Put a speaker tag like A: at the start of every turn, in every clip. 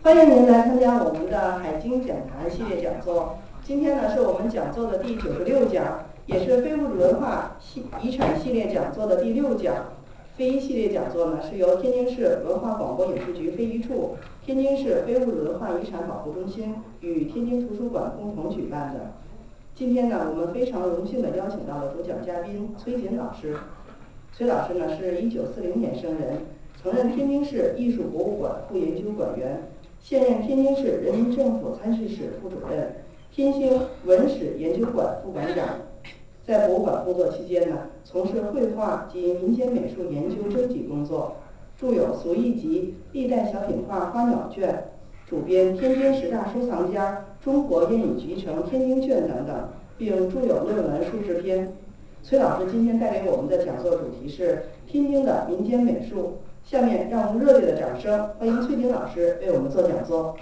A: 欢迎您来参加我们的海经讲坛系列讲座。今天呢是我们讲座的第96讲，也是非物质文化遗产系列讲座的第6讲。非遗系列讲座呢是由天津市文化广播影视局非遗处、天津市非物质文化遗产保护中心与天津图书馆共同举办的。今天呢，我们非常荣幸地邀请到了主讲嘉宾崔锦老师。崔老师呢是1940年生人，曾任天津市艺术博物馆副研究馆员，现任天津市人民政府参事室副主任、天星文史研究馆副馆长。在博物馆工作期间呢，从事绘画及民间美术研究征集工作，著有《俗艺集》《历代小品画花鸟卷》，主编《天津10大收藏家中国谚语集成天津卷》等等，并著有论文数十篇。崔老师今天带给我们的讲座主题是天津的民间美术。下面让我们热烈的掌声欢迎崔锦老师为我们做讲座。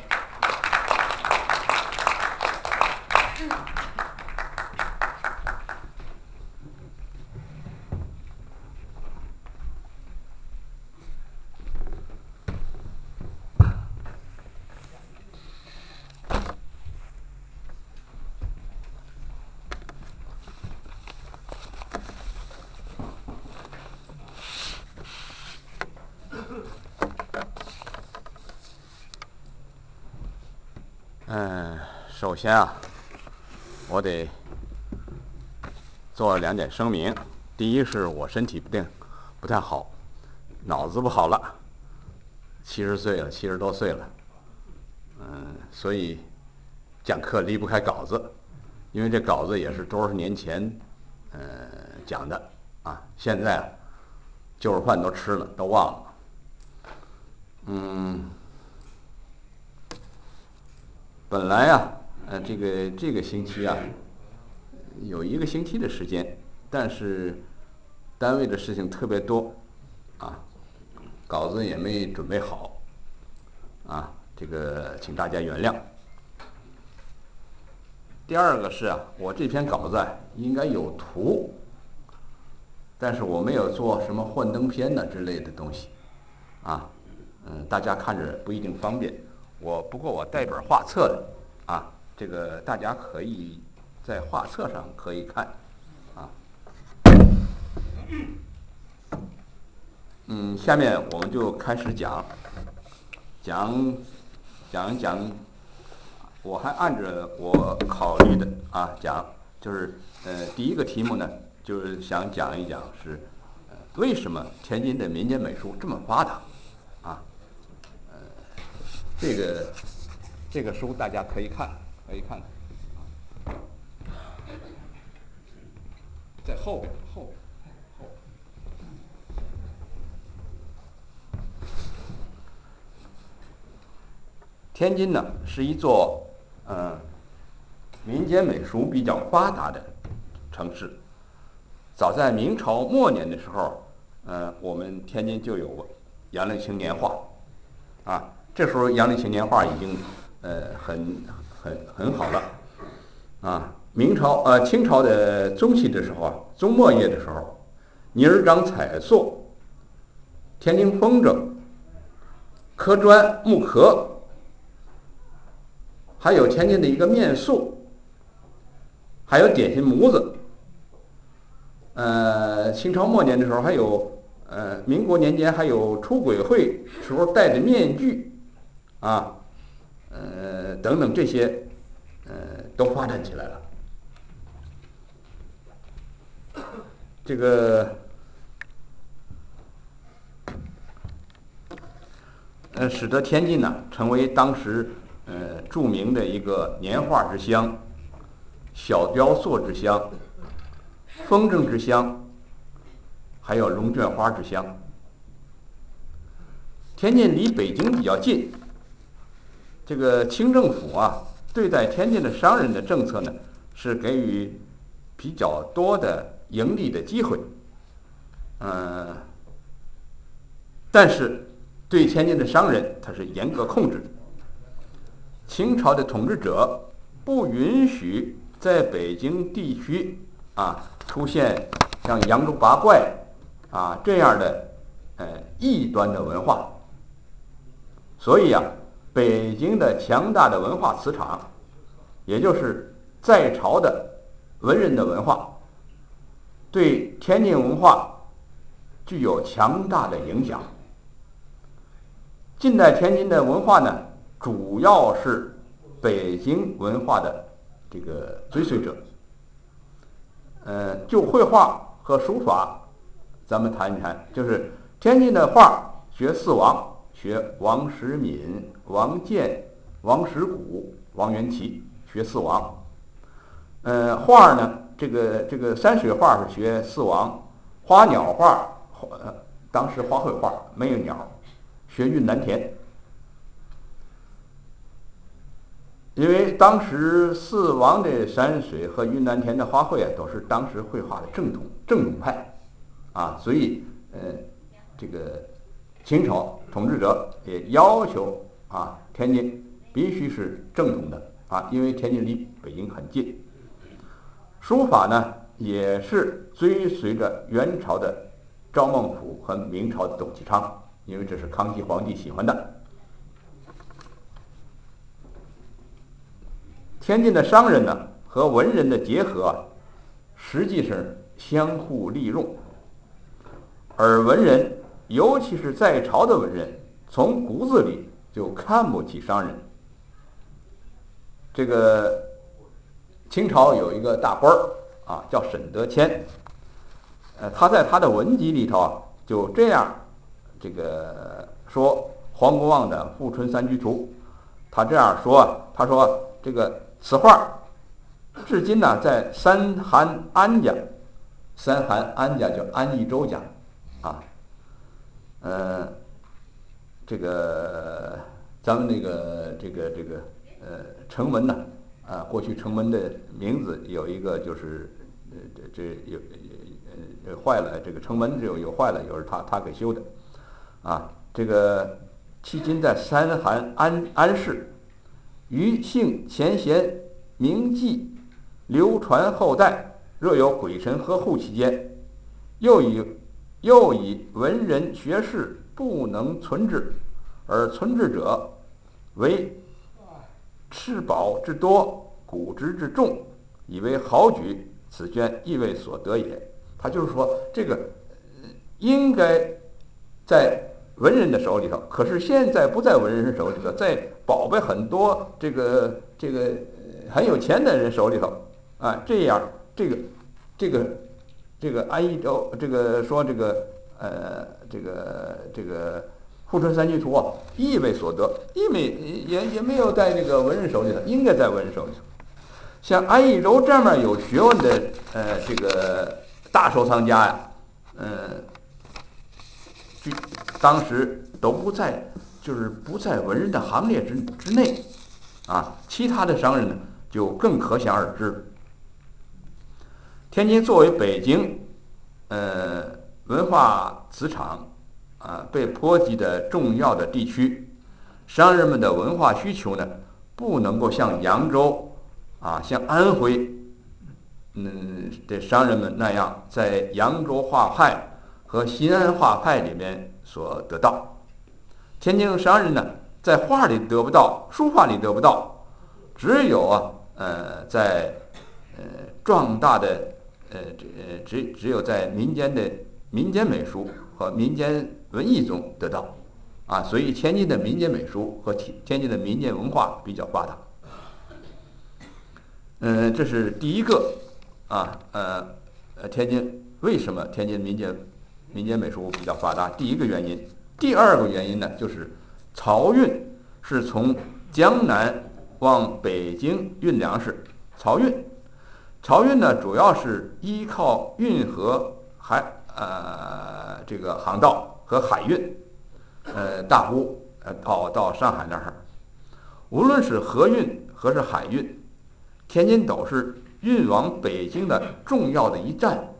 B: 首先啊，我得做2点声明。第一是我身体不太好，脑子不好了，70岁了，70多岁了，所以讲课离不开稿子，因为这稿子也是多少年前讲的啊，现在就是饭都吃了，都忘了。本来啊，这个星期啊，有1个星期的时间，但是单位的事情特别多，啊，稿子也没准备好，啊，这个请大家原谅。第二个是啊，我这篇稿子应该有图，但是我没有做什么幻灯片呢之类的东西，啊，大家看着不一定方便。不过我带本画册的，啊，这个大家可以在画册上可以看，啊，下面我们就开始讲一讲，我还按着我考虑的啊讲，就是第一个题目呢，就是想讲一讲是为什么天津的民间美术这么发达，啊，这个书大家可以看看，在后边。天津呢是一座民间美术比较发达的城市。早在明朝末年的时候，我们天津就有杨令青年画，啊，这时候杨令青年画已经很好了，啊，清朝的中期的时候啊，中末叶的时候，泥儿岗彩塑、天津风筝、刻砖木刻，还有天津的一个面塑，还有点心模子。清朝末年的时候还有，民国年间还有出轨会时候戴的面具，啊，等等这些，都发展起来了。这个，使得天津呢成为当时著名的一个年画之乡、小雕塑之乡、风筝之乡，还有龙卷花之乡。天津离北京比较近，这个清政府啊，对待天津的商人的政策呢，是给予比较多的盈利的机会，但是对天津的商人他是严格控制的。清朝的统治者不允许在北京地区啊出现像扬州八怪啊这样的异端的文化，所以啊， 北京的强大的文化磁场，也就是在朝的文人的文化，对天津文化具有强大的影响。近代天津的文化呢，主要是北京文化的这个追随者。就绘画和书法，咱们谈一谈，就是天津的画学四王，学王时敏、王建、王时古、王元祁，学四王。画呢，这个山水画是学四王，花鸟画，当时花卉画没有鸟，学云南田。因为当时四王的山水和云南田的花卉都是当时绘画的正统派，所以这个清朝统治者也要求天津必须是正统的因为天津离北京很近。书法呢也是追随着元朝的赵孟頫和明朝的董其昌，因为这是康熙皇帝喜欢的。天津的商人呢和文人的结合实际是相互利用，而文人，尤其是在朝的文人，从骨子里就看不起商人。这个清朝有一个大官叫沈德谦，他在他的文集里头就这样这个说黄公望的《富春山居图》，他这样说，他说这个此画至今呢在三韩安家叫安义州家这个咱们这个城门呢过去城门的名字有一个就是坏了，这个城门有坏了，有是他给修的这个迄今在三韩安市，余姓前贤名迹流传后代，若有鬼神呵护其间，又以文人学士不能存之，而存之者为赤宝之多，古之之重，以为豪举，此卷亦为所得也。他就是说，这个应该在文人的手里头，可是现在不在文人手里头，在宝贝很多这个很有钱的人手里头这样这个安义州说这个富春山居图亦为所得，也没有在这个文人手里头，应该在文人手里头。像安义州这么有学问的这个大收藏家当时都不在文人的行列之内其他的商人呢就更可想而知。天津作为北京文化磁场被波及的重要的地区，商人们的文化需求呢不能够像扬州像安徽的商人们那样在扬州画派和新安画派里面所得到。天津商人呢在画里得不到，书法里得不到，只有在壮大的只有在民间美术和民间文艺中得到所以天津的民间美术和天津的民间文化比较发达。这是第一个天津为什么天津民间美术比较发达？第一个原因。第二个原因呢，就是漕运是从江南往北京运粮食。漕运呢，主要是依靠运河这个航道和海运，大沽到上海那儿。无论是河运还是海运，天津都是运往北京的重要的一站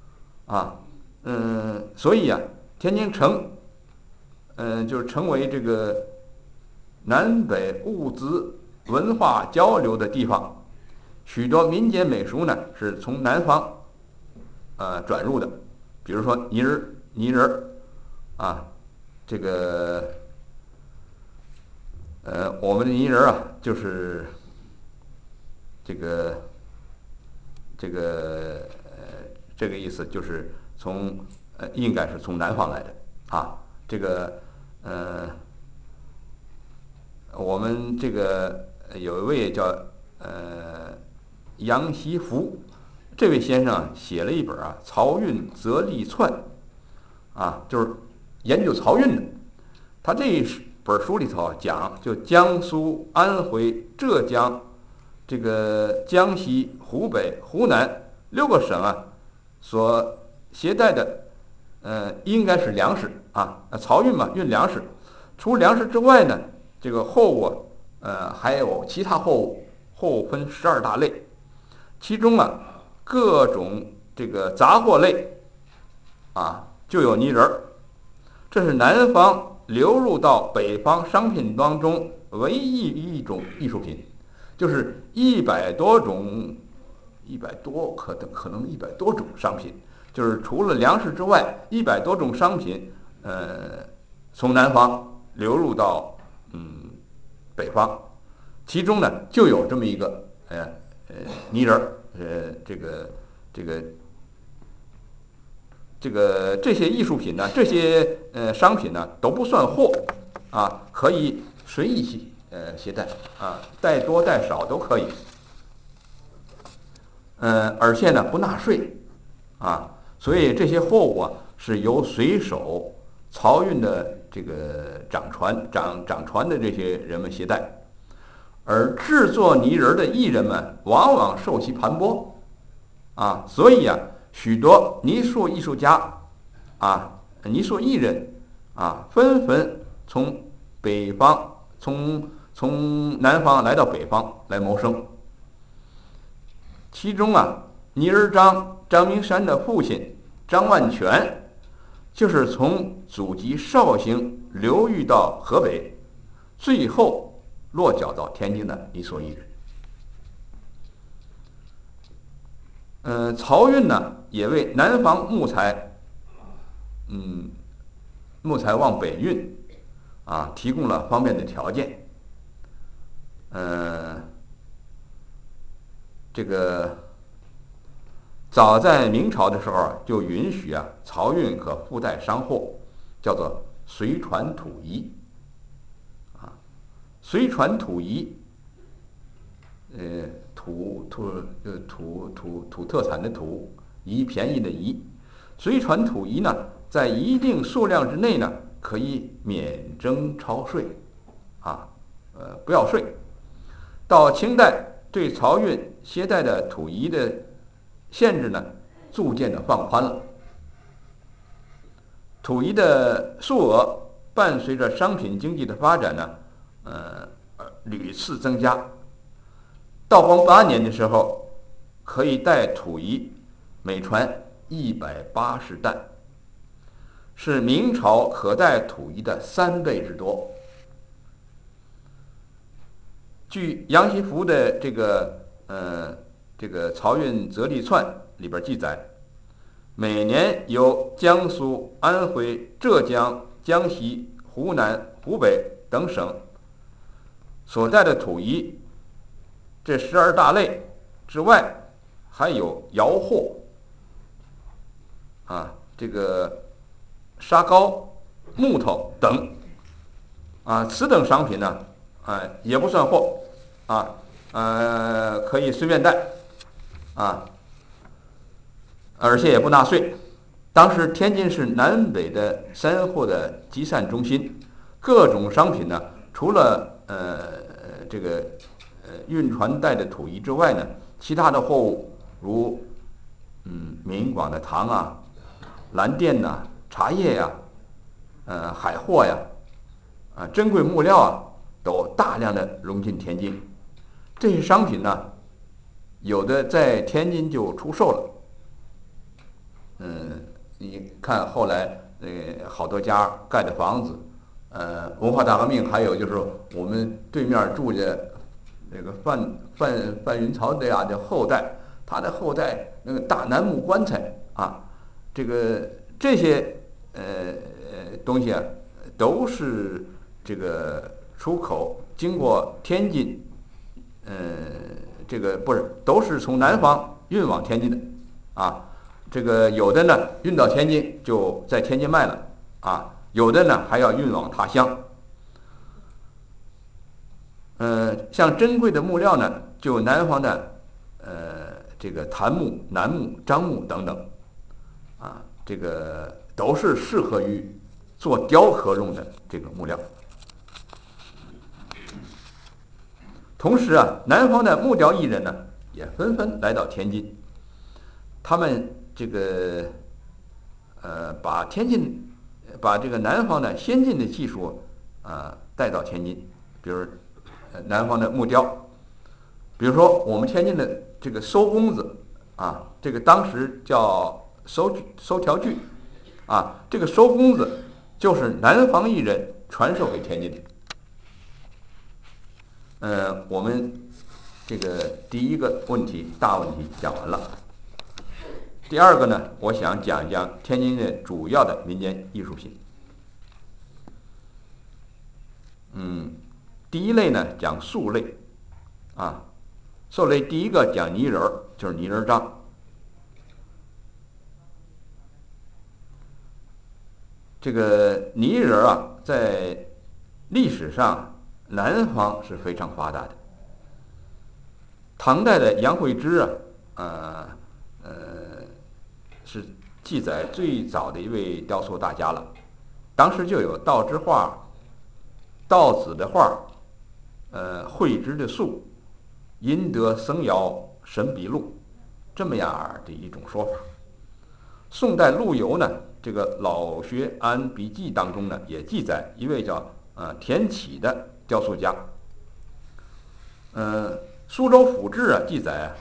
B: 所以天津城就是成为这个南北物资文化交流的地方。许多民间美术呢是从南方转入的，比如说泥人这个我们的泥人啊，就是这个这个这个意思，就是应该是从南方来的啊。这个我们这个有一位叫杨锡福，这位先生啊写了一本漕运则历串》啊，就是研究漕运的。他这一本书里头讲，就江苏、安徽、浙江、这个江西、湖北、湖南6个省啊，所携带的应该是粮食啊，漕运嘛，运粮食。除粮食之外呢，这个货物还有其他货物，货物分12大类，其中啊各种这个杂货类啊就有泥人儿。这是南方流入到北方商品当中唯一一种艺术品，就是100多种，可能100多种商品，就是除了粮食之外，100多种商品，从南方流入到北方，其中呢就有这么一个泥人儿，这个这些艺术品呢，这些商品呢都不算货啊，可以随意携带啊，带多带少都可以。而且呢不纳税啊，所以这些货物啊是由水手、漕运的这个掌船的这些人们携带，而制作泥人的艺人们往往受其盘剥啊，所以许多泥塑艺术家泥塑艺人纷纷从南方来到北方来谋生。其中泥人张明山的父亲张万全，就是从祖籍绍兴流寓到河北，最后落脚到天津的泥塑艺人。漕运呢也为南方木材往北运提供了方便的条件。这个早在明朝的时候就允许漕运可附带商货，叫做随船土夷随船土夷，土特产的土，夷便宜的夷。随船土夷呢，在一定数量之内呢，可以免征超税不要税。到清代，对漕运携带的土夷的限制呢，逐渐的放宽了。土夷的数额伴随着商品经济的发展呢，屡次增加。道光8年的时候，可以带土夷每船180担，是明朝可带土夷的3倍之多。据杨锡福的这个漕运则历串里边记载，每年由江苏、安徽、浙江、江西、湖南、湖北等省所带的土夷，这12大类之外，还有窑货这个砂膏、木头等此等商品呢也不算货可以随便带而且也不纳税。当时天津是南北的3货的集散中心，各种商品呢，除了运船带的土夷之外呢，其他的货物如闽广的糖蓝靛茶叶海货珍贵木料都大量的融进天津。这些商品呢，有的在天津就出售了。你看后来好多家盖的房子，文化大革命，还有就是我们对面住着那个范云曹的后代，他的后代那个大楠木棺材这些东西都是这个出口经过天津，这个不是都是从南方运往天津的啊。这个有的呢运到天津就在天津卖了啊，有的呢还要运往他乡。像珍贵的木料呢，就南方的这个檀木、楠木、樟木等等啊，这个都是适合于做雕刻用的这个木料。同时啊，南方的木雕艺人呢也纷纷来到天津，他们这个把这个南方的先进的技术带到天津，比如南方的木雕，比如说我们天津的这个收工子啊，这个当时叫收条锯啊，这个收工子就是南方艺人传授给天津的。我们这个第一个大问题讲完了。第二个呢，我想讲一讲天津的主要的民间艺术品。第一类呢讲塑类啊，塑类第一个讲泥人儿，就是泥人张。这个泥人啊，在历史上南方是非常发达的。唐代的杨惠之是记载最早的一位雕塑大家了。当时就有道之画、道子的画、惠之的塑、殷德僧繇神笔录这么样的一种说法。宋代陆游呢，这个《老学庵笔记》当中呢，也记载一位叫田启的雕塑家。苏州府志记载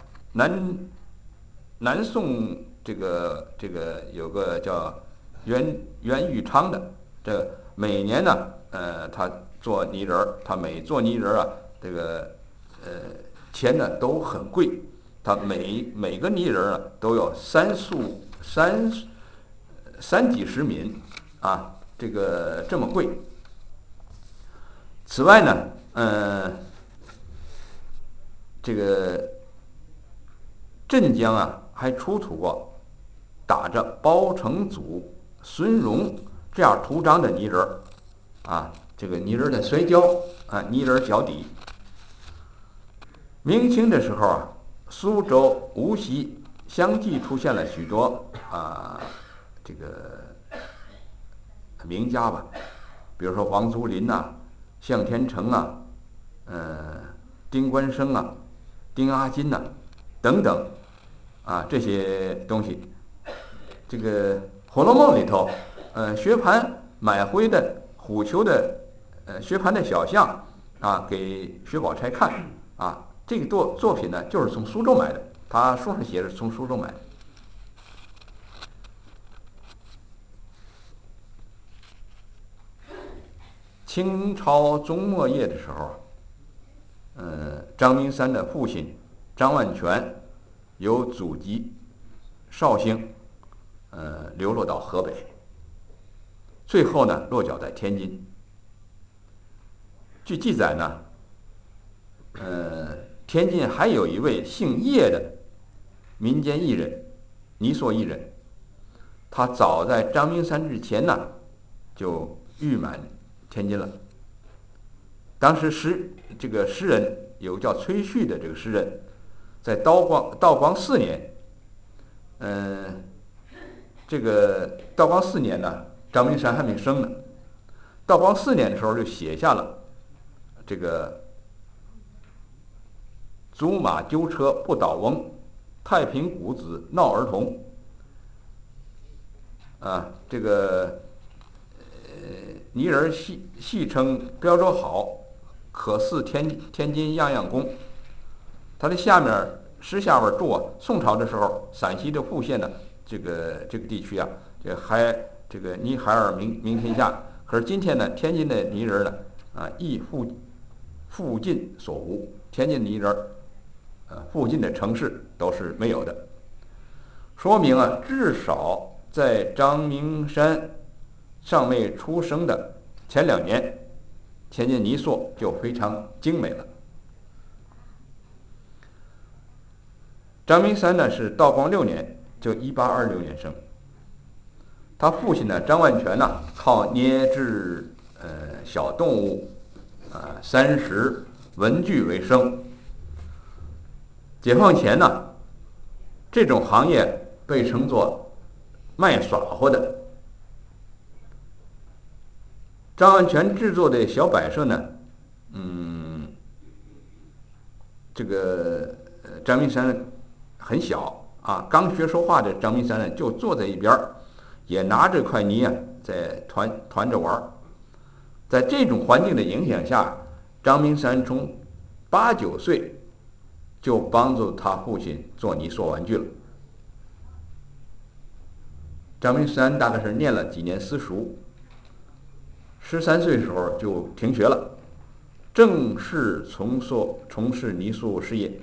B: 南宋这个有个叫袁玉昌的，这个每年呢，他做泥人儿，他每做泥人儿这个钱呢都很贵，他每个泥人儿都有三几十民啊，这么贵。此外呢，这个镇江还出土过打着包成祖、孙荣这样图章的泥人儿啊，这个泥人的摔跤泥人脚底。明清的时候苏州、无锡相继出现了许多这个名家吧，比如说王竹林向天成丁关生丁阿金等等这些东西。这个《红楼梦》里头，薛蟠买回的虎丘的薛蟠的小像给薛宝钗看这个作品呢就是从苏州买的，他书上写着从苏州买的。清朝中末叶的时候，张明山的父亲张万全由祖籍绍兴流落到河北，最后呢落脚在天津。据记载呢，天津还有一位姓叶的民间艺人，泥塑艺人，他早在张明山之前呢就誉满天津了。当时这个诗人有个叫崔旭的这个诗人，在道光4年，这个道光4年呢，张明山还没生呢。道光4年的时候就写下了这个祖马纠车不倒翁，太平古子闹儿童这个泥人戏称标州好，可似天津样样工。它的诗下边注宋朝的时候，陕西的户县呢，这个地区这个泥孩儿名天下。可是今天呢，天津的泥人呢亦附近所无，天津泥人附近的城市都是没有的。说明至少在张明山尚未出生的前2年， 天津泥塑就非常精美了。张明三呢是道光6年，就1826年生。他父亲呢张万全呢靠捏制小动物、山石、文具为生。解放前呢，这种行业被称作卖耍活的。张万全制作的小摆设呢，这个张明山很小啊，刚学说话的张明山呢就坐在一边儿，也拿着块泥啊在团着玩儿。在这种环境的影响下，张明山从8、9岁就帮助他父亲做泥塑玩具了。张明山大概是念了几年私塾，13岁的时候就停学了，正式从事泥塑事业。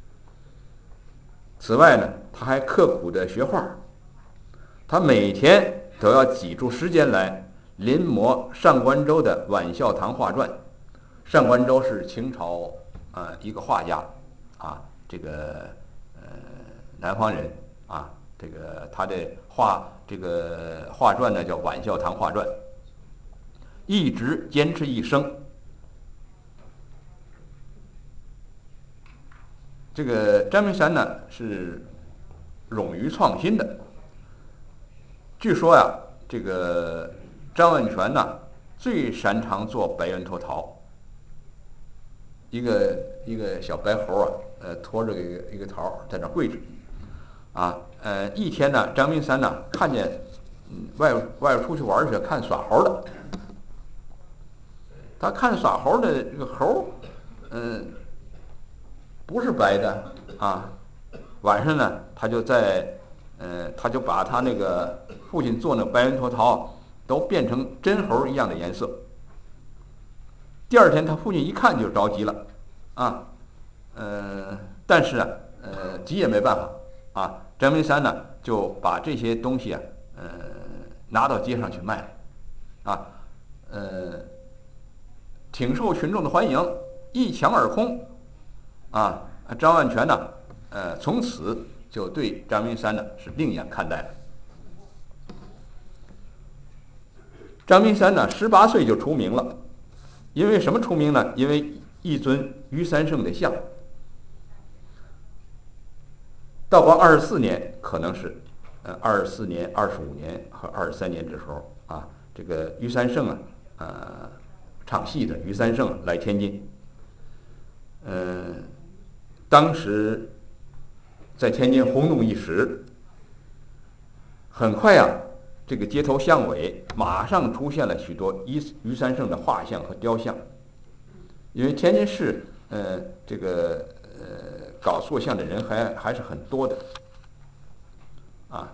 B: 此外呢，他还刻苦的学画，他每天都要挤出时间来临摹上官周的《晚孝堂画传》。上官周是清朝一个画家啊，这个南方人啊，这个他的画传呢叫《晚孝堂画传》，一直坚持一生。这个张明山呢是勇于创新的。据说呀，这个张万全呢最擅长做白圆头陶。一个小白猴啊，拖着一个桃在那跪着，一天呢，张明山呢看见，外边出去玩去看耍猴的，他看耍猴的这个猴，不是白的啊。晚上呢，他就把他那个父亲做那白圆头陶都变成真猴一样的颜色。第二天，他父亲一看就着急了，但是急也没办法啊。张明山呢就把这些东西拿到街上去卖了，挺受群众的欢迎，一抢而空啊。张万全呢，从此就对张明山呢是另眼看待了。张明山呢18岁就出名了，因为什么出名呢？因为一尊于三胜的像。道光24年，可能是24年、25年和23年这时候啊，这个于三胜唱戏的于三胜来天津，当时在天津轰动一时。很快啊，这个街头巷尾马上出现了许多于三胜的画像和雕像，因为天津市搞塑像的人还是很多的啊。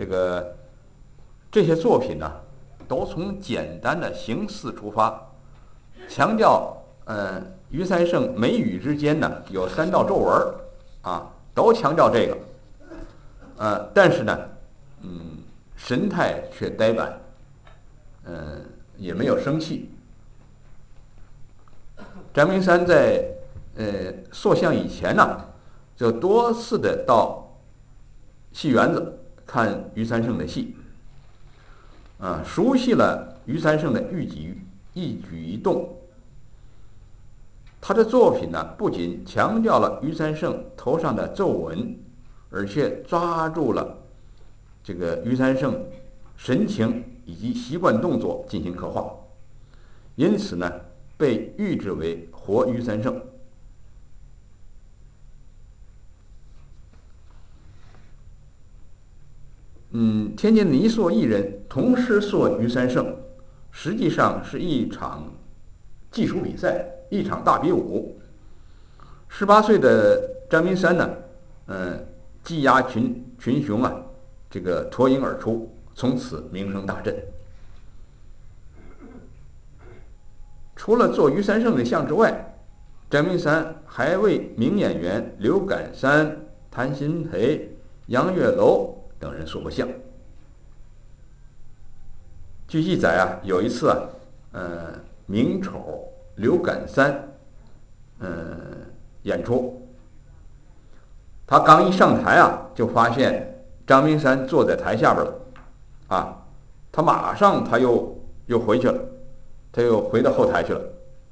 B: 这些作品呢，都从简单的形似出发，强调于三胜眉宇之间呢有3道皱纹都强调这个，但是呢，神态却呆板，也没有生气。张明山在塑像以前呢，就多次的到戏园子看于三胜的戏，熟悉了于三胜的一举一动。他的作品呢，不仅强调了于三胜头上的皱纹，而且抓住了这个于三胜神情以及习惯动作进行刻画，因此呢，被誉之为活于三胜。天津泥塑艺人同时塑于三胜，实际上是一场技术比赛，一场大比武。18岁的张明山呢，技压群雄啊，这个脱颖而出，从此名声大振。除了做于三胜的像之外，张明山还为名演员刘感山、谭鑫培、杨月楼等人塑过像。据记载啊，有一次名丑刘感三演出。他刚一上台啊，就发现张明山坐在台下边了啊，他马上又回去了，他又回到后台去了，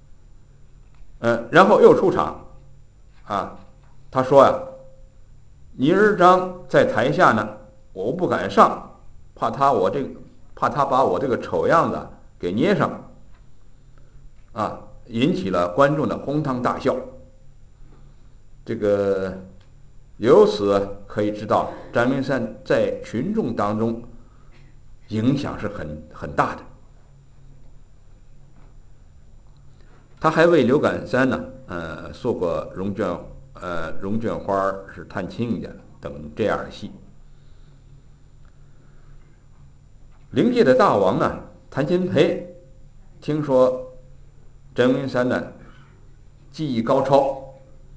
B: 然后又出场啊，他说呀，倪仁章在台下呢，我不敢上，怕他把我这个丑样子给捏上啊，引起了观众的哄堂大笑。这个由此可以知道，张明山在群众当中影响是很大的。他还为刘感三呢，做过绒卷花是探亲家等这样的戏。灵界的大王呢，谭鑫培听说张明山呢技艺高超，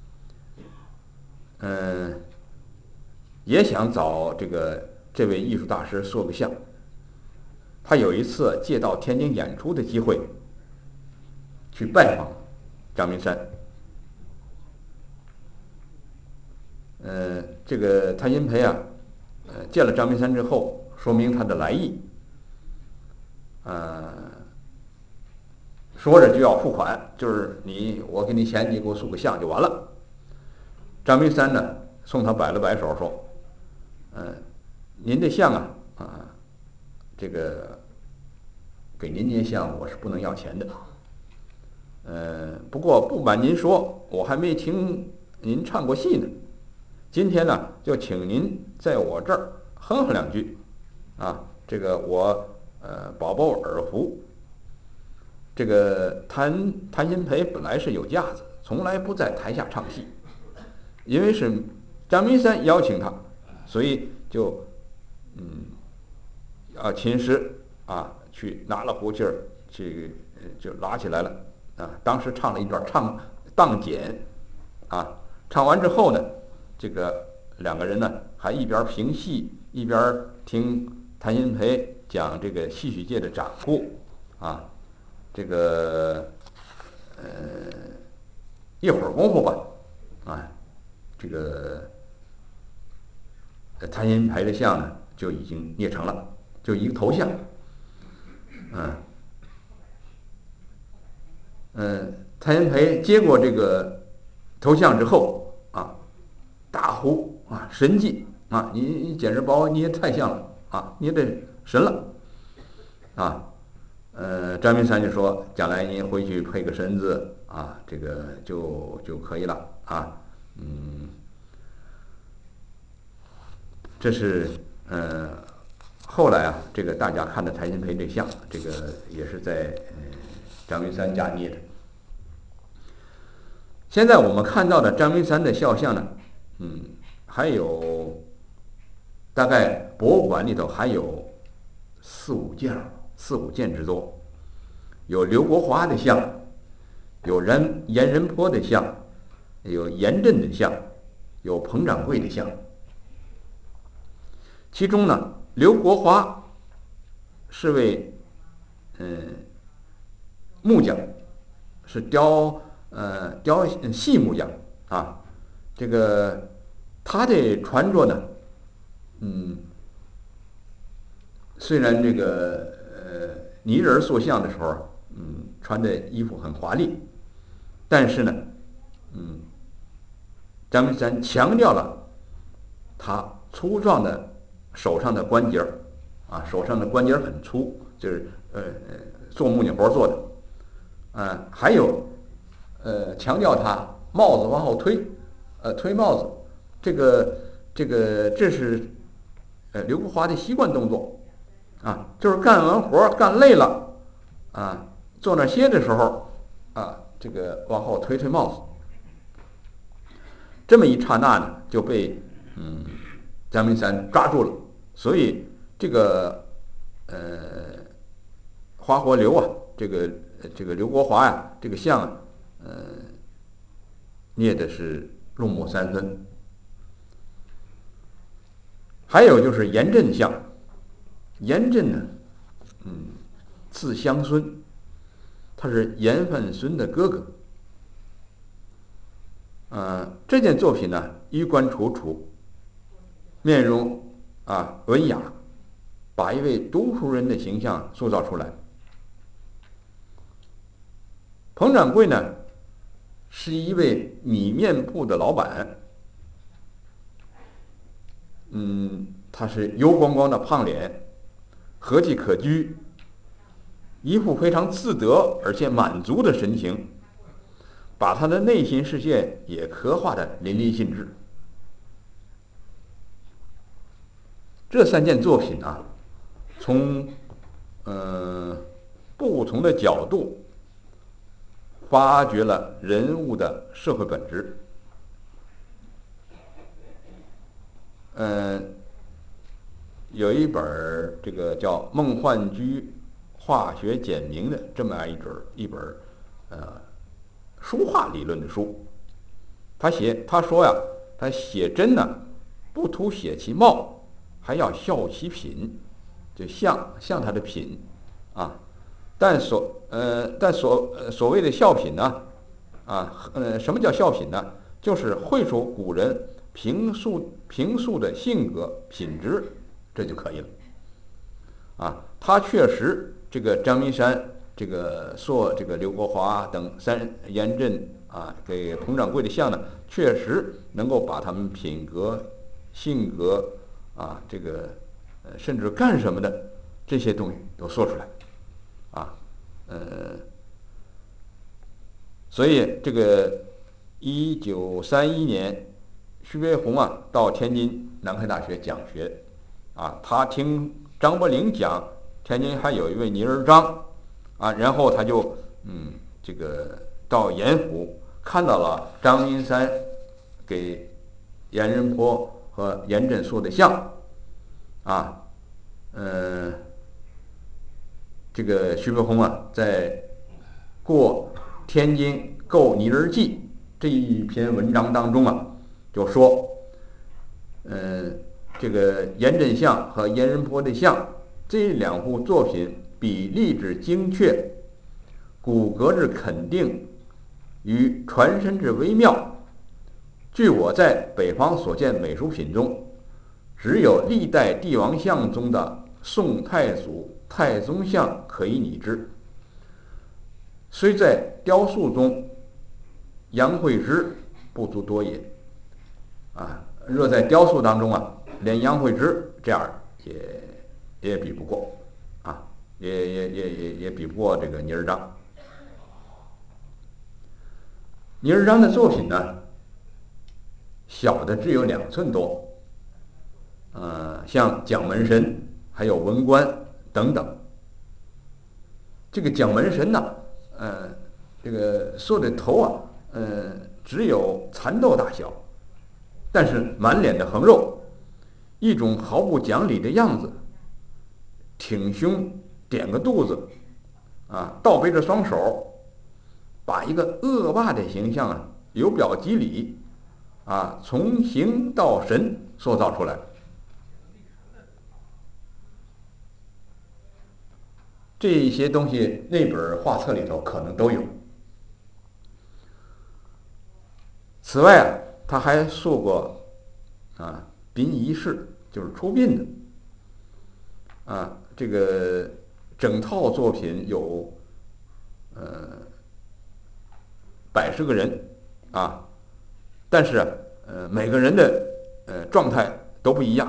B: 也想找这位艺术大师塑个像。他有一次借到天津演出的机会，去拜访张明山。这个谭鑫培啊，见了张明山之后，说明他的来意，说着就要付款，就是我给你钱，你给我塑个像就完了。张明山呢，冲他摆了摆手说：“您的像这个给您捏像我是不能要钱的。不过不瞒您说，我还没听您唱过戏呢。今天呢，就请您在我这儿哼两句，这个我保耳福。”这个谭鑫培本来是有架子，从来不在台下唱戏，因为是张明山邀请他，所以就琴师去拿了胡琴儿，就拉起来了当时唱了一段唱荡剪唱完之后呢，这个两个人呢还一边评戏一边听谭鑫培讲这个戏曲界的掌故这个一会儿功夫吧这个谭鑫培的像呢就已经捏成了，就一个头像。谭鑫培接过这个头像之后大呼神迹你简直把我捏太像了捏得神了张明山就说：“将来您回去配个身子这个就可以了这是后来这个大家看的谭鑫培这像，这个也是在张明山家捏的。现在我们看到的张明山的肖像呢，还有大概博物馆里头还有四五件之多，有刘国华的像，有严仁波的像，有严震的像，有彭掌柜的像。其中呢，刘国华是位木匠，是雕细木匠这个他的穿着呢，虽然这个泥人塑像的时候，穿的衣服很华丽，但是呢，张明山强调了他粗壮的手上的关节手上的关节很粗，就是做木匠活做的，还有强调他帽子往后推帽子，这是刘国华的习惯动作就是干完活干累了坐那歇的时候这个往后推帽子。这么一刹那呢，就被张明山抓住了，所以这个花活刘这个刘国华这个像捏的是入木三分。还有就是严震像，严震呢，字香孙， 他是严范孙的哥哥。这件作品呢，衣冠楚楚，面容文雅，把一位读书人的形象塑造出来。彭掌柜呢，是一位米面铺的老板。他是油光光的胖脸，和气可掬，一副非常自得而且满足的神情，把他的内心世界也刻画得淋漓尽致。这3件作品啊，从不同的角度发掘了人物的社会本质。有一本这个叫《孟焕居化学简明》的这么一本书画理论的书。他说呀，他写真呢，不图写其貌，还要笑其品，就像他的品啊。但所谓的笑品呢，什么叫笑品呢？就是绘出古人平素的性格品质，这就可以了。他确实这个张明山、这个这个刘国华等严震给彭掌柜的像呢，确实能够把他们品格、性格这个甚至干什么的这些东西都说出来。所以这个1931年，徐悲鸿到天津南开大学讲学，他听张伯苓讲天津还有一位倪尔章，然后他就这个到严府看到了张明山给严仁波和严震塑的像，这个徐悲鸿在过天津购拟人记这一篇文章当中就说，这个严震像和严仁波的像这2幅作品比例之精确，骨骼之肯定与传神之微妙，据我在北方所见美术品中，只有历代帝王像中的宋太祖、太宗像可以拟之。虽在雕塑中，杨惠之不足多也。若在雕塑当中连杨惠之这样也比不过也比不过这个倪尔章。倪尔章的作品呢，小的只有2寸多，像蒋门神还有文官等等。这个蒋门神呢，这个塑的头只有蚕豆大小，但是满脸的横肉，一种毫不讲理的样子，挺胸点个肚子，倒背着双手，把一个恶霸的形象由表及里，从形到神塑造出来。这些东西那本画册里头可能都有。此外他还塑过殡仪式，就是出殡的这个整套作品有100个人但是每个人的状态都不一样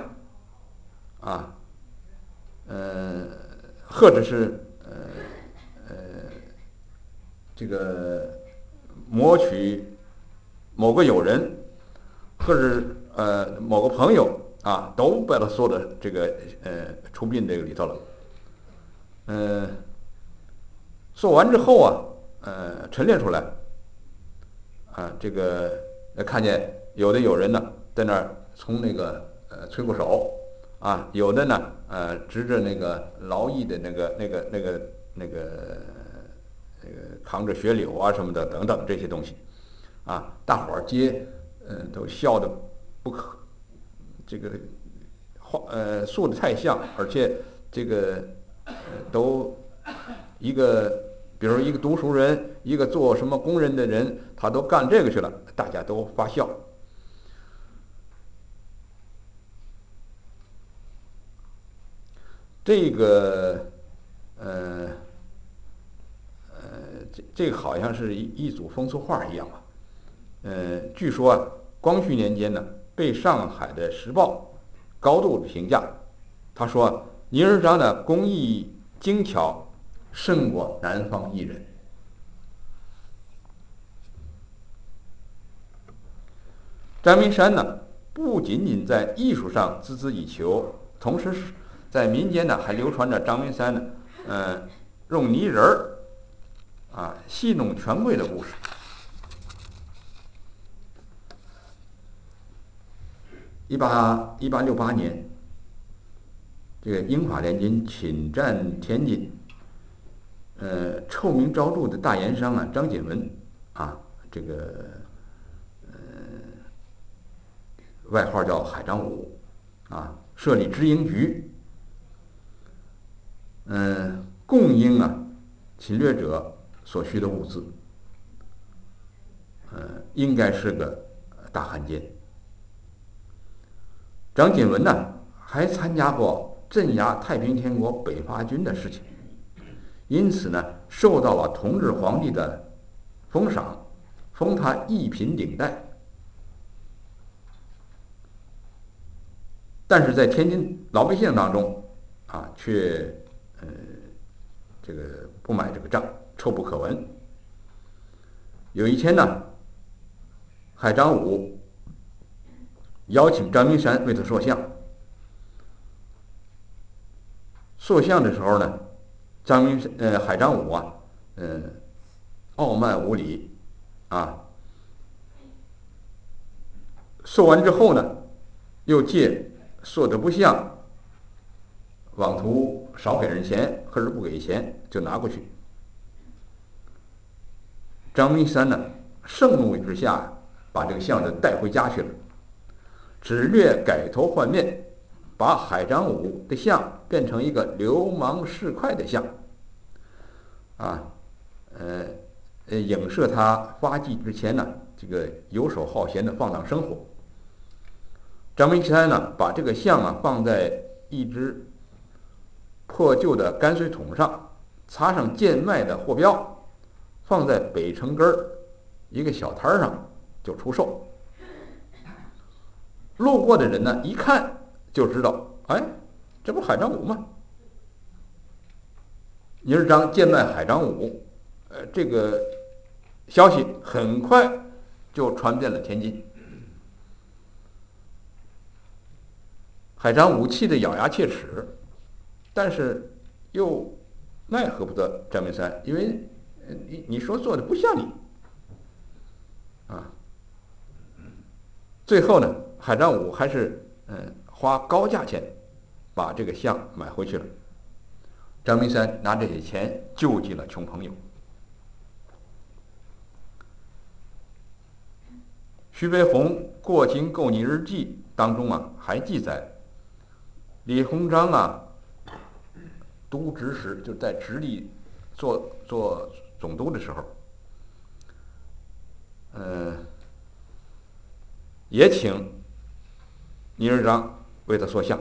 B: 或者是这个谋取某个友人，或者某个朋友都把它说的这个出殡这个里头了。做完之后陈列出来这个看见有的友人呢在那儿从那个吹鼓手有的呢执着那个劳役的那个扛着雪柳什么的等等这些东西大伙儿皆都笑得不可，这个塑的太像，而且这个都一个比如一个读书人，一个做什么工人的人，他都干这个去了，大家都发笑。这个，呃，这个好像是一组风俗画一样吧。据说啊，光绪年间呢，被上海的《时报》高度评价。他说，倪尔章的工艺精巧，胜过南方艺人。张明山呢，不仅仅在艺术上孜孜以求，同时在民间呢还流传着张明山呢，用泥人儿戏弄权贵的故事。1868年，这个英法联军侵占天津，臭名昭著的大盐商张锦文啊，这个外号叫海张武设立知营局，供应侵略者所需的物资，应该是个大汉奸。张锦文呢，还参加过镇压太平天国北伐军的事情，因此呢，受到了同治皇帝的封赏，封他一品顶戴。但是在天津老百姓当中却这个不买这个账，臭不可闻。有一天呢，海张武邀请张明山为他塑像。塑像的时候呢，海张武傲慢无礼塑完之后呢，又借塑的不像，妄图少给人钱，或者不给钱就拿过去。张明山呢，盛怒之下，把这个像就带回家去了，只略改头换面，把海张武的像变成一个流氓市侩的像，影射他发迹之前呢，这个游手好闲的放荡生活。张明山呢，把这个像放在一只破旧的泔水桶上，插上贱卖的货标，放在北城根儿一个小摊上就出售。路过的人呢，一看就知道，哎，这不海张武吗？倪尔章贱卖海张武，这个消息很快就传遍了天津。海张武气得咬牙切齿，但是又奈何不得张明山，因为你说做的不像你最后呢，海张武还是花高价钱把这个像买回去了。张明山拿这些钱救济了穷朋友。徐悲鸿《过京购逆日记》当中还记载，李鸿章督直时，就在直隶做总督的时候，也请倪尔章为他塑像。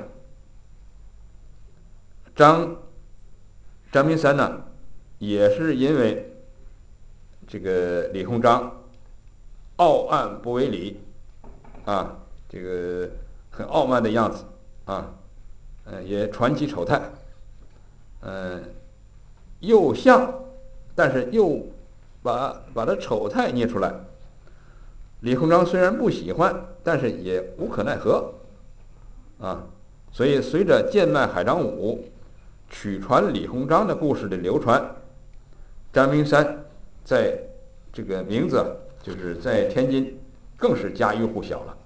B: 张明山呢，也是因为这个李鸿章傲岸不为礼这个很傲慢的样子也传其丑态，又像，但是又把他丑态捏出来。李鸿章虽然不喜欢，但是也无可奈何所以随着贱卖海张武取传李鸿章的故事的流传，张明山在这个名字就是在天津更是家喻户晓了。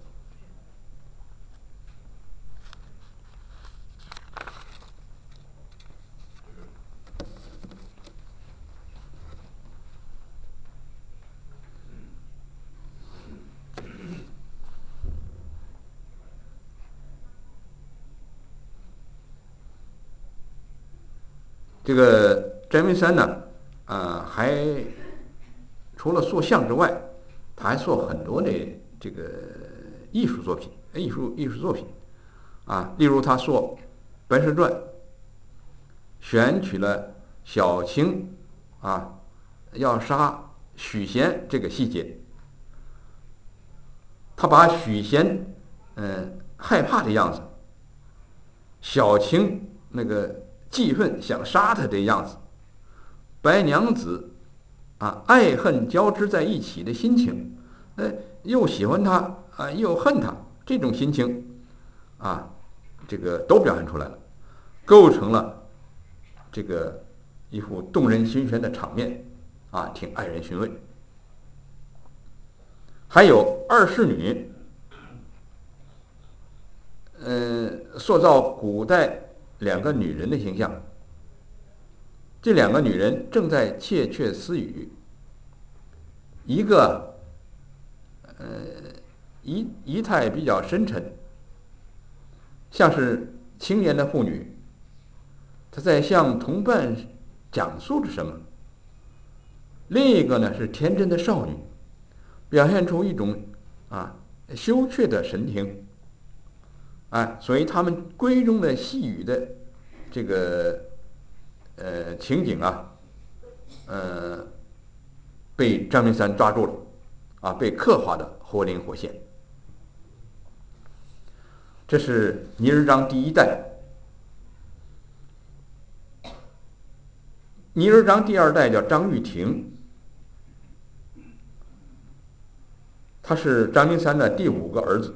B: 这个张明山呢， 还除了塑像之外，他还塑很多的这个艺术作品，啊，例如他塑《白蛇传》，选取了小青啊要杀许仙这个细节，他把许仙害怕的样子，小青那个记恨想杀他的样子，白娘子爱恨交织在一起的心情，又喜欢他又恨他，这种心情这个都表现出来了，构成了这个一幅动人心弦的场面挺耐人寻味。还有二侍女，塑造古代两个女人的形象。这两个女人正在窃窃私语，一个仪态比较深沉，像是青年的妇女，她在向同伴讲述着什么；另一个呢是天真的少女，表现出一种羞怯的神情。所以他们闺中的细语的这个情景被张明山抓住了被刻画的活灵活现。这是倪仁章第一代。倪仁章第二代叫张玉婷，他是张明山的第5个儿子。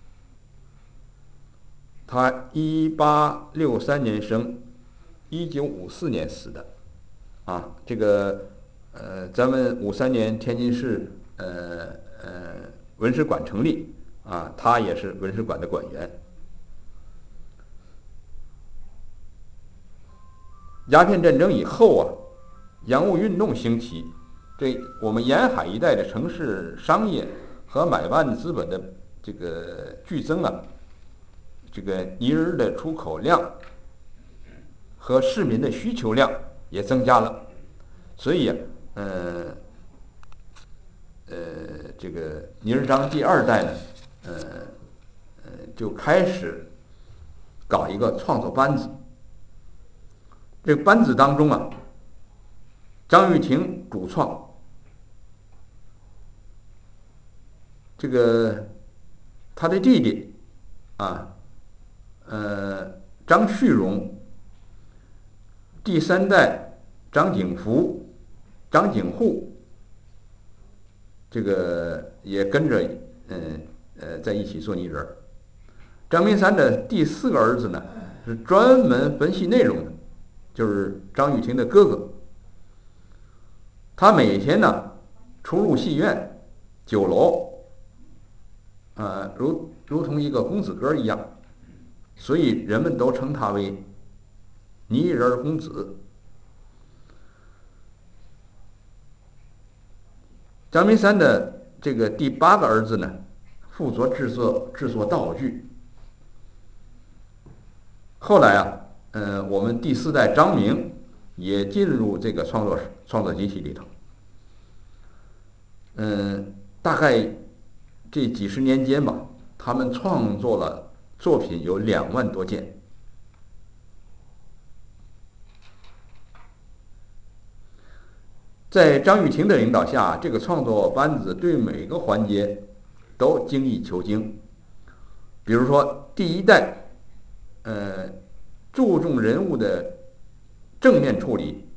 B: 他1863年生，1954年死的。这个咱们53年天津市文史馆成立他也是文史馆的馆员。鸦片战争以后洋务运动兴起，对我们沿海一带的城市商业和买办资本的这个剧增这个泥人的出口量和市民的需求量也增加了，所以这个倪仁章第二代呢，就开始搞一个创作班子。这个班子当中张玉婷主创，这个他的弟弟张旭荣，第3代张景福、张景户，这个也跟着在一起做泥人。张明山的第4个儿子呢，是专门分析内容的，就是张玉婷的哥哥。他每天呢出入戏院、酒楼，如同一个公子哥一样，所以人们都称他为泥人公子。张明山的这个第8个儿子呢，负责制作道具。后来我们第4代张明也进入这个创作机器里头。大概这几十年间吧，他们创作了作品有2万多件。在张玉婷的领导下，这个创作班子对每个环节都精益求精。比如说第1代，注重人物的正面处理，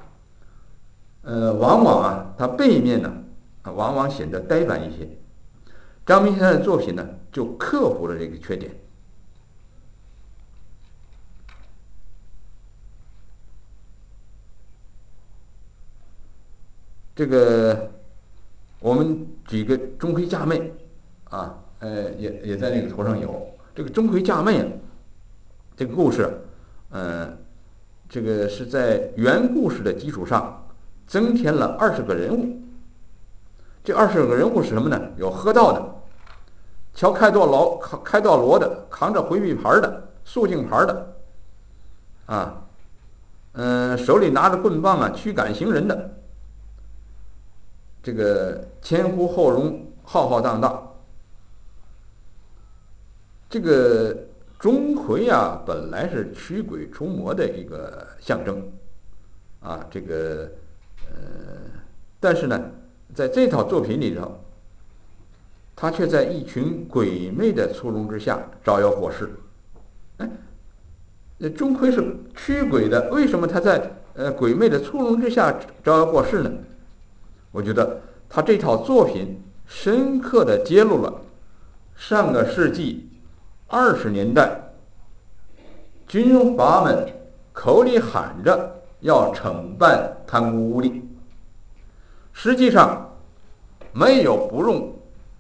B: 往往它背面呢，往往显得呆板一些。张明山的作品呢，就克服了这个缺点。这个我们举个钟馗嫁妹也在那个头上有这个钟馗嫁妹这个故事，这个是在原故事的基础上增添了20个人物。这20个人物是什么呢？有喝道的，敲开道锣的，扛着回避牌的，肃静牌的，手里拿着棍棒驱赶行人的， 这个前呼后拥，浩浩荡荡。这个钟馗啊，本来是驱鬼除魔的一个象征啊，但是呢，在这套作品里头，他却在一群鬼魅的簇拥之下招摇过市。钟馗是驱鬼的，为什么他在鬼魅的簇拥之下招摇过市呢？我觉得他这套作品深刻地揭露了上个世纪20年代军阀们口里喊着要惩办贪污污吏，实际上没有不用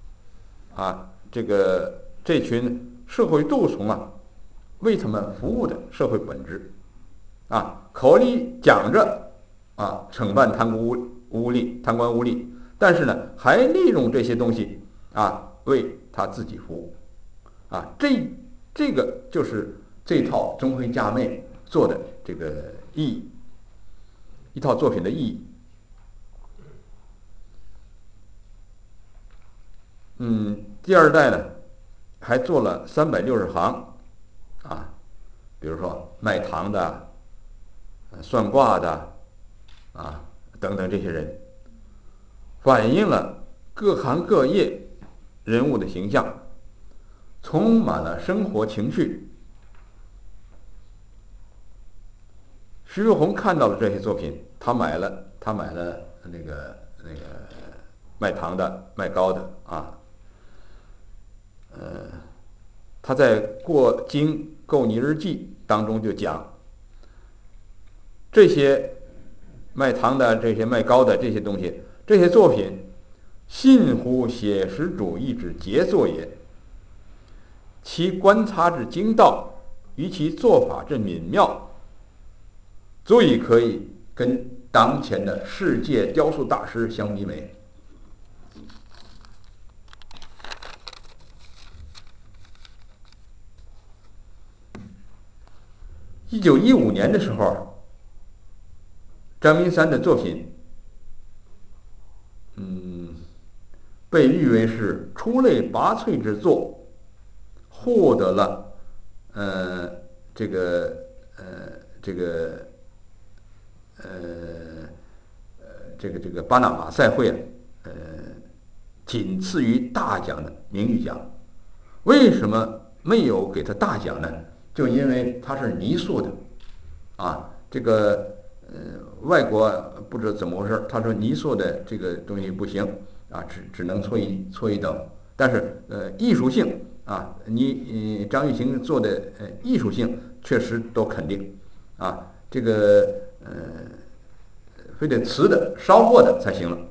B: 这群社会蠹虫为他们服务的社会本质口里讲着惩办贪污污吏、贪官污吏，但是呢，还利用这些东西为他自己服务这个就是这套钟馗家妹做的这个意义，一套作品的意义。第二代呢，还做了360行比如说卖糖的、算卦的等等这些人，反映了各行各业人物的形象，充满了生活情趣。徐悲鸿看到了这些作品，他买了那个卖糖的、卖糕的他在过京购泥日记当中就讲，这些卖糖的、这些卖糕的这些东西，这些作品信乎写实主义之杰作也，其观察之精到，与其做法之敏妙，足以可以跟当前的世界雕塑大师相媲美。1915年的时候，张明山的作品，被誉为是出类拔萃之作，获得了这个巴拿马赛会仅次于大奖的名誉奖。为什么没有给他大奖呢？就因为他是泥塑的外国不知道怎么回事，他说泥塑的这个东西不行只能错一等。但是艺术性张玉婷做的艺术性确实都肯定非得瓷的烧过的才行了。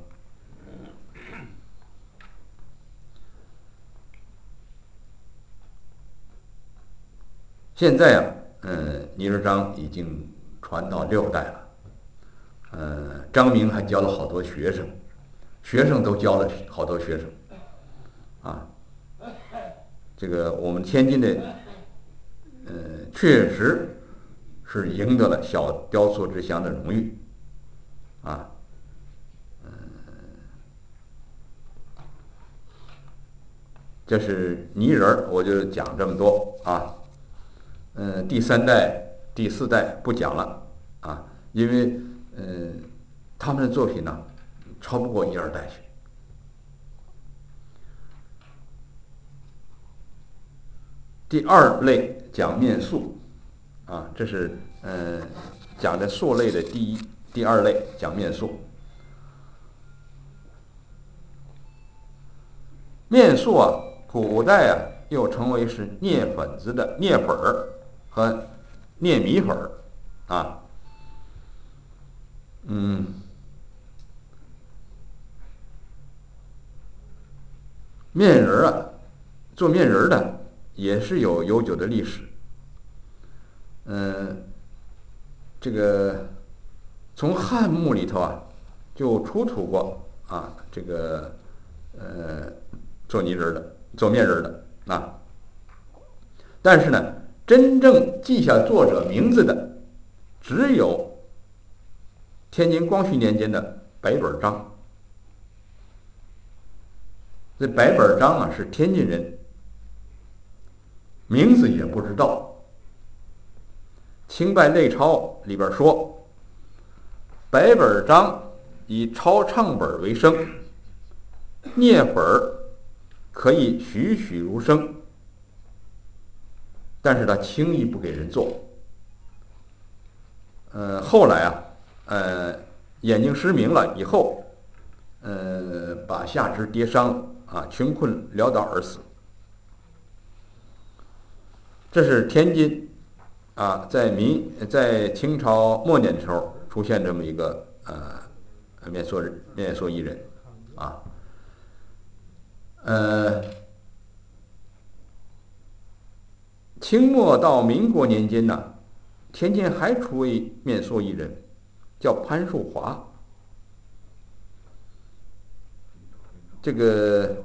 B: 现在泥人张已经传到6代了，张明还教了好多学生，学生都教了好多学生这个我们天津的确实是赢得了小雕塑之乡的荣誉这是泥人我就讲这么多第3代、第4代不讲了因为他们的作品呢超不过1、2代去。第2类讲面塑这是讲的塑类的第2类讲面塑。面塑古代又称为是捏粉子的捏粉儿和捏米粉儿面人做面人的也是有悠久的历史。这个从汉墓里头就出土过做泥人的、做面人的但是呢，真正记下作者名字的，只有天津光绪年间的白本章这白本章啊是天津人，名字也不知道。清代内钞里边说，白本章以抄唱本为生，念本可以栩栩如生，但是他轻易不给人做。后来啊，眼睛失明了以后，把下肢跌伤啊，穷困潦倒而死。这是天津啊，在清朝末年的时候出现这么一个面缩艺人啊，清末到民国年间呢，天津还出位面缩艺人，叫潘树华。这个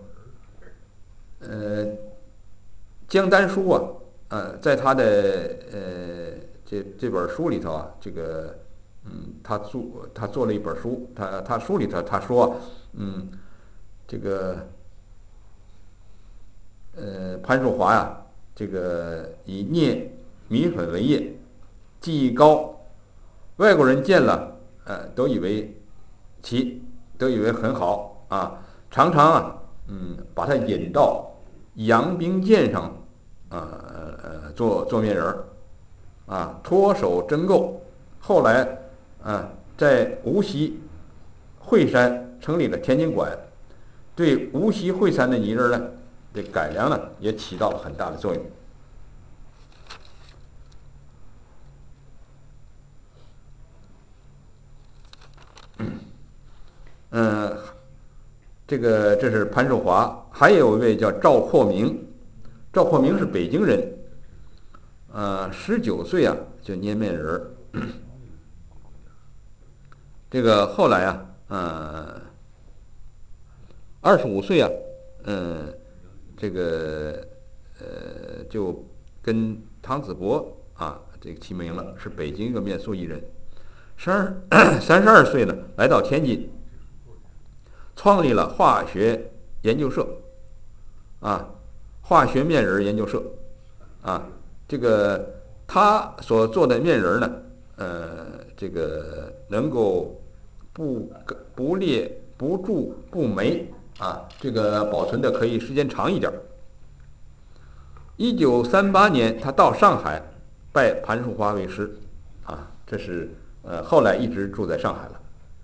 B: 江丹书啊，在他的这本书里头啊，这个他做了一本书，他书里头他说，这个潘树华呀，这个以捏米粉为业，技艺高，外国人见了都以为很好啊，常常啊把他引到洋兵舰上做面人儿啊，脱手真够。后来在无锡惠山成立了天津馆，对无锡惠山的泥人呢的改良呢也起到了很大的作用。这是潘寿华，还有一位叫赵扩明。赵扩明是北京人，19岁啊就捏面人儿。这个后来啊25岁啊这个就跟汤子博啊这个齐名了，是北京一个面塑艺人。32岁呢来到天津，创立了化学研究社啊，化学面人研究社啊。这个他所做的面人呢，这个能够不裂不蛀不霉啊，这个保存的可以时间长一点。1938年，他到上海拜潘树华为师啊，这是后来一直住在上海了。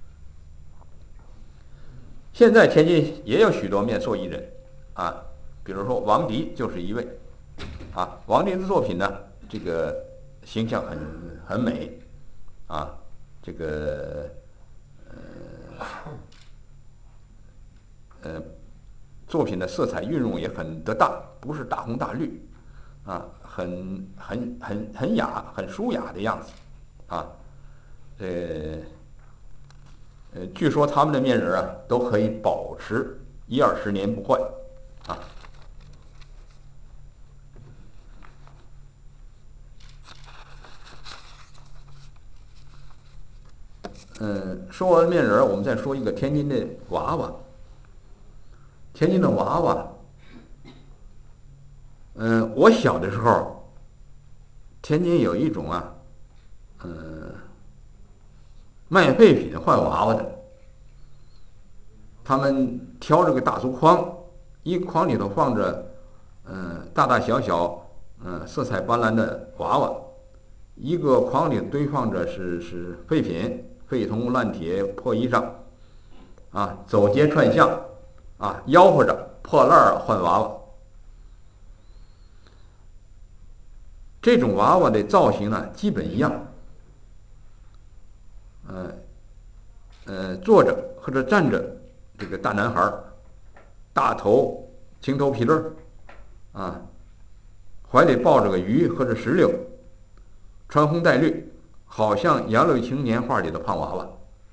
B: 现在天津也有许多面塑艺人啊，比如说王迪就是一位啊。王迪的作品呢，这个形象很美啊，这个作品的色彩运用也很得当，不是大红大绿啊，很雅，很舒雅的样子啊。据说他们的面人啊都可以保持10-20年不坏啊。说完面人，我们再说一个天津的娃娃。天津的娃娃，我小的时候，天津有一种啊，卖废品换娃娃的。他们挑这个大竹筐，一个筐里头放着，大大小小，色彩斑斓的娃娃，一个筐里堆放着是废品，废铜烂铁破衣裳，啊，走街串巷，啊，吆喝着破烂儿换娃娃。这种娃娃的造型呢，基本一样，坐着或者站着，这个大男孩儿，大头青头皮儿，啊，怀里抱着个鱼或者石榴，穿红戴绿，好像杨柳青年画里的胖娃娃，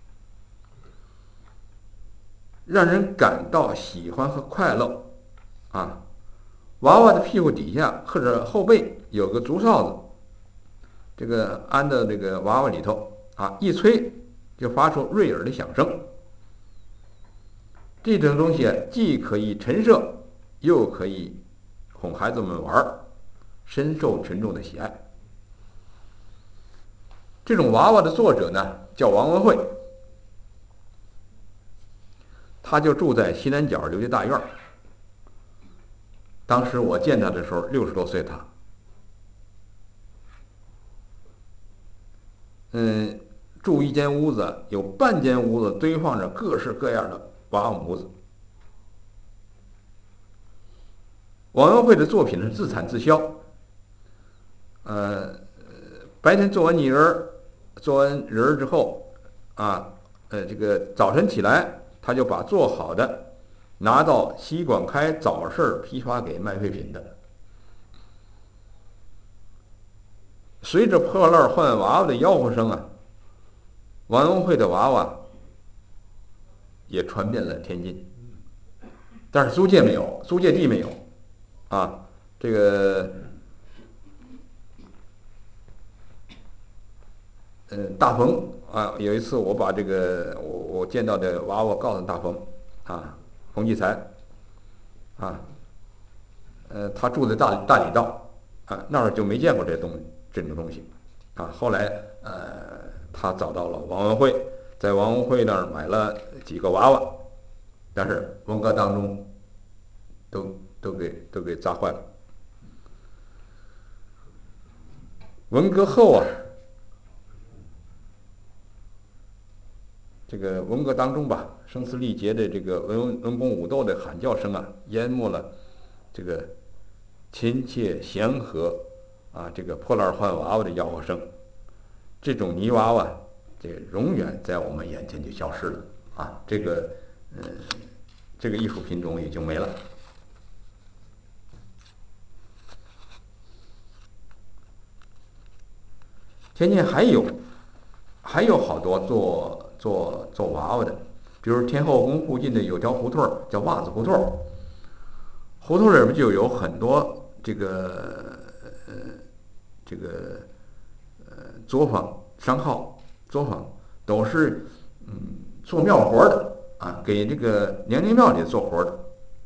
B: 让人感到喜欢和快乐啊。娃娃的屁股底下或者后背有个竹哨子，这个安在这个娃娃里头啊，一吹就发出悦耳的响声。 这种东西既可以陈设，又可以哄孩子们玩，深受群众的喜爱。这种娃娃的作者呢叫王文慧，他就住在西南角刘家大院。当时我见他的时候60多岁他。住一间屋子，有半间屋子堆放着各式各样的娃娃模子。王文慧的作品是自产自销，白天做完拟人，做完人之后，这个早晨起来，他就把做好的拿到西广开早市批发给卖废品的。随着破烂换娃娃的吆喝声王文慧的娃娃也传遍了天津，但是租界没有，租界地没有这个大冯有一次我把这个我见到的娃娃告诉大冯冯骥才他住在大理道那儿就没见过这种东西后来他找到了王文慧，在王文慧那儿买了几个娃娃，但是文革当中都给砸坏了。文革后这个文革当中吧，声嘶力竭的这个文攻武斗的喊叫声淹没了这个亲切祥和这个破烂换娃娃的吆喝声。这种泥娃娃这永远在我们眼前就消失了这个艺术品种也就没了。天津还有好多做娃娃的，比如天后宫附近的有条胡同叫袜子胡同，胡同里面就有很多这个作坊商号，作坊都是做庙活的给这个娘娘庙里做活的。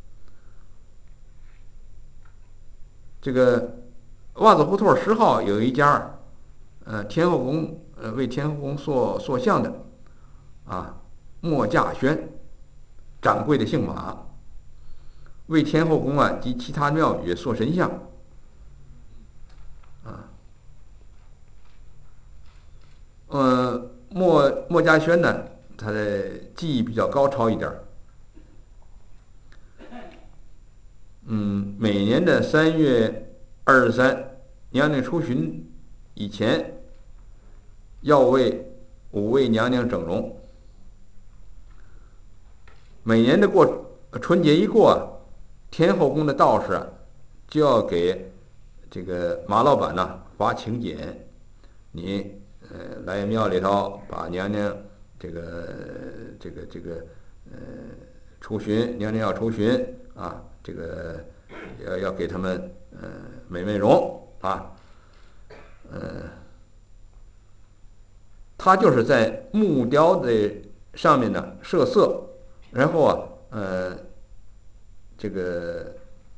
B: 这个袜子胡同10号有一家天后宫为天后宫塑像的莫稼轩，掌柜的姓马，为天后宫及其他庙宇塑神像莫稼轩呢，他的技艺比较高超一点每年的3月23娘娘出巡以前，要为5位娘娘整容。每年的春节一过天后宫的道士就要给这个马老板发请柬，你来庙里头把娘娘这个出巡，娘娘要出巡这个要给他们美容他就是在木雕的上面设色，然后这个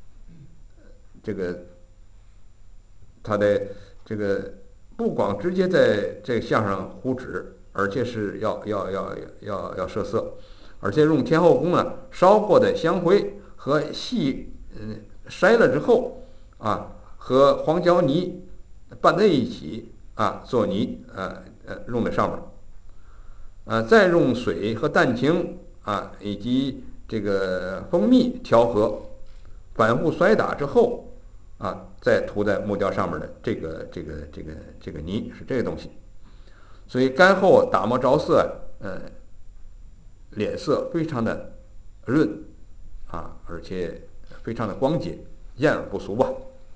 B: 他的这个不光直接在这像上糊纸，而且是要设色，而且用天后宫烧过的香灰和筛了之后和黄胶泥拌在一起做泥弄在上面再用水和蛋清以及这个蜂蜜调和，反复摔打之后再涂在木雕上面的这个泥是这个东西。所以干后打磨着色脸色非常的润而且非常的光洁，艳而不俗吧。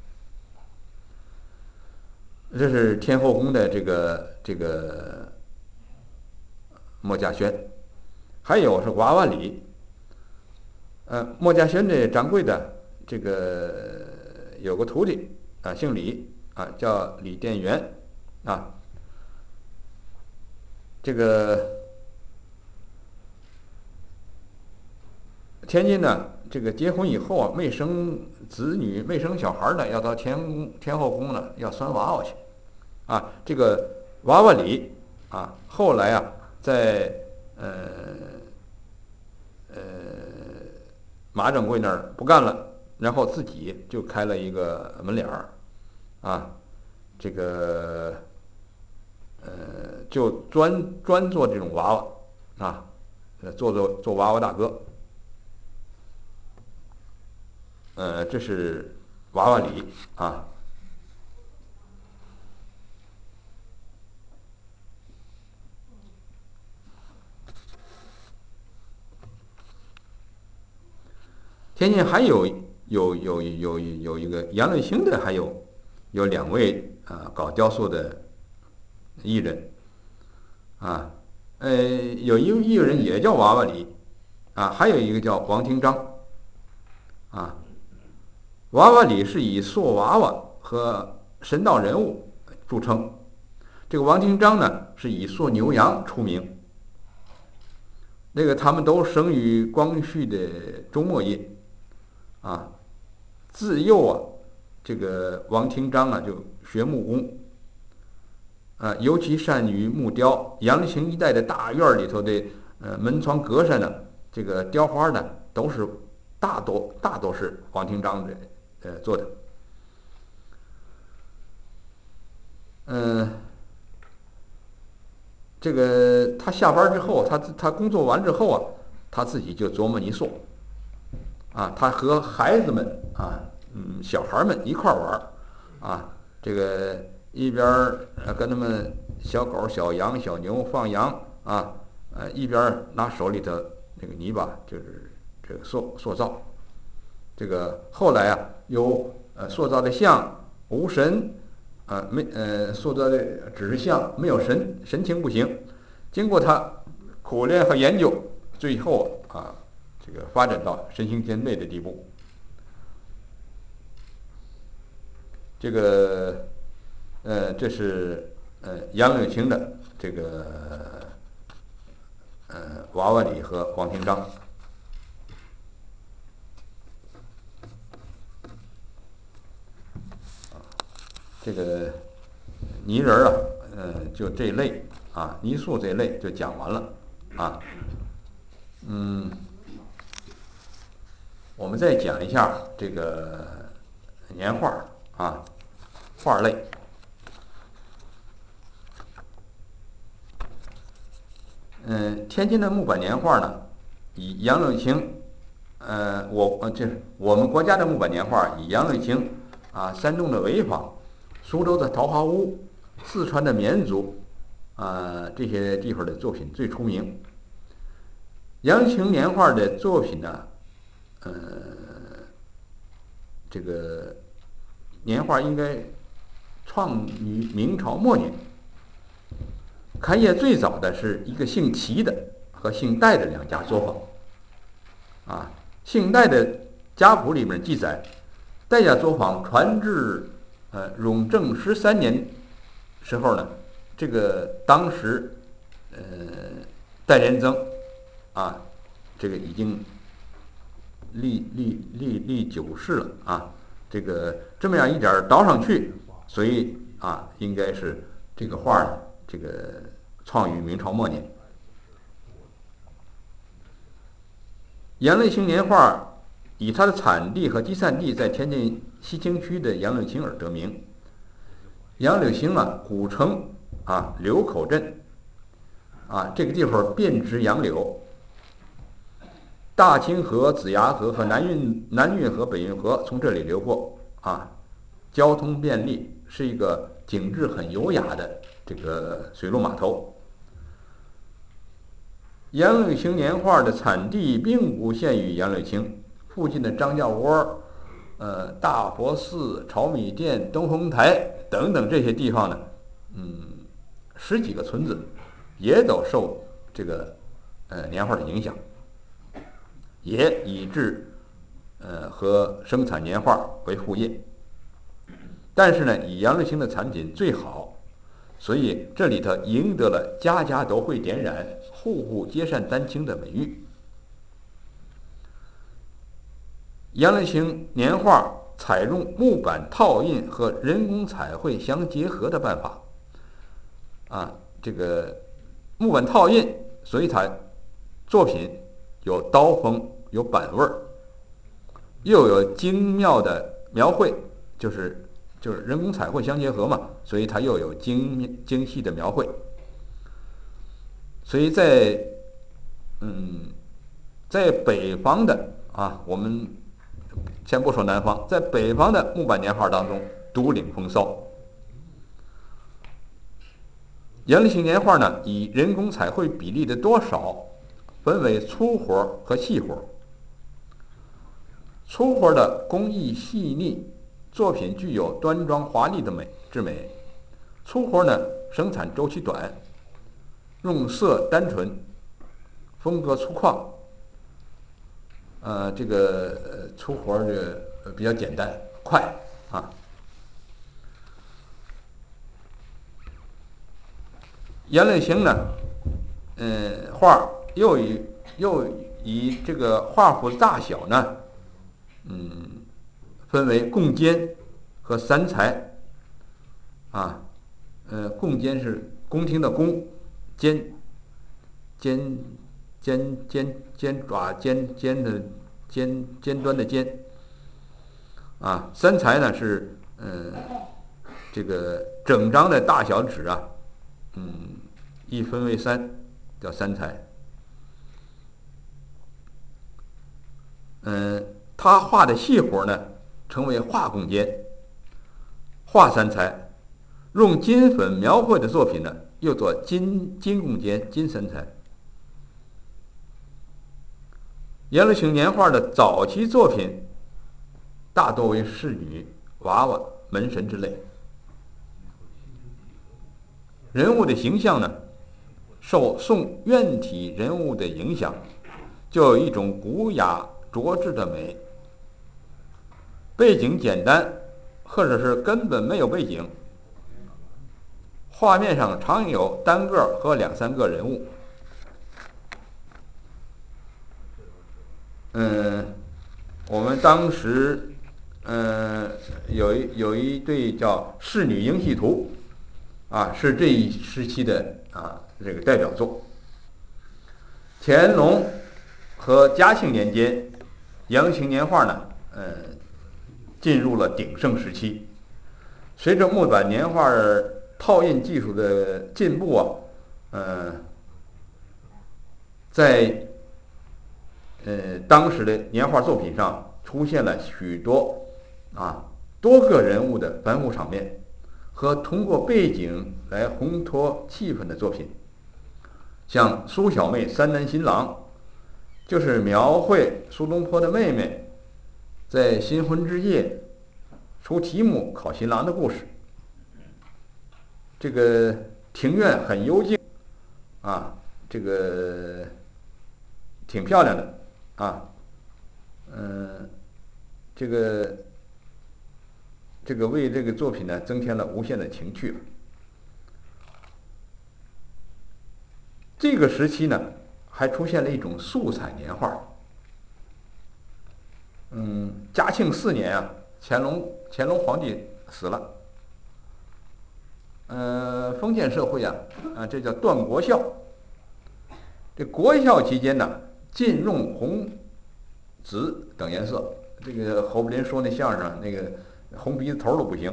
B: 这是天后宫的这个莫稼轩。还有是娃娃李莫稼轩的掌柜的这个有个徒弟姓李叫李殿元这个天津呢，这个结婚以后啊，没生子女、没生小孩呢，要到天后宫呢，要拴娃娃去。啊，这个娃娃礼啊，后来啊，在呃马掌柜那儿不干了，然后自己就开了一个门脸儿，啊，这个就专做这种娃娃啊，做娃娃大哥，这是娃娃礼啊。天津还有一个杨乐兴的，还有两位搞雕塑的艺人啊，有一个艺人也叫娃娃里啊，还有一个叫王廷章啊。娃娃里是以塑娃娃和神道人物著称，这个王廷章呢是以塑牛羊出名。那个他们都生于光绪的中末叶啊，自幼啊，这个王廷章啊就学木工啊，尤其善于木雕。杨行一带的大院里头的门窗格上呢，这个雕花呢都是大多是王廷章的做的。这个他下班之后，他工作完之后啊，他自己就琢磨泥塑啊，他和孩子们啊，小孩们一块玩啊，这个一边跟他们小狗、小羊、小牛放羊啊，一边拿手里头那个泥巴，就是这个塑造。这个后来啊，有塑造的像无神，没塑造的只是像没有神情不行。经过他苦练和研究，最后啊，这个发展到神形兼备的地步。这个这是杨柳青的这个娃娃里和王廷章。这个泥人啊，就这一类啊，泥塑这一类就讲完了啊。我们再讲一下这个年画啊，画类。天津的木板年画呢，以杨柳青，我们国家的木板年画以杨柳青啊，山东的潍坊、苏州的桃花坞、四川的绵族啊这些地方的作品最出名。杨柳青年画的作品呢，这个年画应该创于明朝末年。开业最早的是一个姓齐的和姓戴的两家作坊，啊，姓戴的家谱里面记载，戴家作坊传至永正13年时候呢，这个当时戴连增啊，这个已经历九世了啊，这个这么样一点倒上去，所以啊，应该是这个画呢，这个创于明朝末年。杨柳青年画以它的产地和集散地在天津西青区的杨柳青而得名。杨柳青啊，古称啊柳口镇啊，这个地方遍植杨柳，大清河、子牙河和南运河、北运河从这里流过啊，交通便利，是一个景致很优雅的这个水陆码头。杨柳青年画的产地并不限于杨柳青，附近的张家窝、大佛寺、炒米店、东风台等等这些地方呢，十几个村子也都受这个年画的影响，也以制和生产年画为副业。但是呢，以杨柳青的产品最好，所以这里头赢得了家家都会点染、户户皆善丹青的美誉。 杨柳青年画采用木板套印和人工彩绘相结合的办法这个木板套印，所以它作品有刀锋，有板味儿，又有精妙的描绘，就是人工彩绘相结合嘛，所以它又有精细的描绘。所以在北方的我们先不说南方，在北方的木板年画当中独领风骚。杨柳青年画呢，以人工彩绘比例的多少分为粗活和细活。粗活的工艺细腻，作品具有端庄华丽的之美。粗活呢，生产周期短，用色单纯，风格粗犷。这个粗活比较简单快杨柳青呢，画又以这个画幅大小呢，分为贡笺和三才贡笺是宫廷的宫，尖爪尖的尖端的尖三才呢是这个整张的大小纸一分为三，叫三才。他画的细活呢，称为画贡笺、画三才。用金粉描绘的作品呢，又做金贡笺、金三才。杨柳青年画的早期作品大多为仕女、娃娃、门神之类，人物的形象呢，受宋院体人物的影响，就有一种古雅卓质的美。背景简单，或者是根本没有背景，画面上常有单个和两三个人物。我们当时有一对叫《仕女迎戏图》是这一时期的这个代表作。乾隆和嘉庆年间，杨柳青年画呢，进入了鼎盛时期。随着木板年画套印技术的进步在当时的年画作品上出现了许多多个人物的繁复场面和通过背景来烘托气氛的作品，像苏小妹三男新郎，就是描绘苏东坡的妹妹在新婚之夜出题目考新郎的故事。这个庭院很幽静这个挺漂亮的这个为这个作品呢增添了无限的情趣。这个时期呢，还出现了一种素彩年画。嘉庆4年乾隆皇帝死了。封建社会这叫断国孝。这国孝期间呢，禁用红、紫等颜色。这个侯宝林说那相声那个红鼻子头都不行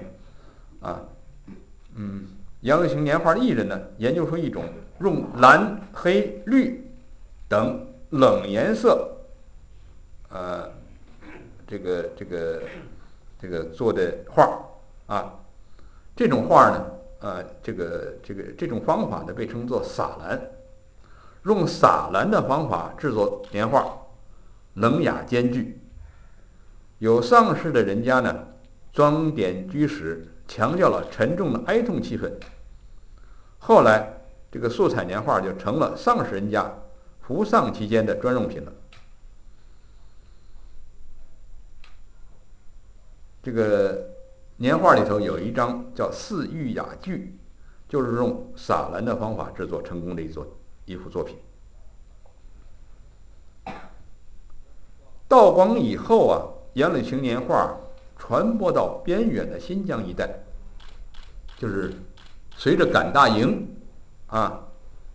B: 杨柳青年画艺人呢，研究出一种用蓝、黑、绿等冷颜色这个做的画这种画呢这种方法呢被称作洒蓝。用洒蓝的方法制作年画，冷雅兼具。有丧事的人家呢，装点居室，强调了沉重的哀痛气氛。后来，这个素彩年画就成了丧事人家服丧期间的专用品了。这个年画里头有一张叫《四玉雅具》，就是用洒蓝的方法制作成功的一幅作品。道光以后杨柳青年画传播到边远的新疆一带，就是随着赶大营啊，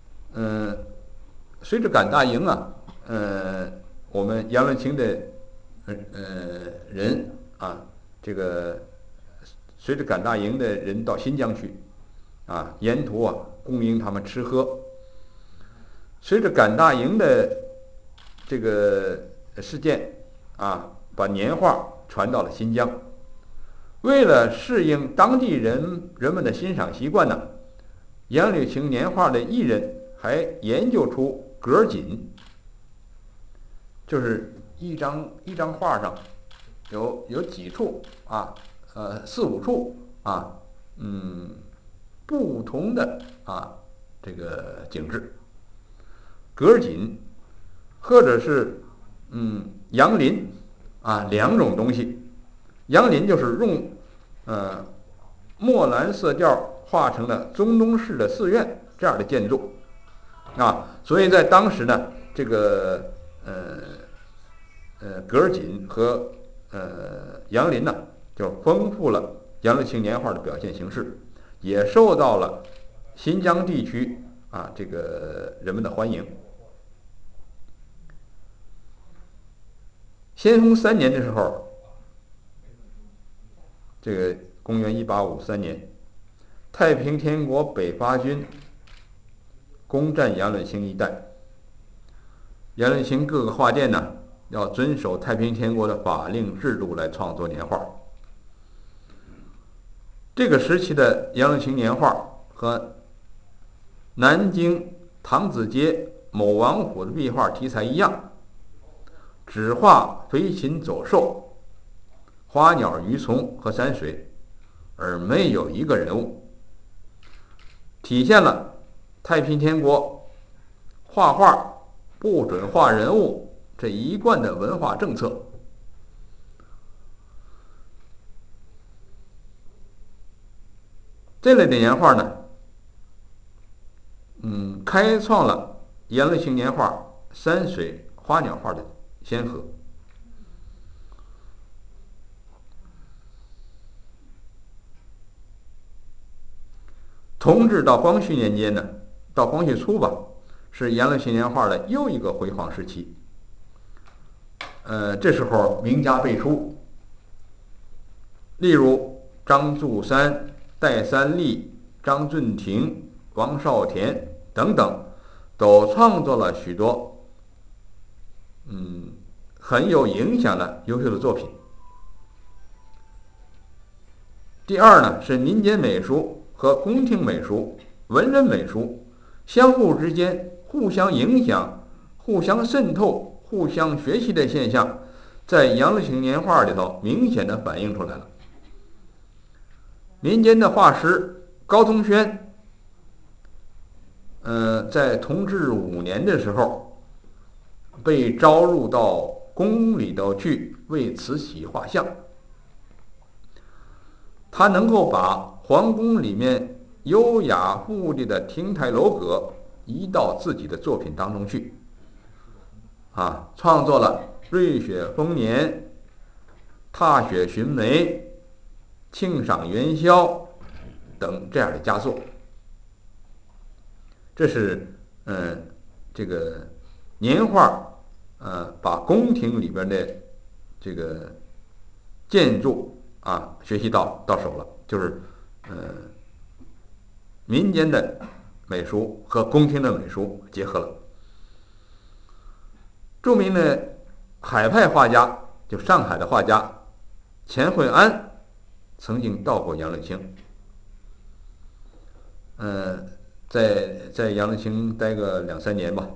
B: 随着赶大营啊，我们杨柳青的人啊，这个随着赶大营的人到新疆去啊，沿途啊供应他们吃喝。随着赶大营的这个事件啊，把年画传到了新疆。为了适应当地人们的欣赏习惯呢，杨柳青年画的艺人还研究出格锦，就是一张画上有几处啊，四五处啊，不同的这个景致，格锦或者是杨林两种东西。杨林就是用墨蓝色调画成了中东式的寺院这样的建筑所以在当时呢，这个格尔锦和杨林呢，就丰富了杨柳青年画的表现形式，也受到了新疆地区这个人们的欢迎。先锋3年的时候，这个公元1853年，太平天国北伐军攻占杨柳青一带。杨柳青各个画店呢，要遵守太平天国的法令制度来创作年画。这个时期的杨柳青年画和南京唐子街某王府的壁画题材一样，只画飞禽走兽、花鸟鱼虫和山水，而没有一个人物，体现了太平天国画画不准画人物这一贯的文化政策。这类的年画呢，开创了杨柳青年画山水花鸟画的先河。同治到光绪年间呢，到光绪初吧，是杨柳青年画的又一个辉煌时期。这时候名家辈出，例如张祝山、戴三立、张俊廷、王少田等等，都创作了许多很有影响的优秀的作品。第二呢，是民间美术和宫廷美术、文人美术相互之间互相影响、互相渗透、互相学习的现象，在杨柳青年画里头明显的反映出来了。民间的画师高宗轩，在同治5年的时候，被招入到宫里头去为慈禧画像。他能够把皇宫里面优雅富丽的亭台楼阁移到自己的作品当中去，创作了瑞雪丰年、踏雪寻梅、庆赏元宵等这样的佳作。这是这个年画把宫廷里边的这个建筑学习到手了，就是民间的美术和宫廷的美术结合了。著名的海派画家，就上海的画家钱惠安，曾经到过杨柳青，在杨柳青待个2-3年吧。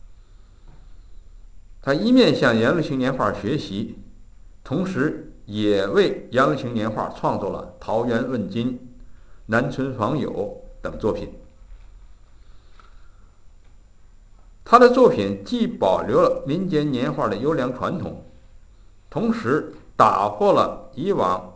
B: 他一面向杨柳青年画学习，同时也为杨柳青年画创作了《桃源问津》《南村访友》等作品。他的作品既保留了民间年画的优良传统，同时打破了以往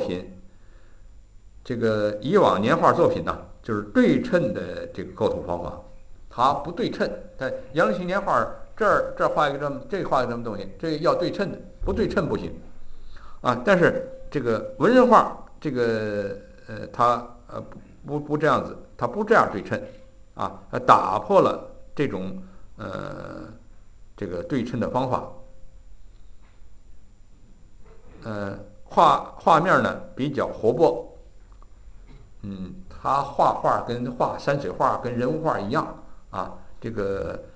B: 年画作品就是对称的这个构图方法。它不对称，但杨柳青年画这画一个这么东西，这要对称的，不对称不行但是这个文人画它不这样子，它不这样对称它打破了这种这个对称的方法。画面呢比较活泼，他画画跟画山水画跟人物画一样这个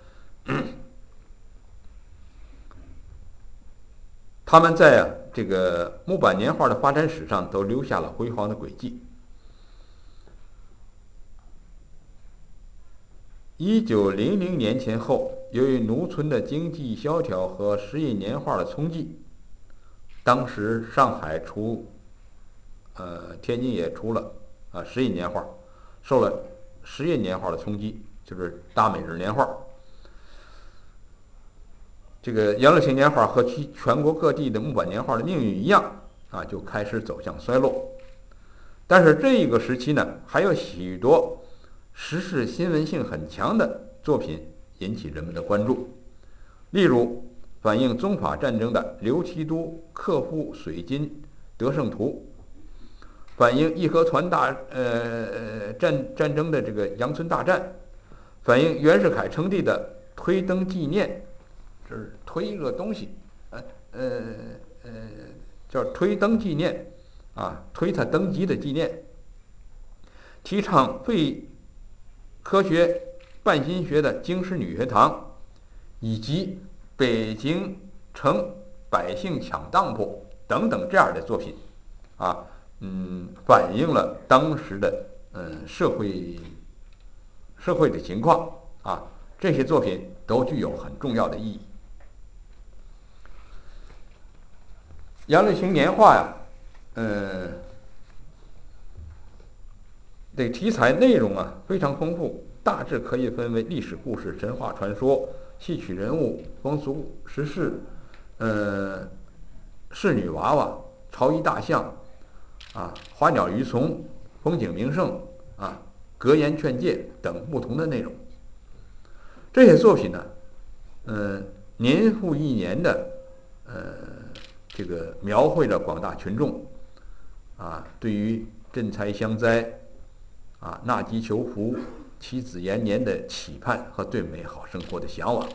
B: 他们在这个木板年画的发展史上都留下了辉煌的轨迹。1900年前后，由于农村的经济萧条和石印年画的冲击，当时上海天津也出了石印年画，受了石印年画的冲击，就是大美人年画。这个杨柳青年画和全国各地的木板年画的命运一样就开始走向衰落。但是这一个时期呢，还有许多时事新闻性很强的作品引起人们的关注，例如反映中法战争的刘其都克复水津得胜图，反映义和团战争的这个杨村大战，反映袁世凯称帝的推登纪念，这是推一个东西，叫推登纪念推他登基的纪念，提倡废科学办心学的京师女学堂，以及北京城百姓抢当铺等等这样的作品反映了当时的社会的情况这些作品都具有很重要的意义。杨柳青年画这题材内容非常丰富，大致可以分为历史故事、神话传说、戏曲人物、风俗时事、仕女娃娃、朝衣大象花鸟鱼虫、风景名胜格言劝诫等不同的内容。这些作品呢，年复一年的这个描绘了广大群众对于赈灾消灾纳吉求福、祈子延年的期盼和对美好生活的向往。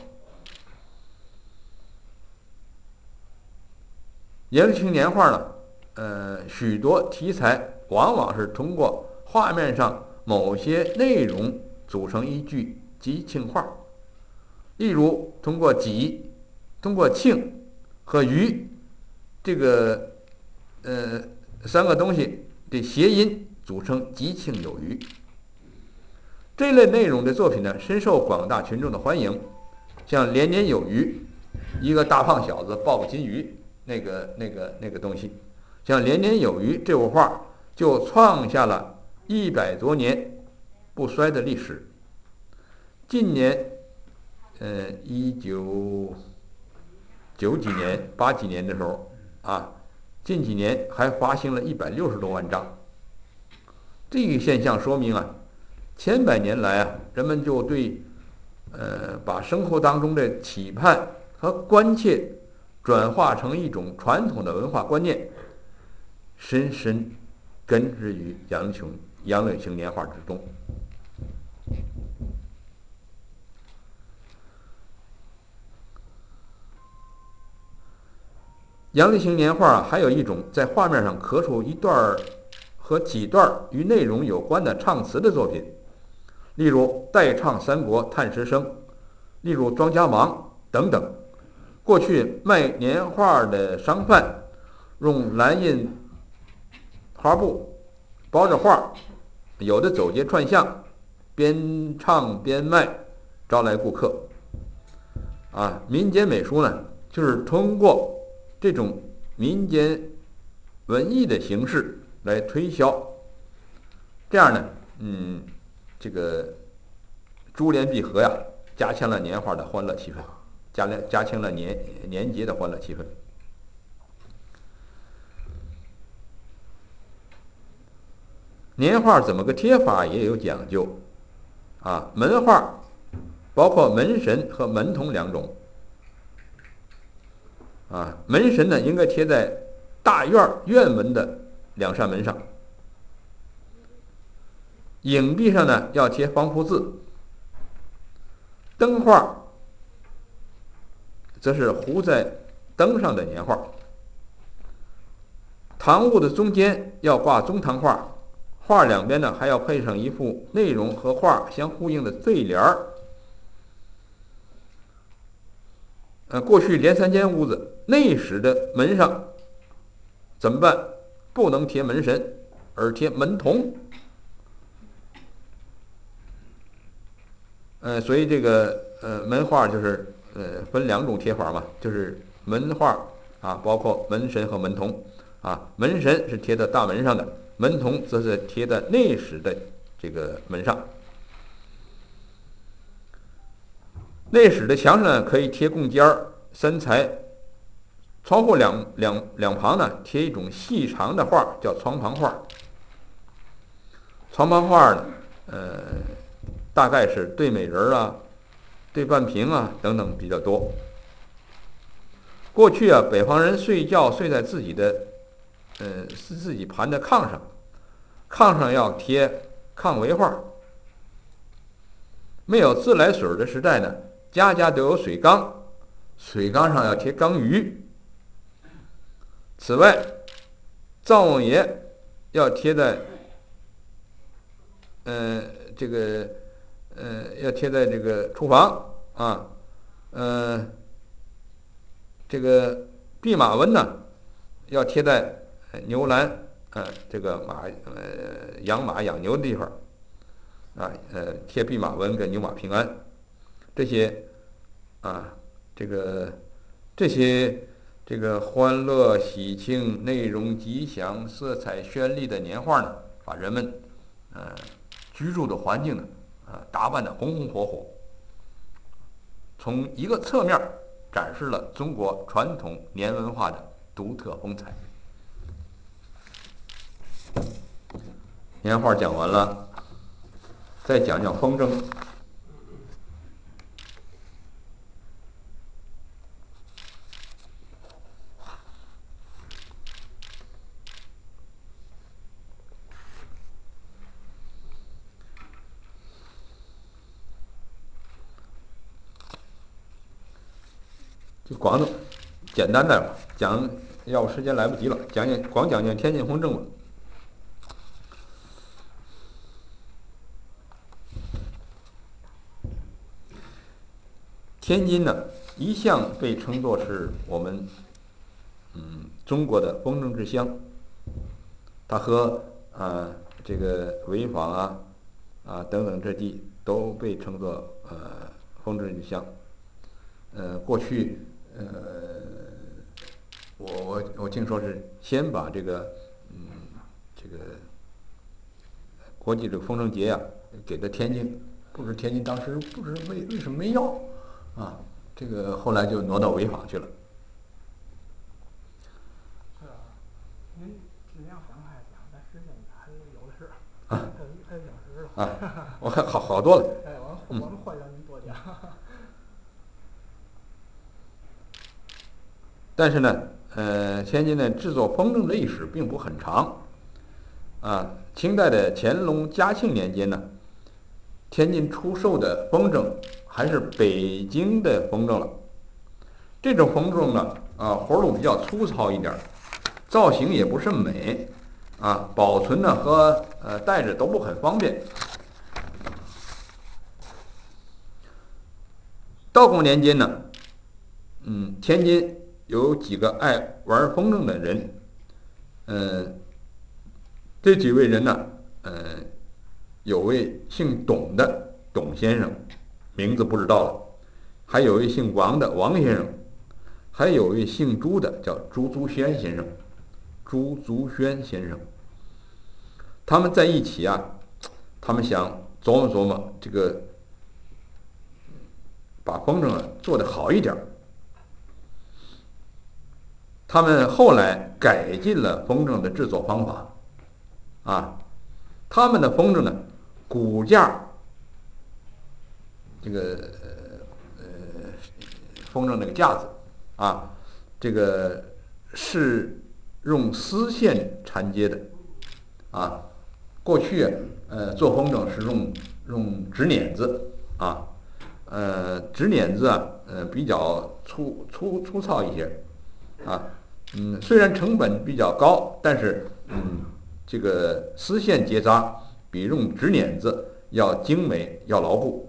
B: 杨柳青年画呢，许多题材往往是通过画面上某些内容组成一句吉庆话，例如通过吉、通过庆和余这个三个东西的谐音组成吉庆有余。这类内容的作品呢，深受广大群众的欢迎，像年年有余，一个大胖小子抱个金鱼，那个东西，像年年有余这幅画就创下了100多年不衰的历史。近年1990几年、80几年的时候近几年还发行了160多万张。这个现象说明千百年来人们就对把生活当中的期盼和关切转化成一种传统的文化观念，深深根植于杨柳青年画之中。杨柳青年画还有一种在画面上刻出一段和几段与内容有关的唱词的作品，例如代唱三国叹时声，例如庄家忙等等。过去卖年画的商贩用蓝印花布包着画，有的走街串巷，边唱边卖，招来顾客民间美术呢，就是通过这种民间文艺的形式来推销，这样呢这个珠联璧合加强了年画的欢乐气氛，加强了年节的欢乐气氛。年画怎么个贴法也有讲究门画包括门神和门童两种门神呢应该贴在大院门的2扇门上。影壁上呢要贴防腐字，灯画则是糊在灯上的年画。堂屋的中间要挂中堂画，画两边呢还要配上一幅内容和画相呼应的对联儿。过去连3间屋子内室的门上怎么办？不能贴门神，而贴门童。所以这个门画就是分2种贴法嘛，就是门画啊，包括门神和门童啊。门神是贴在大门上的，门童则是贴在内室的这个门上。内室的墙上呢可以贴供间儿、三才，窗户两旁呢贴一种细长的画，叫窗旁画。窗旁画呢，大概是对美人啊、对半屏啊等等比较多。过去啊，北方人睡觉睡在自己盘的炕上，炕上要贴炕围画。没有自来水的时代呢，家家都有水缸，水缸上要贴缸鱼。此外，灶王爷要贴在要贴在这个厨房啊，这个弼马温呢要贴在牛栏这个养马养牛的地方啊，贴弼马温跟牛马平安。这些啊，这些欢乐喜庆、内容吉祥、色彩绚丽的年画呢，把人们居住的环境呢打扮得红红火火，从一个侧面展示了中国传统年文化的独特风采。年画讲完了，再讲讲风筝。就光简单的讲，要不时间来不及了，讲讲天津风筝吧。天津呢，一向被称作是我们中国的风筝之乡。它和这个潍坊等等这地都被称作风筝之乡。过去我听说是先把这个国际这个风筝节给了天津，不是天津当时不知为什么没要啊，这个后来就挪到潍坊去了。
C: 是啊，您质量想开讲，但时间还有的是，还有1小时了。
B: 我看好多了。
C: 我们会让您多讲。
B: 但是呢，天津的制作风筝的历史并不很长。清代的乾隆、嘉庆年间呢，天津出售的风筝还是北京的风筝了。这种风筝呢，活路比较粗糙一点，造型也不甚美，保存呢和带着都不很方便。道光年间呢，天津有几个爱玩风筝的人，这几位人呢，有位姓董的董先生，名字不知道了，还有位姓王的王先生，还有位姓朱的叫朱足轩先生。朱足轩先生，他们在一起他们想琢磨琢磨这个，把风筝做得好一点。他们后来改进了风筝的制作方法他们的风筝呢，骨架这个风筝那个架子这个是用丝线缠接的啊。过去做风筝是用纸捻子啊，纸捻子啊，比较粗糙一些啊，虽然成本比较高，但是这个丝线结扎比用纸捻子要精美，要牢固。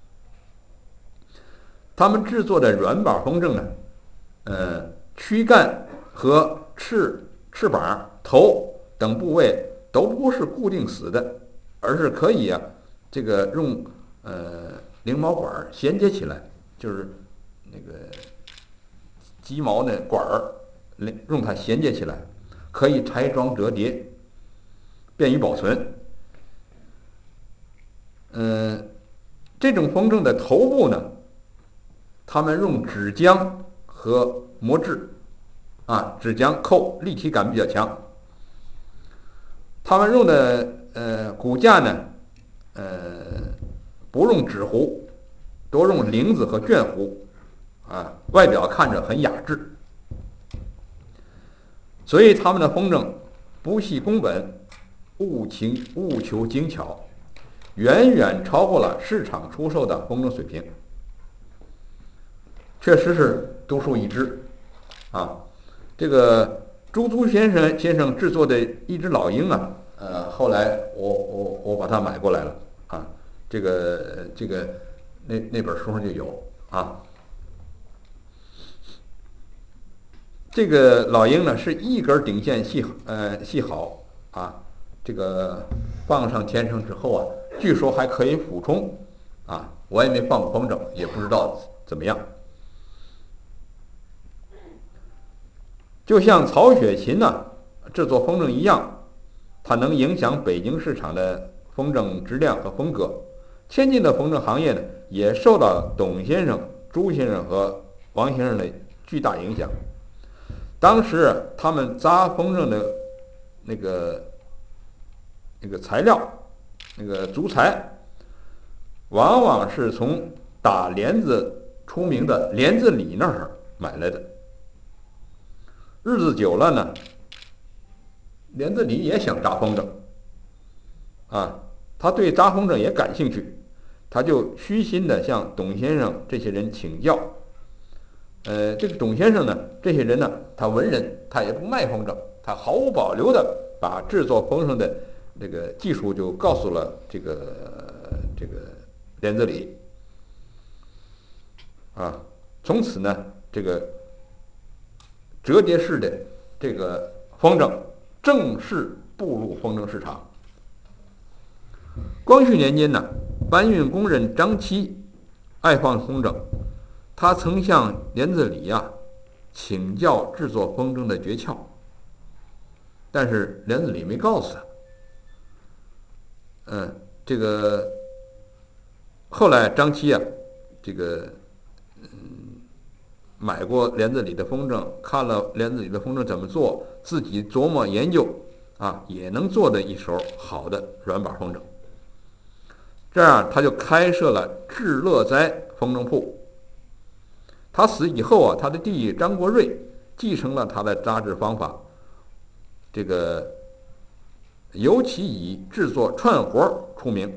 B: 他们制作的软板风筝呢，躯干和翅膀、头等部位都不是固定死的，而是可以这个用翎毛管衔接起来，就是那个鸡毛的管儿，用它衔接起来，可以拆装折叠，便于保存。这种风筝的头部呢，他们用纸浆和磨制纸浆扣立体感比较强。他们用的骨架呢，不用纸糊，多用绫子和绢糊外表看着很雅致。所以他们的风筝不惜工本，务求精巧，远远超过了市场出售的风筝水平，确实是独树一帜啊。这个朱租先生制作的一只老鹰后来我把它买过来了啊，这个那本书上就有啊。这个老鹰呢是一根顶线系好啊，这个放上天绳之后据说还可以俯冲我也没放过风筝，也不知道怎么样。就像曹雪芹制作风筝一样，它能影响北京市场的风筝质量和风格。天津的风筝行业呢，也受到董先生、朱先生和王先生的巨大影响。当时他们扎风筝的那个材料，那个竹材，往往是从打莲子出名的莲子李那儿买来的。日子久了呢，莲子李也想扎风筝他对扎风筝也感兴趣，他就虚心的向董先生这些人请教。这个董先生呢，这些人呢，他文人，他也不卖风筝，他毫无保留的把制作风筝的这个技术就告诉了这个莲子李从此呢，这个折叠式的这个风筝正式步入风筝市场。光绪年间呢，搬运工人张七爱放风筝，他曾向莲子李请教制作风筝的诀窍，但是莲子李没告诉他。这个后来张七这个买过莲子李的风筝，看了莲子李的风筝怎么做，自己琢磨研究也能做的一手好的软板风筝。这样他就开设了智乐斋风筝铺。他死以后他的弟张国瑞继承了他的扎制方法，这个尤其以制作串活出名。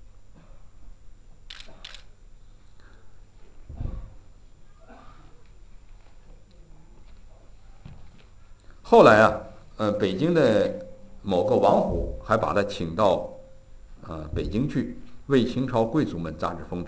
B: 后来北京的某个王府还把他请到北京去，为清朝贵族们扎制风筝。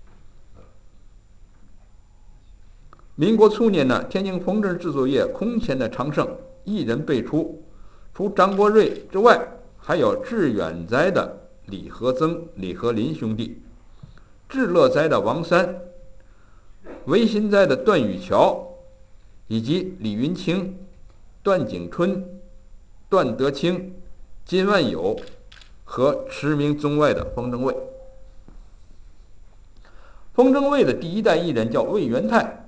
B: 民国初年呢，天津风筝制作业空前的昌盛，艺人辈出。除张国瑞之外，还有致远斋的李和曾、李和林兄弟，智乐斋的王三，维新斋的段宇桥，以及李云清、段景春、段德清、金万有和驰名中外的风筝卫。风筝卫的第一代艺人叫魏元泰，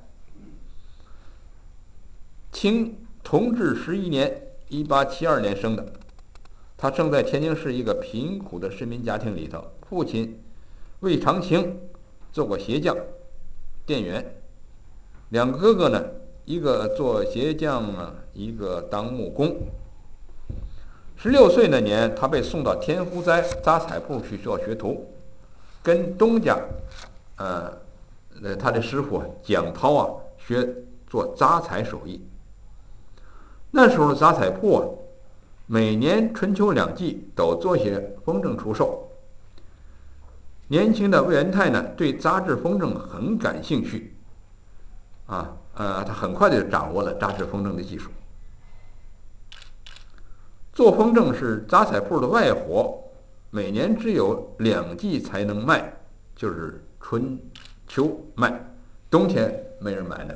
B: 清同治11年1872年生的。他生在天津市一个贫苦的市民家庭里头，父亲魏长清做过鞋匠、店员，两个哥哥呢
D: 一个做鞋匠啊，一个当木工。16岁那年，他被送到天湖斋扎彩铺去做学徒，跟东家，他的师傅蒋涛啊学做扎彩手艺。那时候的扎彩铺啊，每年春秋两季都做些风筝出售。年轻的魏元泰呢，对扎制风筝很感兴趣，他很快就掌握了扎制风筝的技术。做风筝是扎彩铺的外活，每年只有2季才能卖，就是春秋卖，冬天没人买呢。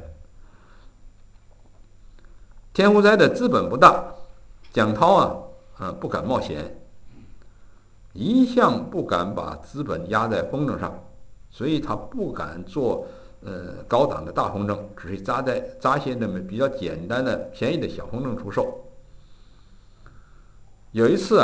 D: 天湖斋的资本不大，蒋涛不敢冒险，一向不敢把资本压在风筝上，所以他不敢做高档的大风筝，只是扎些那么比较简单的便宜的小风筝出售。有一次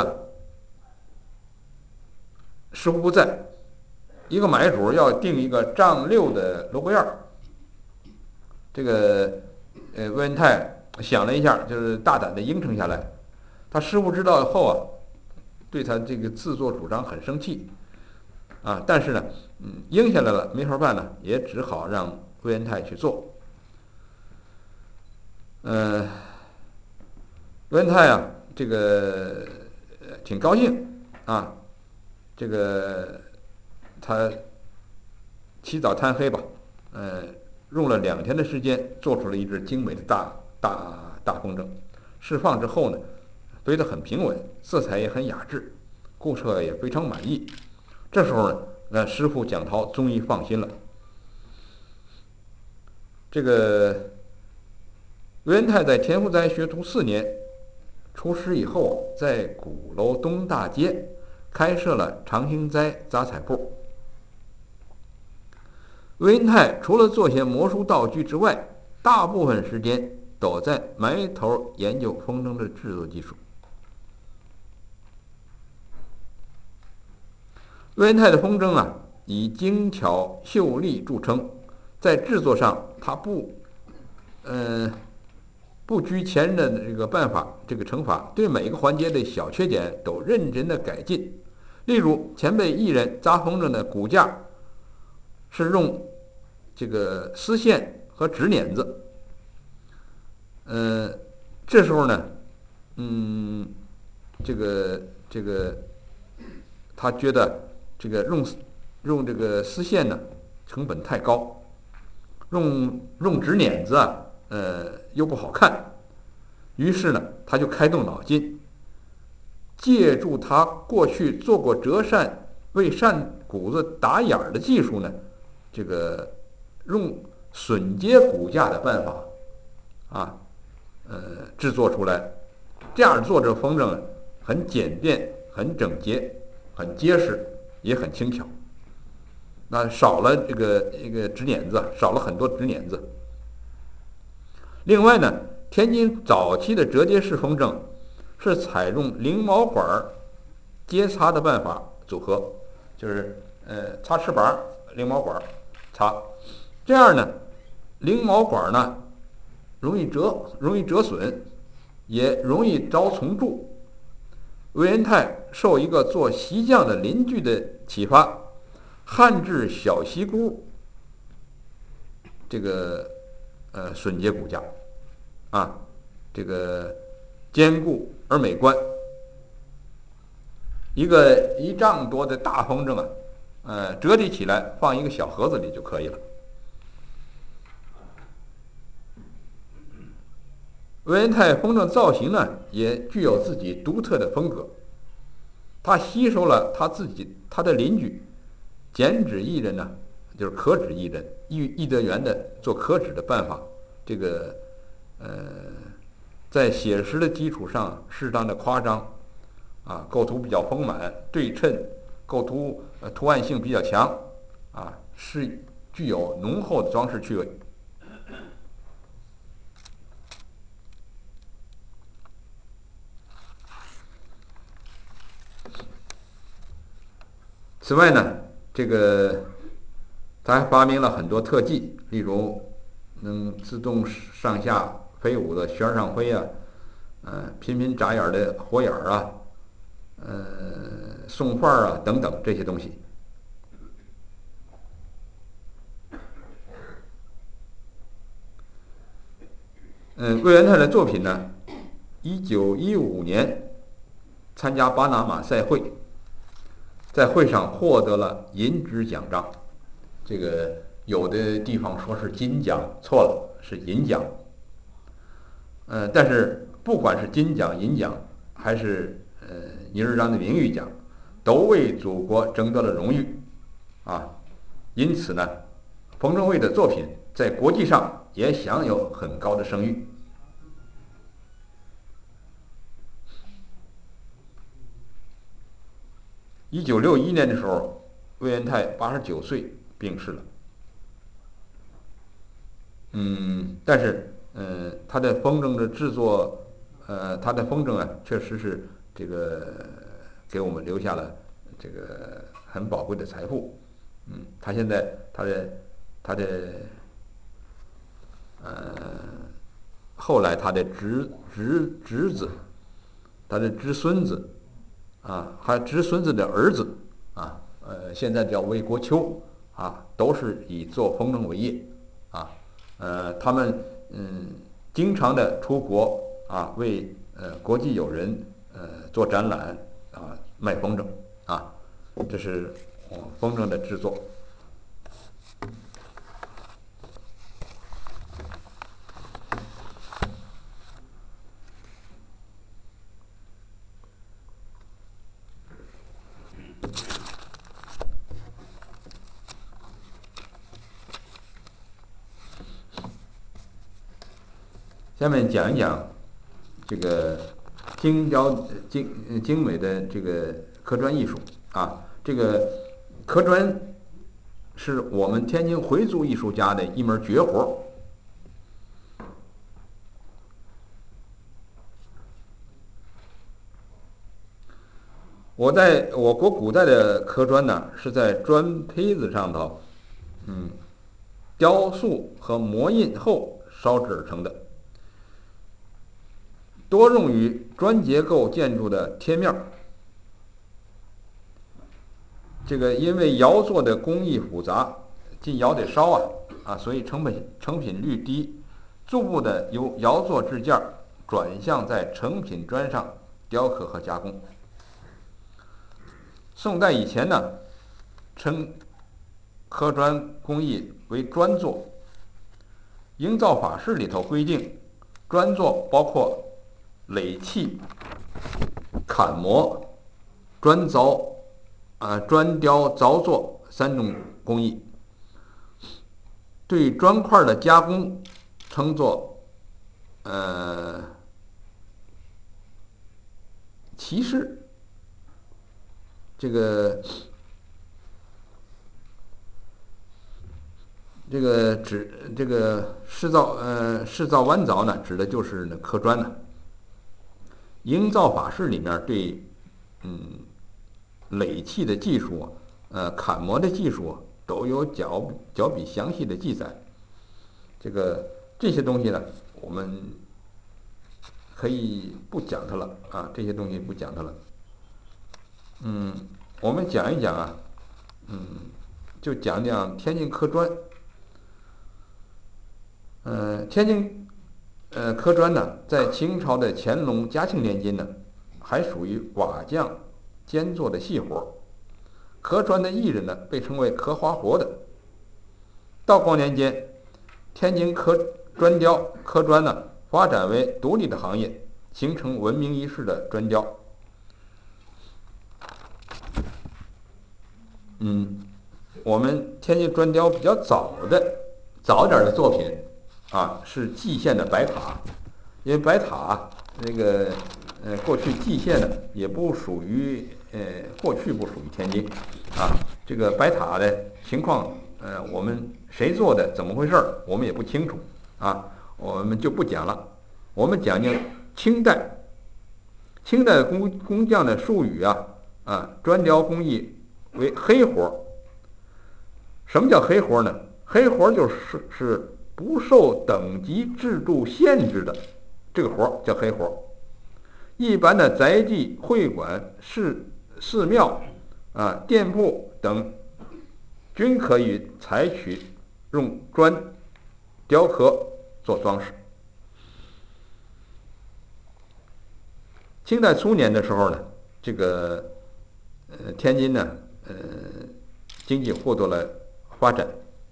D: 师傅不在，一个买主要订一个丈6的罗锅燕儿，这个魏文泰想了一下，就是大胆的应承下来。他师傅知道后对他这个自作主张很生气但是呢，应下来了，没法办呢，也只好让魏文泰去做。魏文泰这个挺高兴这个他起早贪黑吧，用了2天的时间做出了一只精美的大风筝。释放之后呢，飞得很平稳，色彩也很雅致，顾客也非常满意。这时候呢，师傅蒋涛终于放心了。这个魏文泰在天湖斋学徒4年，出师以后在鼓楼东大街开设了长兴斋扎彩铺。魏文泰除了做些魔术道具之外，大部分时间都在埋头研究风筝的制作技术。魏文泰的风筝以精巧秀丽著称，在制作上他不拘前人的这个办法，这个成法，对每个环节的小缺点都认真的改进。例如，前辈艺人扎风筝的骨架是用这个丝线和纸捻子，这时候呢，这个他觉得这个用这个丝线呢成本太高，用纸捻子又不好看，于是呢他就开动脑筋，借助他过去做过折扇为扇骨子打眼儿的技术呢，这个用榫接骨架的办法制作出来。这样做这风筝很简便、很整洁、很结实，也很轻巧。那少了这个纸捻子，少了很多纸捻子。另外呢，天津早期的折叠式风筝是采用翎毛管接擦的办法组合，就是擦翅膀，翎毛管擦，这样呢，翎毛管呢容易折损，也容易招虫蛀。魏文泰受一个做席匠的邻居的启发，焊制小席箍，这个榫接骨架这个坚固而美观。一个1丈多的大风筝折叠起来放一个小盒子里就可以了。魏文泰风筝造型呢，也具有自己独特的风格。他吸收了他的邻居剪纸艺人呢，就是刻纸艺人易德元的做刻纸的办法。这个在写实的基础上适当的夸张构图比较丰满对称，构图图案性比较强是具有浓厚的装饰趣味。此外呢，这个他还发明了很多特技，例如能自动上下飞舞的旋上飞啊，频频眨眼的火眼啊，送饭啊等等这些东西。魏源泰的作品呢，1915年参加巴拿马赛会，在会上获得了银质奖章。这个有的地方说是金奖，错了，是银奖。但是不管是金奖、银奖，还是尼日章的名誉奖，都为祖国争得了荣誉啊。因此呢，冯正慧的作品在国际上也享有很高的声誉。1961年的时候，魏源泰89岁病逝了。但是他的风筝的制作，他的风筝啊，确实是这个给我们留下了这个很宝贵的财富。他现在他的后来他的侄子，他的侄孙子啊，还侄孙子的儿子啊，现在叫魏国秋啊，都是以做风筝为业啊。他们经常的出国啊，为国际友人做展览啊，卖风筝啊，这是风筝的制作。下面讲一讲这个精美的这个刻砖艺术啊。这个刻砖是我们天津回族艺术家的一门绝活。我国古代的刻砖呢，是在砖坯子上头，雕塑和磨印后烧制而成的，多用于砖结构建筑的贴面。这个因为窑做的工艺复杂，进窑得烧所以成品率低，逐步的由窑做制件转向在成品砖上雕刻和加工。宋代以前呢，称刻砖工艺为砖作。营造法式里头规定，砖作包括垒砌、砍磨、砖凿、砖雕、凿作3种工艺。对砖块的加工称作漆饰。这个制造弯凿呢，指的就是刻砖呢。营造法式里面对垒砌的技术砍磨的技术都有较比详细的记载。这些东西呢，我们可以不讲它了啊，这些东西不讲它了。我们讲一讲就讲讲天津刻砖。天津刻砖呢，在清朝的乾隆、嘉庆年间呢，还属于瓦匠兼做的细活。刻砖的艺人呢，被称为刻花活的。道光年间，天津砖雕刻砖呢，发展为独立的行业，形成闻名一世的砖雕。我们天津砖雕比较早一点的作品是蓟县的白塔。因为白塔过去蓟县呢也不属于过去不属于天津这个白塔的情况我们谁做的怎么回事我们也不清楚我们就不讲了。我们讲讲清代工匠的术语砖雕工艺为黑活。什么叫黑活呢？黑活就是不受等级制度限制的这个活叫黑活。一般的宅基、会馆、寺庙、店铺等均可以采取用砖雕刻做装饰。清代初年的时候呢，这个天津呢经济获得了发展，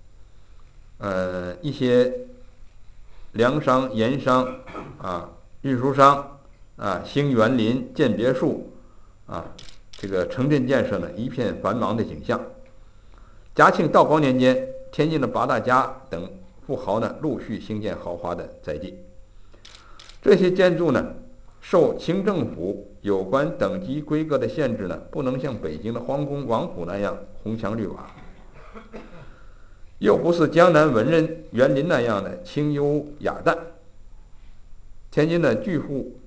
D: 一些粮商、盐商运输商兴园林、建别墅这个城镇建设呢一片繁忙的景象。嘉庆、道光年间，天津的八大家等富豪呢陆续兴建豪华的宅基，这些建筑呢受清政府有关等级规格的限制呢，不能像北京的皇宫、王府那样红墙绿瓦，又不是江南文人园林那样的清幽雅淡。天津的巨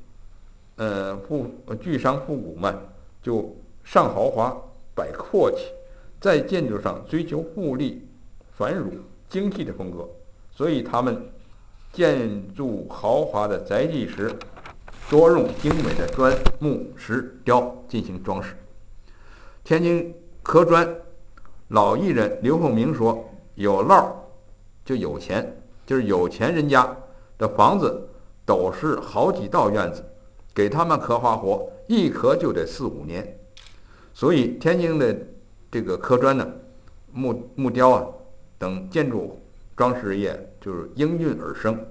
D: 商富贾们就上豪华摆阔气，在建筑上追求富丽、繁缛、精细的风格，所以他们建筑豪华的宅基时，多用精美的砖、木、石雕进行装饰。天津刻砖老艺人刘凤明说：“有烙就有钱，就是有钱人家的房子都是好几道院子，给他们刻花活，一刻就得4-5年。所以天津的这个刻砖呢，木雕等建筑装饰业就是应运而生。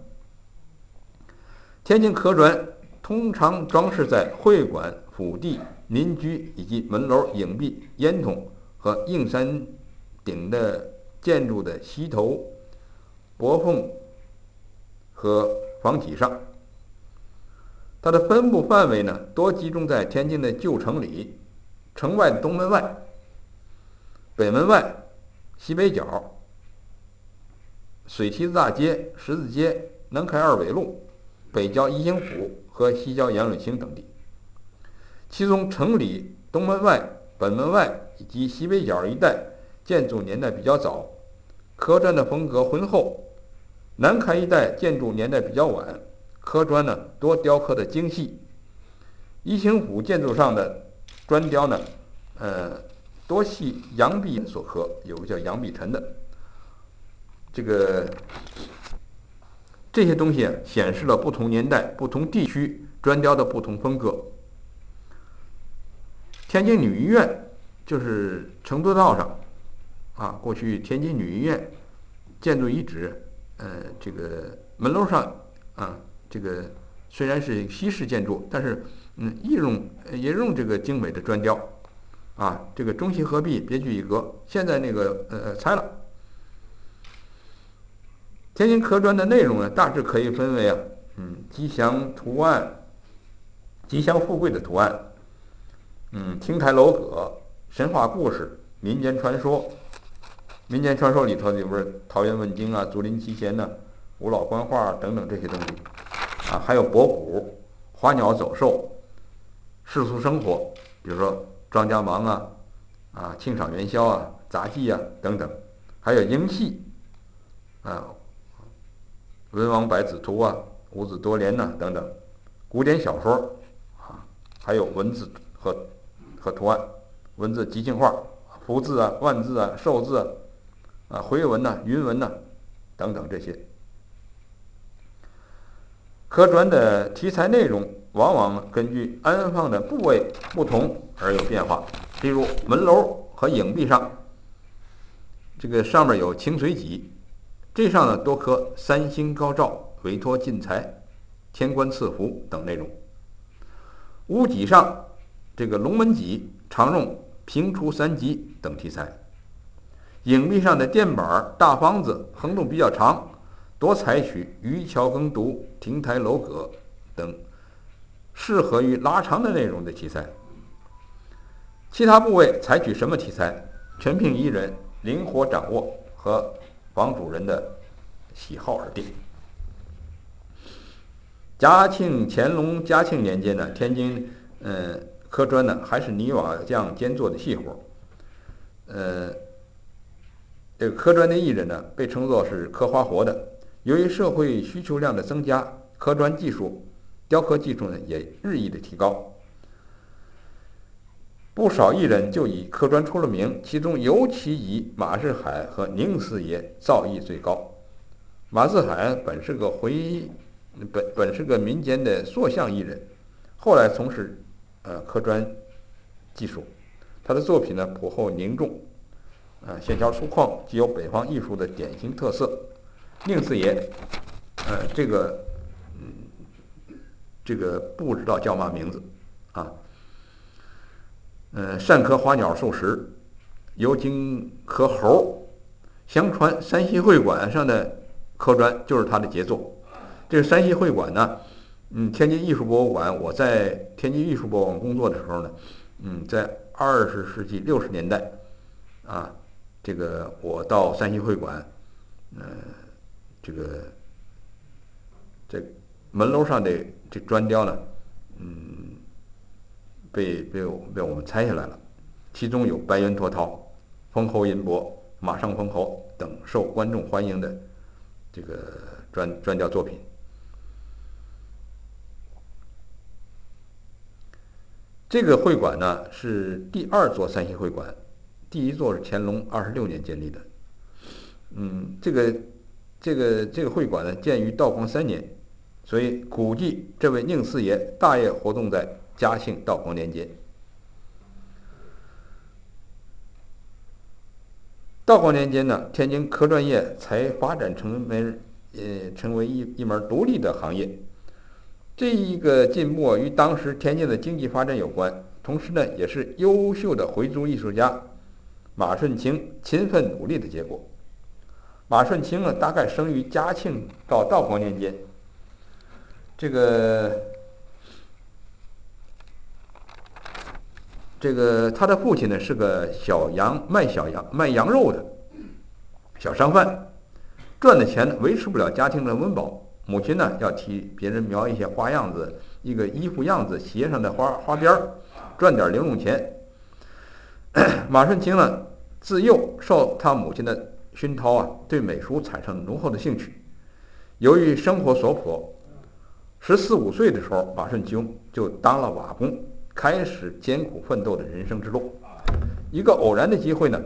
D: 天津刻砖通常装饰在会馆、府邸、民居以及门楼、影壁、烟筒和硬山顶的建筑的西头、薄缝和房体上。它的分布范围呢，多集中在天津的旧城里，城外的东门外、北门外、西北角、水梯子大街、十字街、南开二纬路、北郊宜兴府和西郊杨柳青等地。其中城里东门外、本门外以及西北角一带建筑年代比较早，刻砖的风格浑厚；南开一带建筑年代比较晚，刻砖呢多雕刻的精细。宜兴府建筑上的砖雕呢，多系杨碧所刻，有个叫杨碧臣的。这些东西显示了不同年代、不同地区砖雕的不同风格。天津女医院就是成都道上过去天津女医院建筑遗址，这个门楼上这个虽然是西式建筑，但是也用这个精美的砖雕这个中西合璧，别具一格。现在那个拆了。天津刻砖的内容呢，大致可以分为吉祥图案、吉祥富贵的图案，亭台楼阁、神话故事、民间传说。民间传说里头有不是桃源问经竹林七贤五老官话等等这些东西还有博古、花鸟走兽、世俗生活，比如说庄稼忙庆赏元宵杂技等等，还有迎戏文王百子图五子多莲等等，古典小说还有文字和图案，文字吉庆话、福字万字寿字回文云文等等这些。刻砖的题材内容往往根据安放的部位不同而有变化，例如门楼和影壁上，这个上面有清水脊，这上多刻三星高照、委托进财、天官赐福等内容。屋脊上这个龙门脊常用平出三吉等题材。影壁上的垫板、大方子横洞比较长，多采取渔樵耕读、亭台楼阁等适合于拉长的内容的题材。其他部位采取什么题材，全凭一人灵活掌握和房主人的喜好而定。嘉庆、乾隆、嘉庆年间呢，天津刻砖呢还是泥瓦匠兼做的细活。这个刻砖的艺人呢，被称作是刻花活的， 由于社会需求量的增加，刻砖技术、雕刻技术呢也日益的提高。不少艺人就以刻砖出了名，其中尤其以马世海和宁四爷造诣最高。马世海本是个民间的塑像艺人，后来从事刻砖技术。他的作品呢朴厚凝重，线条粗犷，具有北方艺术的典型特色。宁四爷，这个不知道叫嘛名字啊。善刻花鸟兽石，尤精刻猴。相传山西会馆上的刻砖就是他的杰作。这个山西会馆呢，天津艺术博物馆，我在天津艺术博物馆工作的时候呢，在20世纪60年代，这个我到山西会馆，这个在门楼上的这砖雕呢，被我们拆下来了，其中有白云脱涛、封侯银帛、马上封侯等受观众欢迎的这个砖雕作品。这个会馆呢是第2座山西会馆，第1座是乾隆26年建立的。这个会馆呢建于道光3年，所以估计这位宁四爷大业活动在嘉庆、道光年间。道光年间呢，天津刻砖业才发展成为一门独立的行业。这一个进步与当时天津的经济发展有关，同时呢，也是优秀的回族艺术家马顺清勤奋努力的结果。马顺清呢，大概生于嘉庆到道光年间。这个他的父亲呢是个卖羊肉的小商贩，赚的钱维持不了家庭的温饱。母亲呢要替别人描一些花样子，一个衣服样子鞋上的花边，赚点零用钱。马顺清呢自幼受他母亲的熏陶对美术产生浓厚的兴趣。由于生活所迫，14、15岁的时候，马顺清就当了瓦工，开始艰苦奋斗的人生之路。一个偶然的机会呢，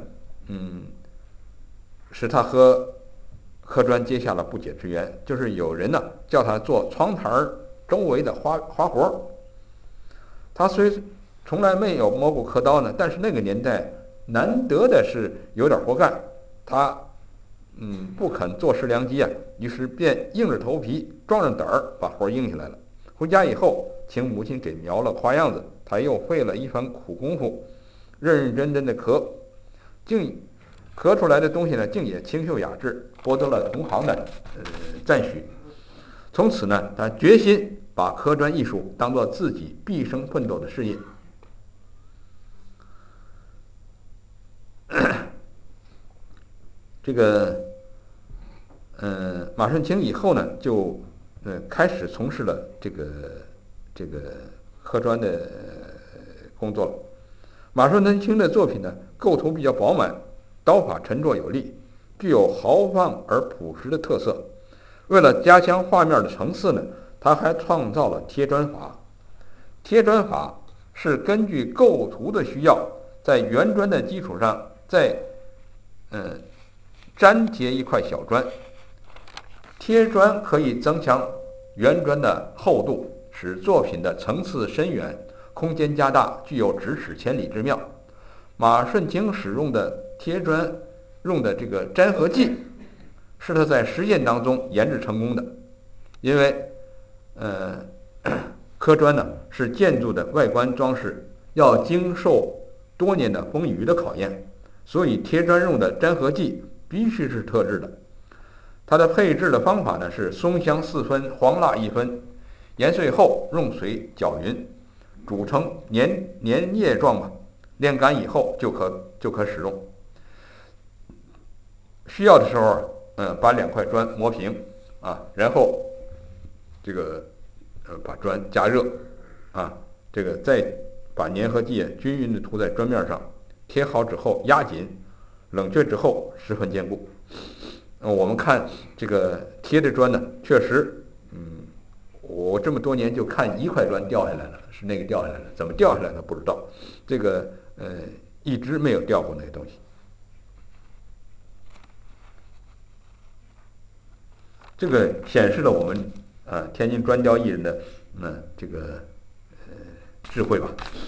D: 使他和刻砖结下了不解之缘，就是有人呢叫他做窗台周围的花活。他虽从来没有摸过刻刀呢，但是那个年代难得的是有点活干，他不肯坐失良机于是便硬着头皮壮着胆儿把活应下来了。回家以后，请母亲给描了花样子，他又费了一番苦功夫，认认真真的刻，刻出来的东西呢，竟也清秀雅致，博得了同行的赞许。从此呢，他决心把刻砖艺术当作自己毕生奋斗的事业。这个马顺清以后呢，就开始从事了这个刻砖的工作了。马顺清的作品呢，构图比较饱满，刀法沉着有力，具有豪放而朴实的特色。为了加强画面的层次呢，他还创造了贴砖法。贴砖法是根据构图的需要，在原砖的基础上再粘贴一块小砖。贴砖可以增强原砖的厚度，使作品的层次深远，空间加大，具有咫尺千里之妙。马顺清使用的贴砖用的这个粘合剂，是他在实践当中研制成功的。因为刻砖呢是建筑的外观装饰，要经受多年的风雨的考验，所以贴砖用的粘合剂必须是特制的。它的配制的方法呢是松香4分，黄蜡1分，研碎后用水搅匀，煮成粘液状晾干以后就可使用。需要的时候把2块砖磨平然后这个把砖加热这个再把粘合剂均匀的涂在砖面上，贴好之后压紧，冷却之后十分坚固。 我们看这个贴的砖呢，确实，我这么多年就看一块砖掉下来了，是那个掉下来了，怎么掉下来的不知道，这个一直没有掉过那个东西。这个显示了我们天津砖雕艺人的这个智慧吧。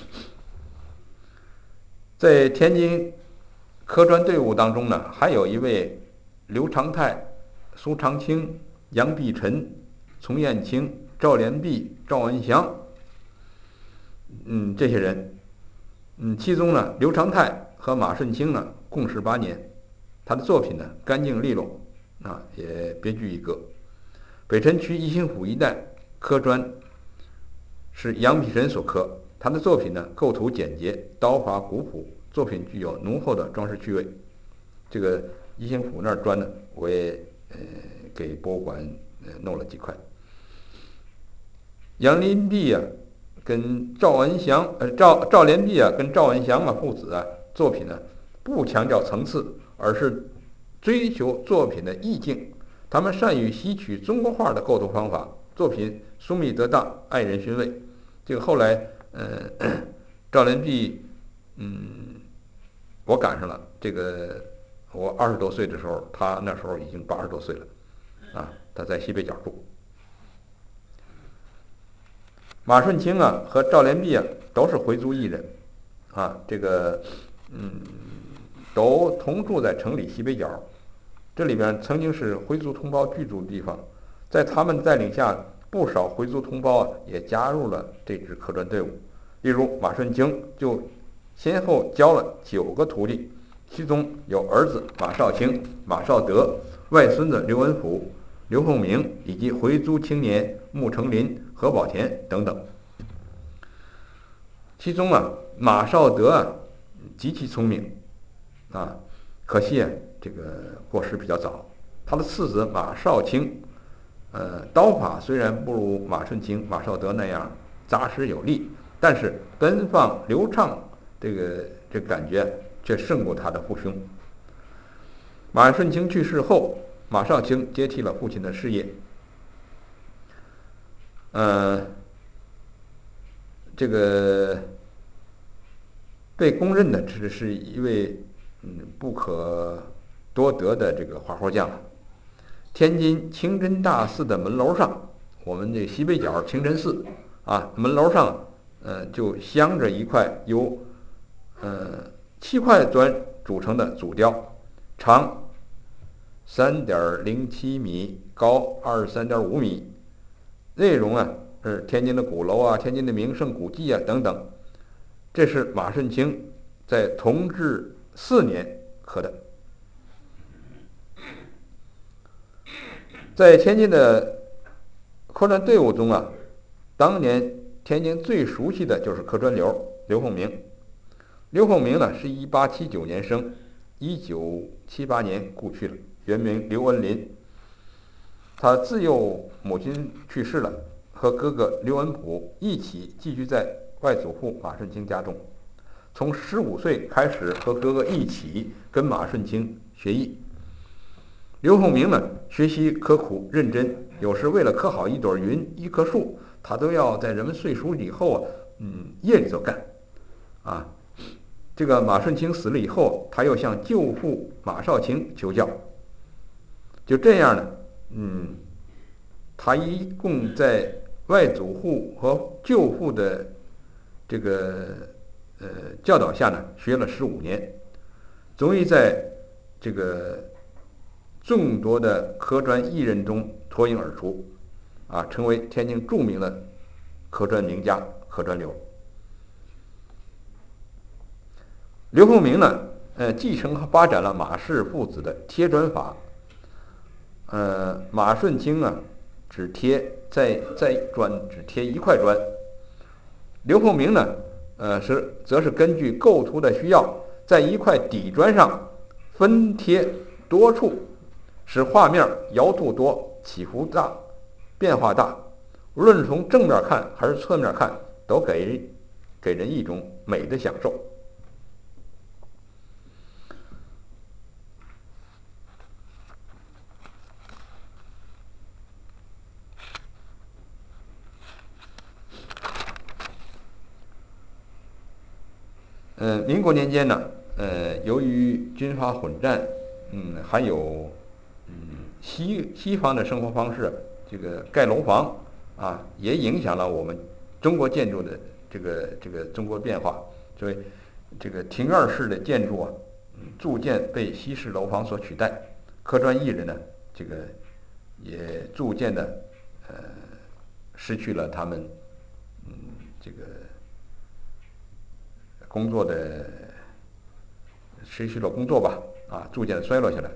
D: 在天津刻砖队伍当中呢，还有一位刘长泰、苏长青、杨碧晨、丛燕青、赵连璧、赵文祥，这些人，其中呢，刘长泰和马顺清呢共事8年，他的作品呢干净利落，也别具一格。北辰区一兴府一带刻砖是杨碧晨所刻，他的作品呢构图简洁，刀法古朴，作品具有浓厚的装饰趣味。这个一兴府那儿砖呢，我也给博物馆弄了几块。杨林璧啊，跟赵文祥赵连璧啊，跟赵文祥父子啊，作品呢不强调层次，而是追求作品的意境。他们善于吸取中国画的构图方法，作品疏密得当，耐人寻味。这个后来赵连璧，我赶上了。这个我20多岁的时候，他那时候已经80多岁了，他在西北角住。马顺清啊和赵连璧啊都是回族艺人，这个都同住在城里西北角。这里边曾经是回族同胞居住的地方，在他们带领下，不少回族同胞也加入了这支刻砖队伍。例如马顺清就先后教了9个徒弟，其中有儿子马少卿、马少德，外孙子刘文甫、刘凤鸣，以及回族青年穆成林、何宝田等等。其中马少德极其聪明，可惜这个过世比较早。他的次子马少卿，刀法虽然不如马顺清、马少德那样扎实有力，但是奔放流畅，这感觉却胜过他的父兄。马顺清去世后，马少卿接替了父亲的事业。这个被公认的这是一位不可多得的这个画活匠。天津清真大寺的门楼上，我们这西北角清真寺门楼上就镶着一块由7块砖组成的祖雕，长3.07米，高23.5米，内容是天津的鼓楼天津的名胜古迹等等。这是马顺清在同治4年刻的。在天津的刻砖队伍中当年天津最熟悉的就是刻砖刘凤鸣。刘凤鸣呢是1879年生，1978年故去了，原名刘文林。他自幼母亲去世了，和哥哥刘文溥一起寄居在外祖父马顺清家中。从15岁开始和哥哥一起跟马顺清学艺。刘凤鸣呢，学习刻苦认真，有时为了刻好一朵云、一棵树，他都要在人们睡熟以后夜里头干。这个马顺清死了以后，他又向舅父马少卿求教。就这样呢，他一共在外祖父和舅父的这个教导下呢，学了15年，终于在这个众多的刻砖艺人中脱颖而出，成为天津著名的刻砖名家刻砖刘。刘凤鸣呢，继承和发展了马氏父子的贴砖法。马顺清只贴在砖只贴1块砖，刘凤鸣呢，则是根据构图的需要，在1块底砖上分贴多处，使画面摇度多、起伏大、变化大，无论从正面看还是侧面看，都给人一种美的享受。 民国年间呢，由于军阀混战，还有西方的生活方式，这个盖楼房啊，也影响了我们中国建筑的这个中国变化，所以这个庭院式的建筑啊，逐渐被西式楼房所取代。科专艺人呢，这个也逐渐的失去了他们这个工作的失去了工作吧，逐渐衰落下来。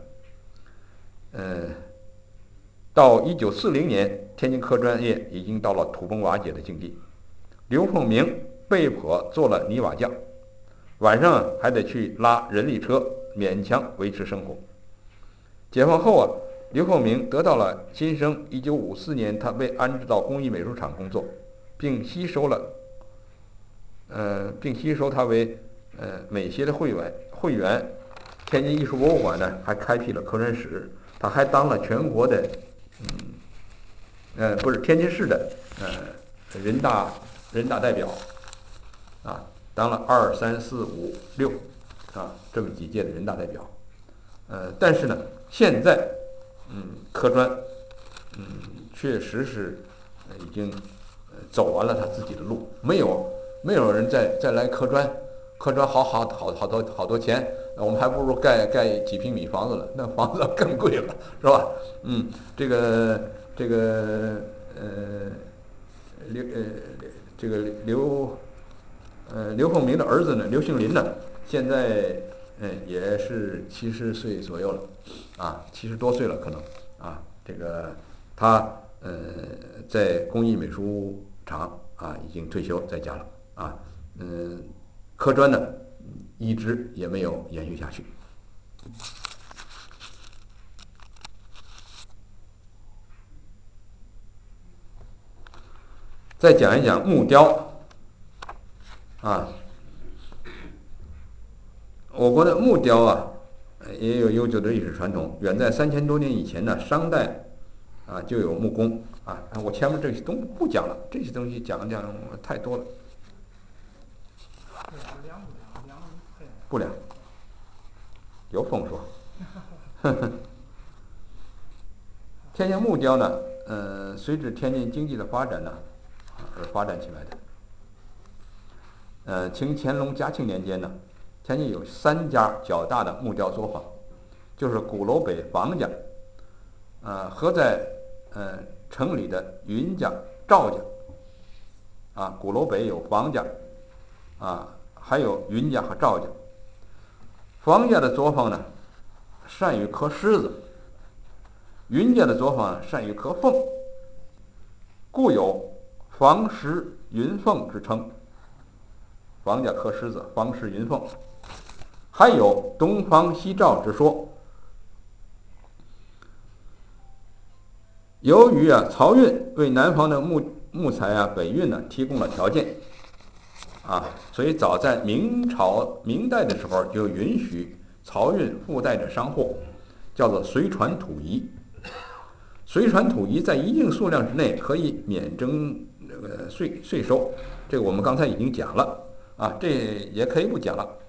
D: 到1940年，天津科专业已经到了土崩瓦解的境地。刘凤鸣被迫做了泥瓦匠，晚上还得去拉人力车，勉强维持生活。解放后啊，刘凤鸣得到了新生。1954年，他被安置到工艺美术厂工作，并吸收他为美协的会员。天津艺术博物馆呢，还开辟了科专室。他还当了全国的不是天津市的人大代表当了2、3、4、5、6这么几届的人大代表。但是呢，现在科专确实是已经走完了他自己的路，没有人再来科专好多钱，我们还不如盖几平米房子了，那房子更贵了，是吧？这个刘凤鸣的儿子呢，刘杏林呢，现在也是70岁左右了，70多岁了可能这个他在工艺美术厂已经退休在家了科专呢一直也没有延续下去。再讲一讲木雕我国的木雕也有悠久的历史传统，远在3000多年以前呢，商代就有木工我前面这些都不讲了，这些东西讲太多了。不凉，有风说。天津木雕呢，随着天津经济的发展呢，而发展起来的。清乾隆、嘉庆年间呢，天津有3家较大的木雕作坊，就是鼓楼北房家，和在城里的云家、赵家，鼓楼北有房家，还有云家和赵家。房家的作坊呢，善于刻狮子；云家的作坊善于刻凤，故有房狮云凤之称。房家刻狮子，房狮云凤，还有东方西赵之说。由于漕运为南方的木材北运呢提供了条件所以早在明代的时候就允许漕运附带着商货，叫做随船土夷。随船土夷在一定数量之内可以免征税收，这个我们刚才已经讲了这也可以不讲了。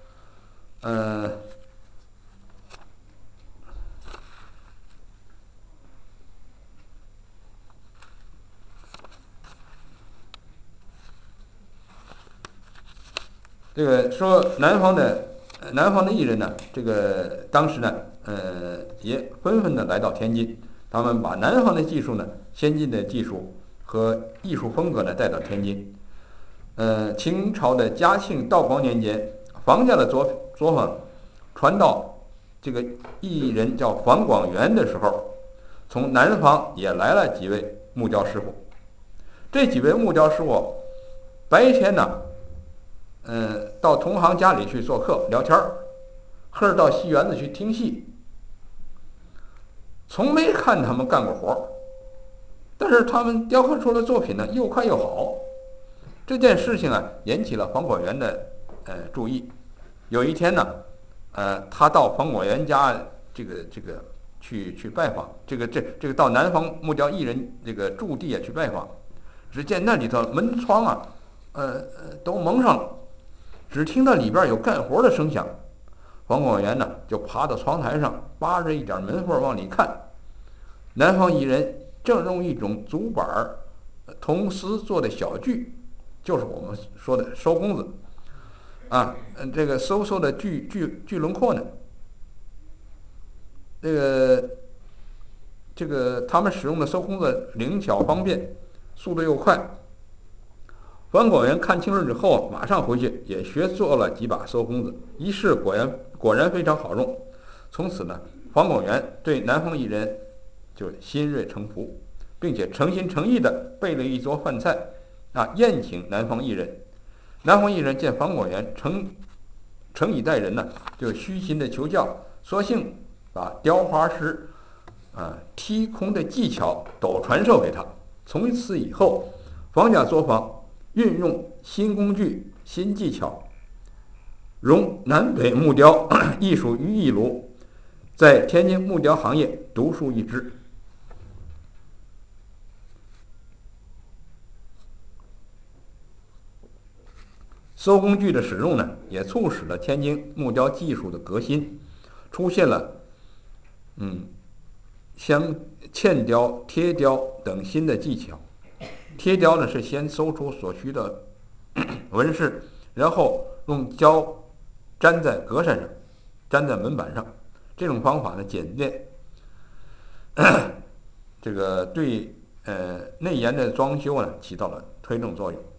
D: 这个说南方的艺人呢，这个当时呢，也纷纷的来到天津，他们把南方的技术呢，先进的技术和艺术风格呢带到天津。清朝的嘉庆、道光年间，房家的作坊传到这个艺人叫房广元的时候，从南方也来了几位木雕师傅。这几位木雕师傅白天呢，到同行家里去做客聊天儿，或者到戏园子去听戏，从没看他们干过活儿，但是他们雕刻出的作品呢又快又好。这件事情引起了房广元的注意。有一天呢，他到房广元家这个去拜访，这个到南方木雕艺人这个驻地去拜访，只见那里头门窗都蒙上了， 只听到里边有干活的声响。黄广元呢就爬到窗台上，扒着一点门缝往里看。南方一人正用一种竹板铜丝做的小锯，就是我们说的收工子啊，这个收的锯轮廓呢，这个他们使用的收工子灵巧方便，速度又快。黄广元看清了之后，马上回去也学做了几把收工子，一试果然非常好用。从此呢，黄广元对南方一人就心悦诚服，并且诚心诚意地备了一桌饭菜宴请南方一人。南方一人见黄广元诚以待人呢，就虚心的求教，索性把雕花式剔空的技巧都传授给他。从此以后，黄家作坊运用新工具、新技巧，融南北木雕艺术于一炉，在天津木雕行业独树一帜。收工具的使用呢，也促使了天津木雕技术的革新，出现了镶嵌雕、贴雕等新的技巧。贴雕呢是先搜出所需的纹饰，然后用胶粘在格扇上，粘在门板上。这种方法呢简便，这个对内檐的装修呢起到了推动作用。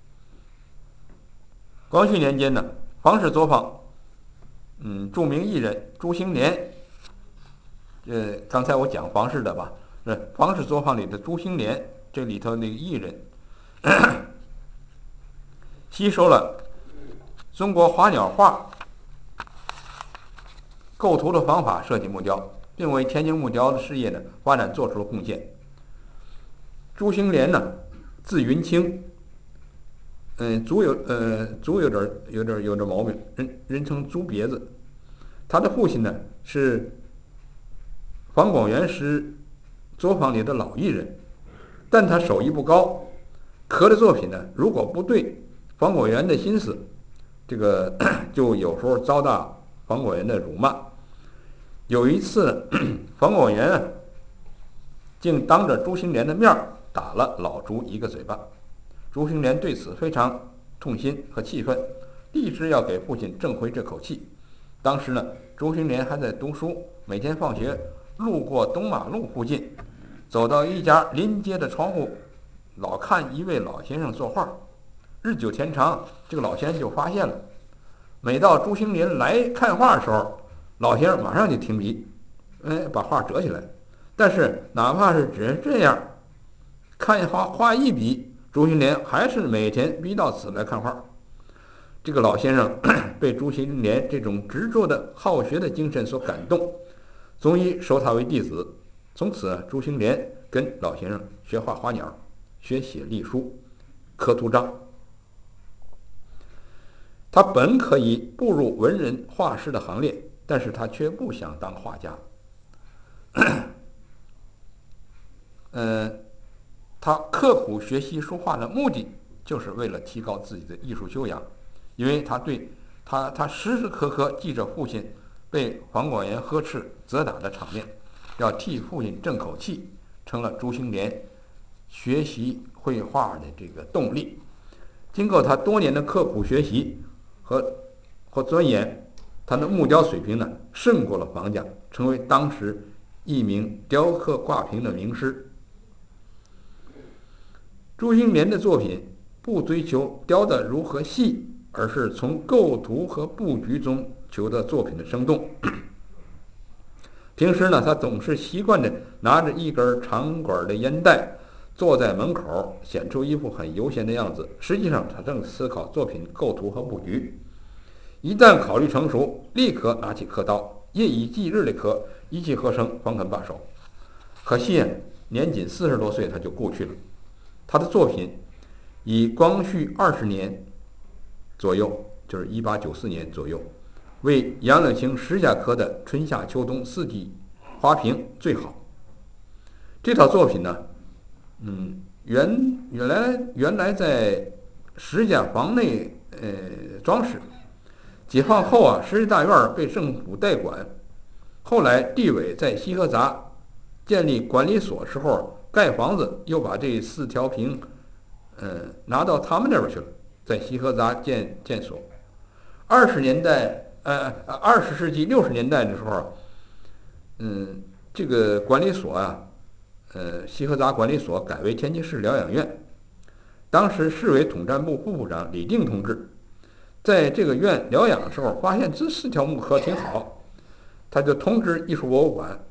D: 光绪年间呢，黄氏作坊，著名艺人朱兴莲，刚才我讲黄氏的吧，黄氏作坊里的朱兴莲，这里头那个艺人，吸收了中国花鸟画构图的方法设计木雕，并为天津木雕的事业呢发展做出了贡献。朱兴莲呢，字云清，足有点毛病，人称猪别子。他的父亲呢是黄广元师作坊里的老艺人，但他手艺不高，刻的作品呢如果不对黄广元的心思，这个就有时候遭到黄广元的辱骂。有一次，黄广元竟当着朱兴莲的面打了老朱一个嘴巴。朱兴莲对此非常痛心和气愤，立志要给父亲挣回这口气。当时呢，朱兴莲还在读书，每天放学路过东马路附近，走到一家临街的窗户，老看一位老先生作画。日久天长，这个老先生就发现了，每到朱兴莲来看画的时候，老先生马上就停笔，把画折起来。但是哪怕是只是这样，看画一笔，朱兴莲还是每天逼到此来看画。这个老先生被朱兴莲这种执着的好学的精神所感动，总以收他为弟子。从此，朱兴莲跟老先生学画花鸟，学写隶书，刻图章。他本可以步入文人画师的行列，但是他却不想当画家。他刻苦学习书画的目的，就是为了提高自己的艺术修养。因为他时时刻刻记着父亲被黄广元呵斥责打的场面，要替父亲争口气，成了朱兴莲学习绘画的这个动力。经过他多年的刻苦学习和钻研，他的木雕水平呢胜过了黄家，成为当时一名雕刻挂屏的名师。朱兴莲的作品不追求雕得如何细，而是从构图和布局中求得作品的生动。平时呢，他总是习惯着拿着一根长管的烟袋，坐在门口，显出一副很悠闲的样子。实际上，他正思考作品构图和布局。一旦考虑成熟，立刻拿起刻刀，夜以继日的刻，一气呵成，方肯罢手。可惜年仅40多岁他就故去了。他的作品以光绪20年左右，就是1894年左右，为杨柳青10家刻的春夏秋冬4季花瓶最好。这套作品呢，原来在10家房内装饰。解放后啊，石家大院被政府代管。后来地委在西河闸建立管理所时候，盖房子又把这4条坪，拿到他们那边去了，在西河闸建所。20世纪60年代的时候，这个管理所啊，西河闸管理所改为天津市疗养院。当时市委统战部副部长李定同志在这个院疗养的时候，发现这4条木刻挺好，他就通知艺术博物馆，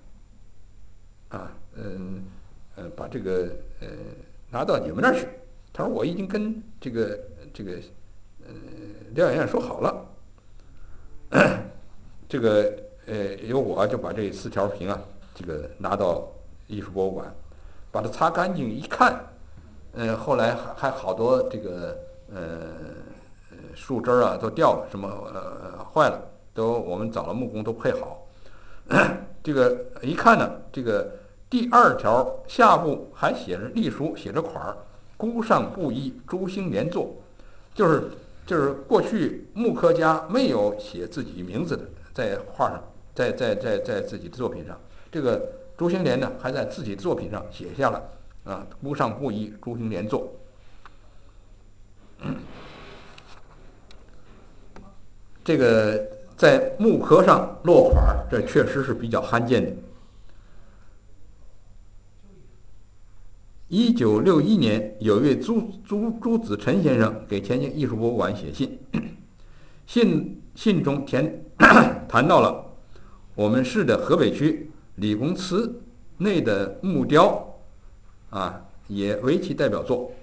D: 把这个拿到你们那儿去。他说我已经跟这个疗养院说好了，这个由我就把这4条屏啊，这个拿到艺术博物馆，把它擦干净一看，后来还好多这个树枝啊都掉了，什么坏了，都我们找了木工都配好。这个一看呢，这个第2条下部还写着隶书，写着款儿“孤上布衣，朱兴连作”，就是过去木刻家没有写自己名字的，在画上，在自己的作品上，这个朱兴连呢还在自己的作品上写下了孤上布衣，朱兴连作。这个在木刻上落款儿，这确实是比较罕见的。1961年，有一位朱子臣先生给天津艺术博物馆写信中谈到了我们市的河北区理工祠内的木雕也为其代表作。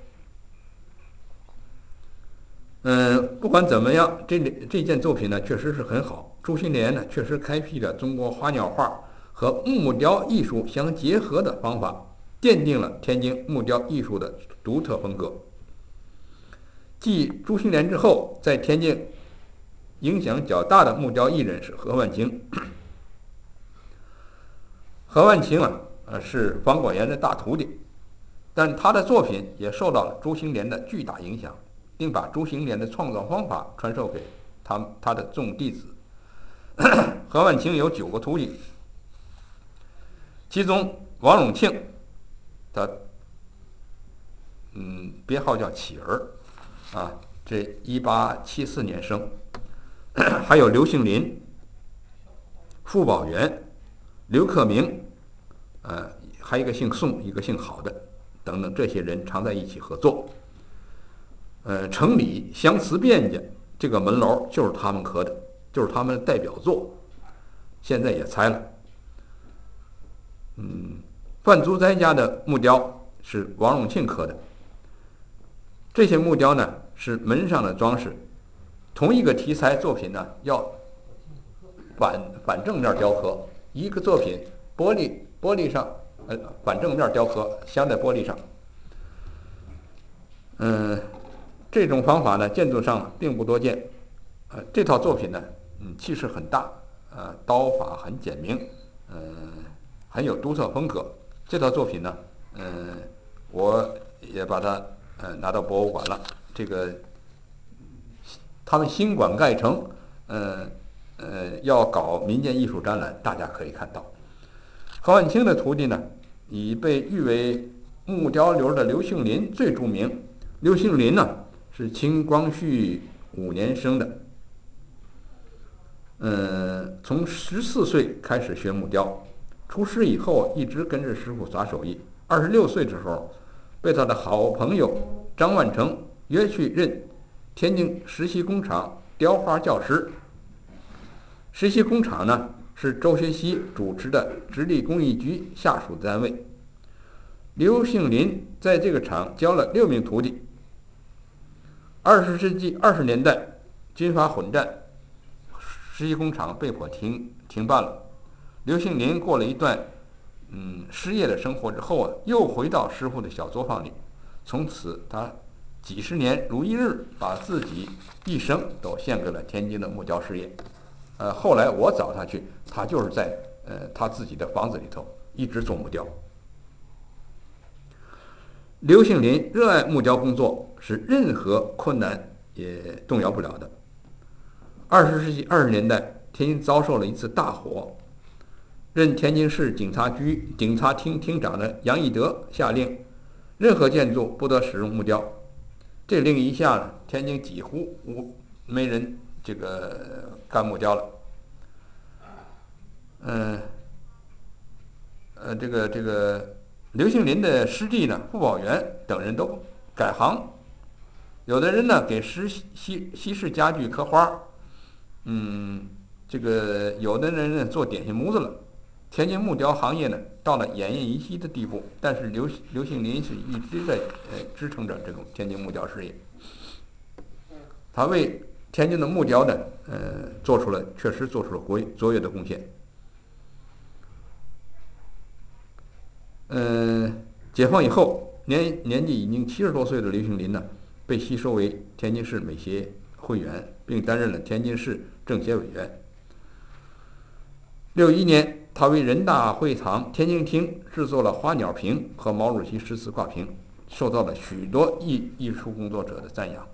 D: 不管怎么样，这件作品呢确实是很好。朱兴连呢确实开辟了中国花鸟画和木雕艺术相结合的方法，奠定了天津木雕艺术的独特风格。继朱兴连之后，在天津影响较大的木雕艺人是何万清。何万清是房管员的大徒弟，但他的作品也受到了朱兴连的巨大影响，并把朱兴连的创造方法传授给他的众弟子。何万清有9个徒弟，其中王永庆，他别号叫启儿这1874年生，还有刘杏林、傅宝元、刘克明，还有一个姓宋，一个姓郝的，等等，这些人常在一起合作。城里相思卞家这个门楼就是他们刻的，就是他们的代表作，现在也拆了。范祖斋家的木雕是王永庆刻的，这些木雕呢是门上的装饰。同一个题材作品呢要反正面雕刻，一个作品玻璃上反正面雕刻镶在玻璃上。这种方法呢建筑上并不多见。这套作品呢气势很大，刀法很简明，很有独特风格。这套作品呢我也把它拿到博物馆了。这个他们新馆盖成，要搞民间艺术展览，大家可以看到。何万清的徒弟呢，以被誉为木雕流的刘杏林最著名。刘杏林呢是清光绪5年生的，从14岁开始学木雕，出师以后一直跟着师傅耍手艺。26岁的时候，被他的好朋友张万成约去任天津石溪工厂雕花教师。石溪工厂呢是周学熙主持的直隶工艺局下属单位。刘杏林在这个厂教了6名徒弟。20世纪20年代，军阀混战，石溪工厂被迫停办了。刘杏林过了一段失业的生活之后又回到师傅的小作坊里，从此他几十年如一日，把自己一生都献给了天津的木雕事业。后来我找他去，他就是在他自己的房子里头一直做木雕。刘杏林热爱木雕工作，是任何困难也动摇不了的。20世纪20年代，天津遭受了一次大火，任天津市警察局警察厅厅长的杨义德下令，任何建筑不得使用木雕。这令一下呢，天津几乎没人这个干木雕了。这个刘姓林的师弟呢，傅宝元等人都改行，有的人呢给西式家具刻花，这个有的人呢做点心模子了。天津木雕行业呢到了奄奄一息的地步，但是刘姓林是一直在支撑着这种天津木雕事业。他为天津的木雕呢，确实做出了卓越的贡献。解放以后，年纪已经70多岁的刘姓林呢，被吸收为天津市美协会员，并担任了天津市政协委员。61年，他为人大会堂天津厅制作了花鸟屏和毛主席诗词挂屏，受到了许多艺术工作者的赞扬。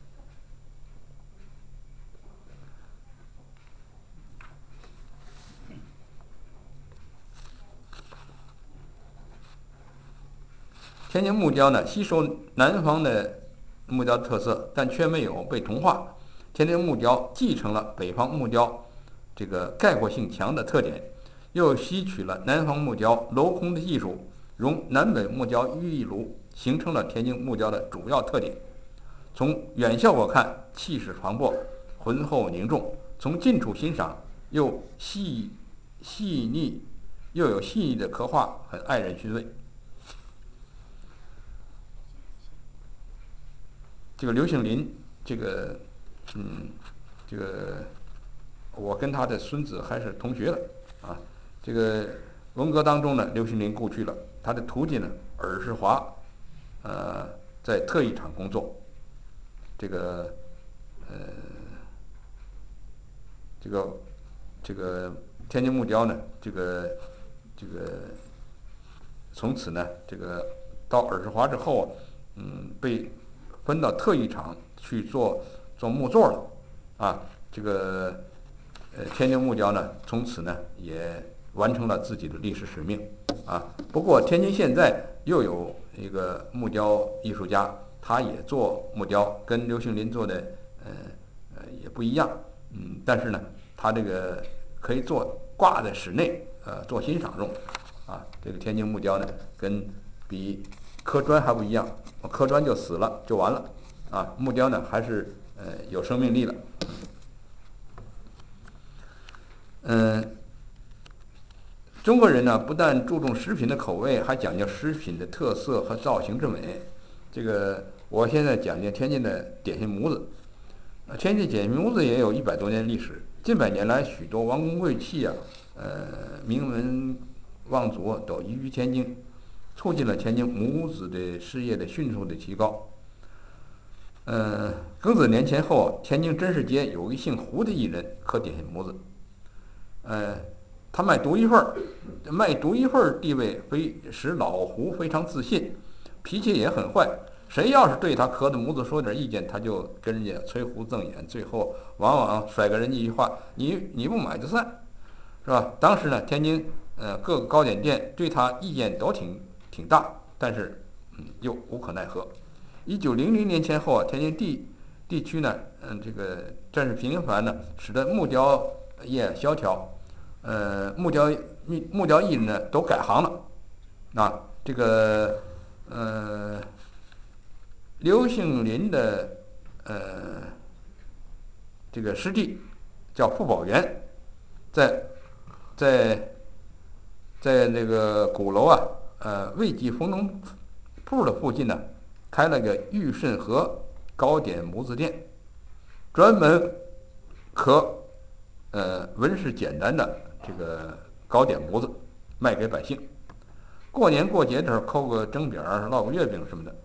D: 天津木雕呢，吸收南方的木雕特色，但却没有被同化。天津木雕继承了北方木雕这个概括性强的特点，又吸取了南方木雕镂空的技术，融南北木雕于一炉，形成了天津木雕的主要特点。从远效果看，气势磅礴，浑厚凝重；从近处欣赏，又有细腻的刻画，很耐人寻味。这个刘姓林，这个我跟他的孙子还是同学的啊。这个文革当中呢，刘姓林故去了，他的徒弟呢尔世华，在特艺厂工作。这个天津木雕呢，从此呢，这个到尔世华之后，被分到特艺厂去做木座了，啊，这个天津木雕呢，从此呢也完成了自己的历史使命，啊。不过天津现在又有一个木雕艺术家，他也做木雕，跟刘姓林做的也不一样，但是呢，他这个可以挂在室内，做欣赏用，啊，这个天津木雕呢，比刻砖还不一样，刻砖就死了就完了，啊，木雕呢还是有生命力了。中国人呢不但注重食品的口味，还讲究食品的特色和造型之美。这个我现在讲天津的点心模子。天津点心模子也有100多年历史，近100年来，许多王公贵戚名门望族都移居天津，促进了天津模子的事业的迅速的提高。庚子年前后，天津真市街有一姓胡的艺人刻点心模子，他卖独一份地位使老胡非常自信，脾气也很坏。谁要是对他刻的模子说点意见，他就跟人家吹胡瞪眼，最后往往甩给人家一句话：“你不买就散，是吧？”当时呢，天津各个糕点店对他意见都挺大，但是又无可奈何。1900年前后，天津地区呢，这个战事频繁呢，使得木雕业萧条。木雕艺人呢都改行了，啊，这个刘姓林的这个师弟叫傅宝元，在那个鼓楼魏记丰农铺的附近呢，开了个玉慎和糕点模子店，专门刻纹饰简单的这个糕点模子卖给百姓。过年过节的时候扣个蒸饼烙个月饼什么的。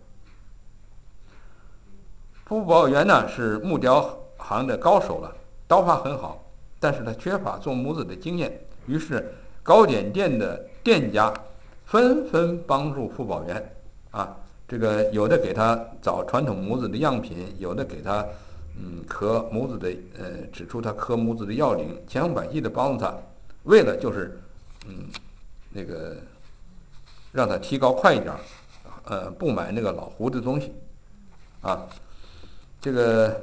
D: 傅宝元呢是木雕行的高手了，刀法很好，但是他缺乏做模子的经验，于是糕点店的店家纷纷帮助傅宝元，这个有的给他找传统模子的样品，有的给他刻模子的指出他刻模子的要领，千方百计的帮助他，为了就是那个让他提高快一点，不买那个老糊的东西啊。这个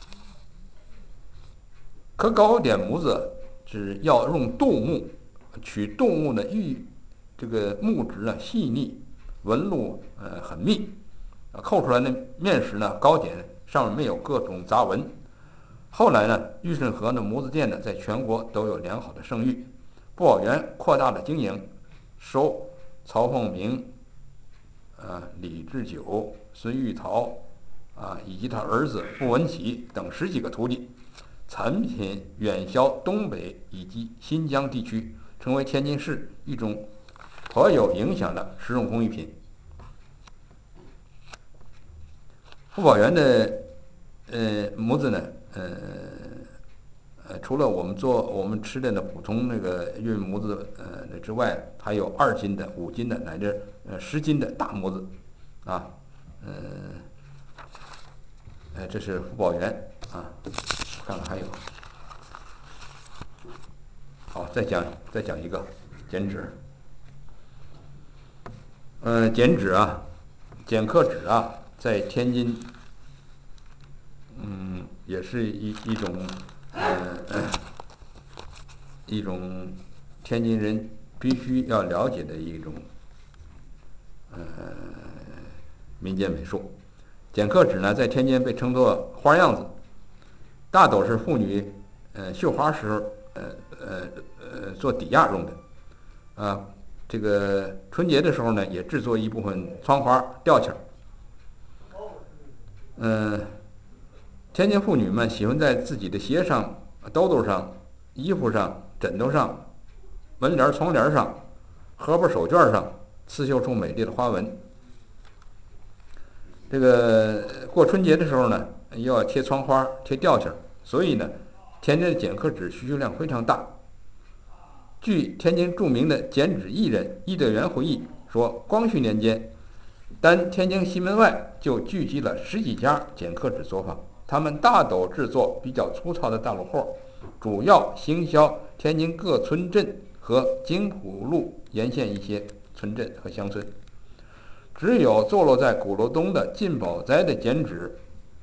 D: 刻糕点模子是要用动物，取动物的这个木质呢细腻，纹路很密，扣出来的面时呢糕点上面没有各种杂纹。后来呢，玉顺和的模子店呢在全国都有良好的声誉。不宝园扩大了经营，收曹凤鸣、李志久、孙玉桃以及他儿子傅文启等10几个徒弟，产品远销东北以及新疆地区，成为天津市一种颇有影响的实用工艺品。傅宝园的模子呢，除了我们吃的那普通那个玉模子之外，还有2斤的、5斤的，乃至10斤的大模子啊。这是傅宝园啊，看看还有。好，再讲一个剪纸。剪纸啊，剪刻纸啊，在天津，也是一种天津人必须要了解的一种民间美术。剪刻纸呢，在天津被称作花样子，大都是妇女绣花时候做底亚用的这个春节的时候呢，也制作一部分窗花吊起天津妇女们喜欢在自己的鞋上、兜兜上、衣服上、枕头上、门帘、窗帘上、荷包手绢上刺绣出美丽的花纹。这个过春节的时候呢，又要贴窗花、贴吊起所以呢，天津的剪刻纸需求量非常大。据天津著名的剪纸艺人易德元回忆说，光绪年间，单天津西门外就聚集了10几家剪刻纸作坊，他们大都制作比较粗糙的大路货，主要行销天津各村镇和京浦路沿线一些村镇和乡村。只有坐落在鼓楼东的进宝斋的剪纸，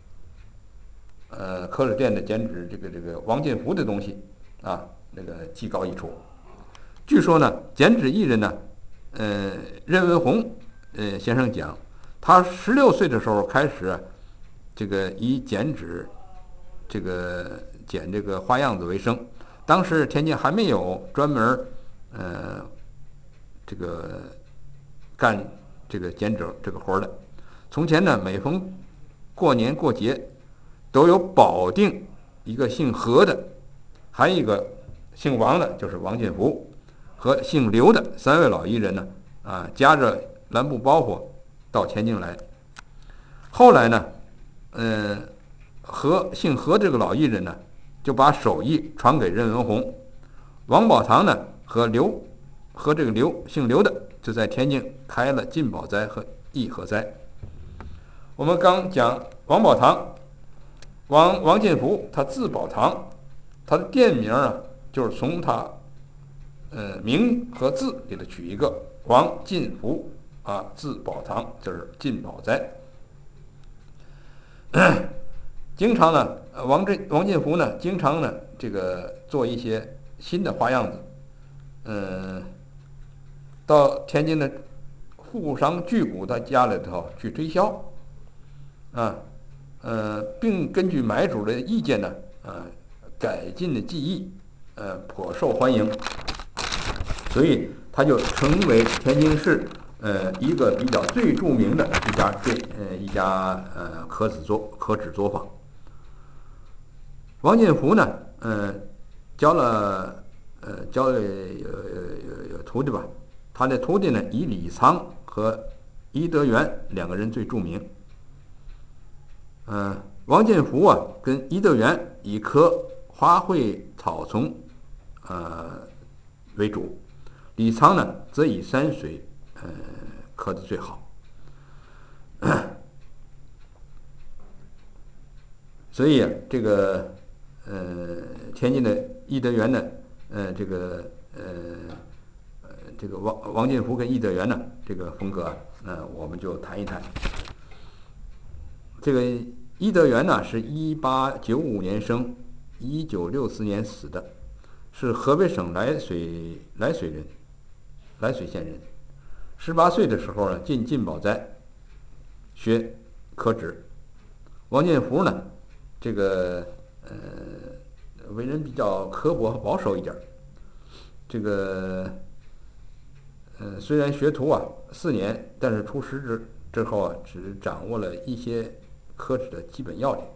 D: 刻纸店的剪纸，这个王进福的东西那个技高一筹。据说呢，剪纸艺人呢，任文宏先生讲，他16岁的时候开始，这个以剪纸，剪这个花样子为生。当时天津还没有专门这个干这个剪纸这个活的。从前呢，每逢过年过节，都有保定一个姓何的，还有一个姓王的，就是王进福，和姓刘的3位老艺人呢，夹着蓝布包袱到天津来。后来呢，姓何这个老艺人呢，就把手艺传给任文宏。王宝堂呢和这个姓刘的就在天津开了进宝斋和义和斋。我们刚讲王宝堂，王进福，他字宝堂，他的店名就是从他名和字给他取一个王进福字宝堂，就是进宝斋。经常呢，王进福呢，经常呢这个做一些新的花样子，到天津的富商巨贾他家里头去推销，并根据买主的意见呢，改进的技艺，颇受欢迎，所以他就成为天津市一个比较最著名的一家刻纸作坊。王进福呢，教了有徒弟吧，他的徒弟呢以李沧和伊德元2个人最著名。王进福跟伊德元以刻花卉草丛为主，李沧呢则以山水刻得最好。所所以这个天津的义德园呢，这个王进福跟义德园呢这个风格，我们就谈一谈。这个义德园呢是1895年生，1964年死的，是河北省涞水县人。18岁的时候呢进进宝斋学科职。王进福呢，这个为人比较刻薄和保守一点。这个虽然学徒4年，但是出师之后只掌握了一些科职的基本要领。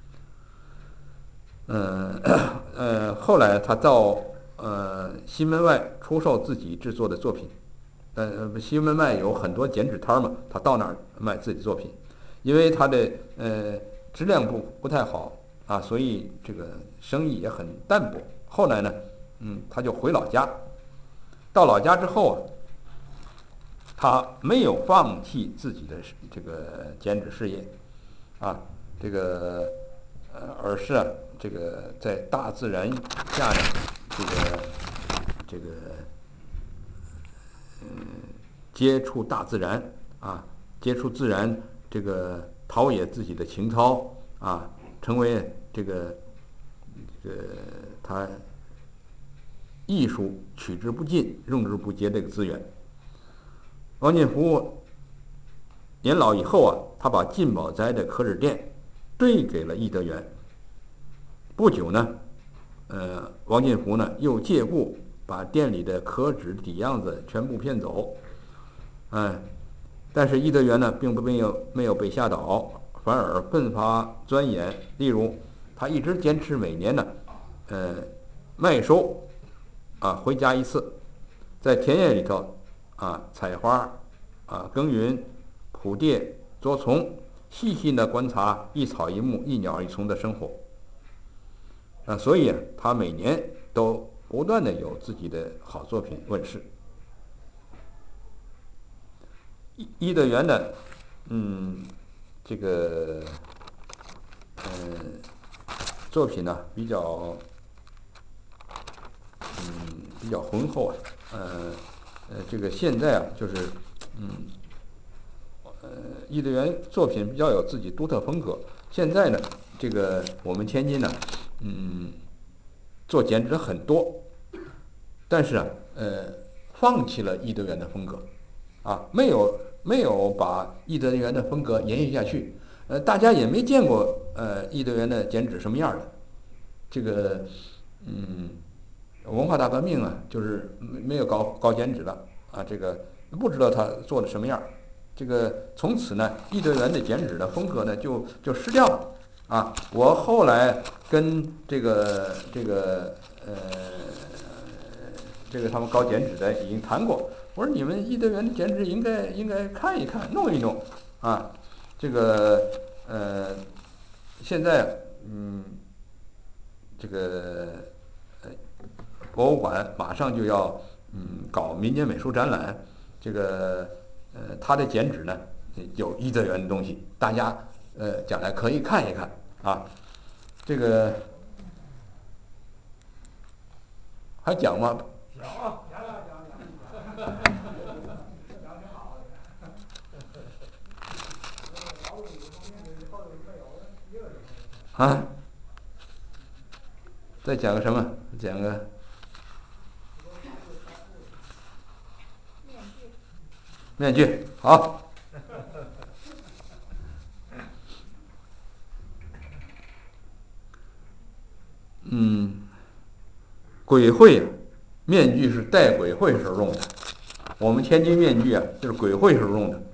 D: 后来他到西门外出售自己制作的作品。西门外有很多剪纸摊嘛，他到那儿卖自己作品。因为他的质量不太好所以这个生意也很淡薄。后来呢，他就回老家。到老家之后他没有放弃自己的这个剪纸事业这个而是这个在大自然下呢，这个接触大自然接触自然，这个陶冶自己的情操成为这个他艺术取之不尽用之不竭这个资源。王进福年老以后他把进宝斋的刻纸店兑给了义德园。不久呢，王进福呢又借故把店里的刻纸底样子全部骗走。但是义德园呢并没有被吓倒，反而奋发钻研。例如他一直坚持每年呢麦收回家一次，在田野里头采花耕耘铺地捉虫，细细地观察一草一木一鸟一虫的生活。所以他每年都不断的有自己的好作品问世。义德园的这个作品呢比较浑厚这个现在就是义德园作品比较有自己独特风格。现在呢，这个我们天津呢做剪纸很多，但是放弃了义德园的风格没有把义德园的风格延续下去。大家也没见过义德园的剪纸什么样的。这个文化大革命就是没有搞剪纸了这个不知道他做的什么样。这个从此呢，义德园的剪纸的风格呢就失掉了我后来跟这个他们搞剪纸的已经谈过，我说你们义德园的剪纸应该看一看，弄一弄这个现在这个博物馆马上就要搞民间美术展览。这个他的剪纸呢有义德园的东西，大家将来可以看一看这个还讲吗？再讲个什么？讲个面具。好。鬼会面具是带鬼会时候用的。我们天津面具就是鬼会时候用的。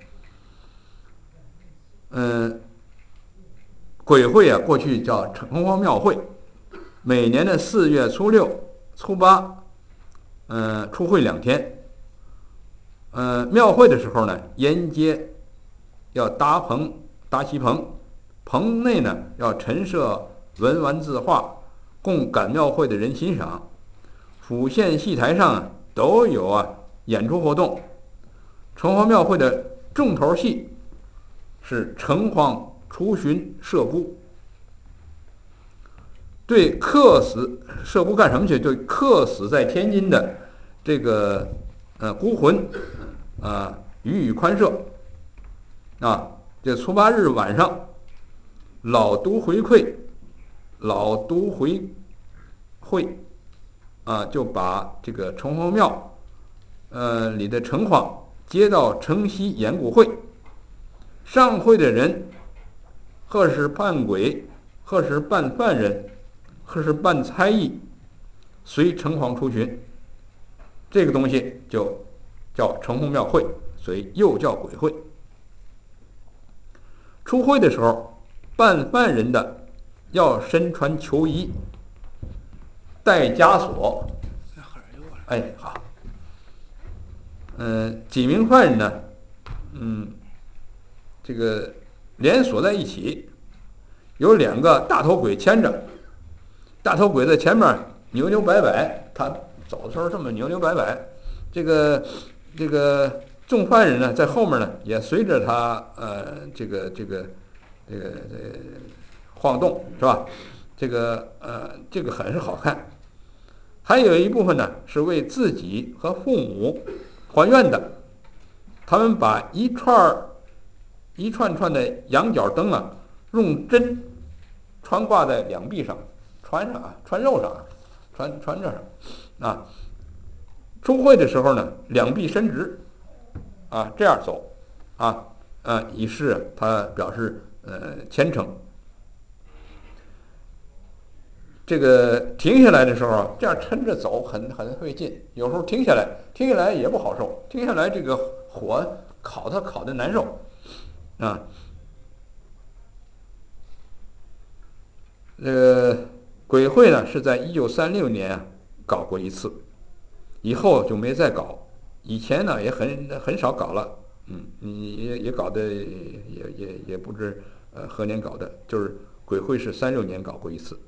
D: 鬼会过去叫城隍庙会，每年的4月初6、初8，初会2天。庙会的时候呢，沿街要搭旗棚，棚内呢要陈设文玩字画，供赶庙会的人欣赏。府县戏台上都有演出活动。城隍庙会的重头戏是城隍出巡射孤。 对客死鹧鸪干什么去？对客死在天津的这个孤魂予以宽赦啊。这初八日晚上，老都回馈，老都回会就把这个城隍庙里的城隍接到城西演古会。上会的人或是扮鬼，或是扮犯人，或是扮差役，随城隍出巡。这个东西就叫城隍庙会，所以又叫鬼会。出会的时候，扮犯人的要身穿囚衣，戴枷锁。哎，好。几名犯人呢？这个连锁在一起，有2个大头鬼牵着。大头鬼在前面扭扭摆摆，他走的时候这么扭扭摆摆。这个众犯人呢，在后面呢也随着他这个晃动，是吧？这个很是好看。还有一部分呢是为自己和父母还愿的，他们把一串串的羊角灯用针穿挂在两臂上，穿肉上，穿这上出会的时候呢，两臂伸直这样走以示他表示虔诚。这个停下来的时候这样抻着走很费劲，有时候停下来也不好受，停下来这个火烤的难受鬼会呢是在1936年搞过一次，以后就没再搞。以前呢也很少搞了，也搞的也不知何年搞的，就是鬼会是36年搞过一次。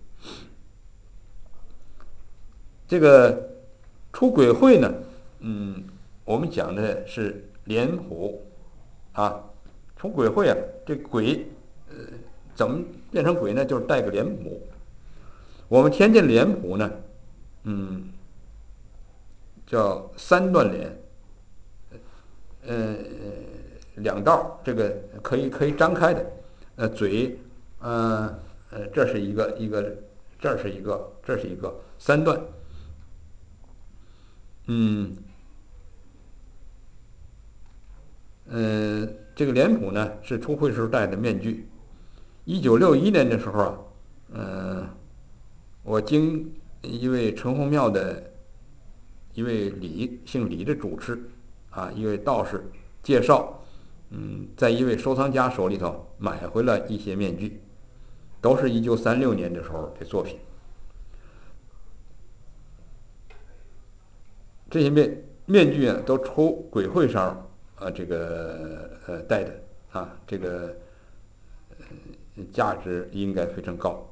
D: 这个出鬼会呢，我们讲的是脸谱出鬼会这鬼怎么变成鬼呢？就是带个脸谱。我们天津脸谱呢，叫3段脸，2道，这个可以张开的，嘴这是一个，这是一个，这是一个，3段。这个脸谱呢是出会时候戴的面具。1961年的时候我经一位城隍庙的一位姓李的主持一位道士介绍，在一位收藏家手里头买回了一些面具，都是1936年的时候的作品。这些面具都出鬼会上这个戴的这个价值应该非常高。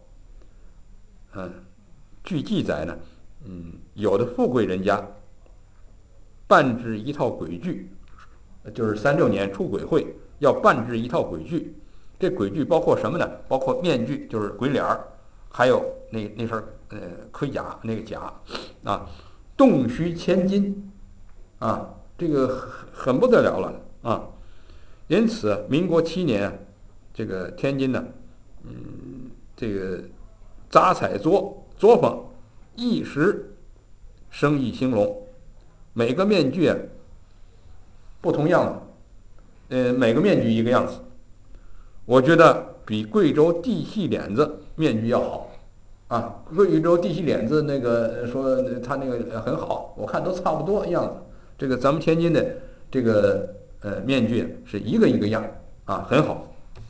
D: 据记载呢，有的富贵人家办制一套鬼剧，就是36年出鬼会要办制一套鬼剧。这鬼剧包括什么呢？包括面具，就是鬼脸儿，还有那身盔甲，那个甲洞须千金这个很不得了了因此，民国7年，这个天津呢，这个扎彩作坊一时生意兴隆，每个面具不同样子，每个面具一个样子。我觉得比贵州地戏脸子面具要好贵州地戏脸子那个说他那个很好，我看都差不多样子。这个咱们天津的这个面具是一个一个样很好。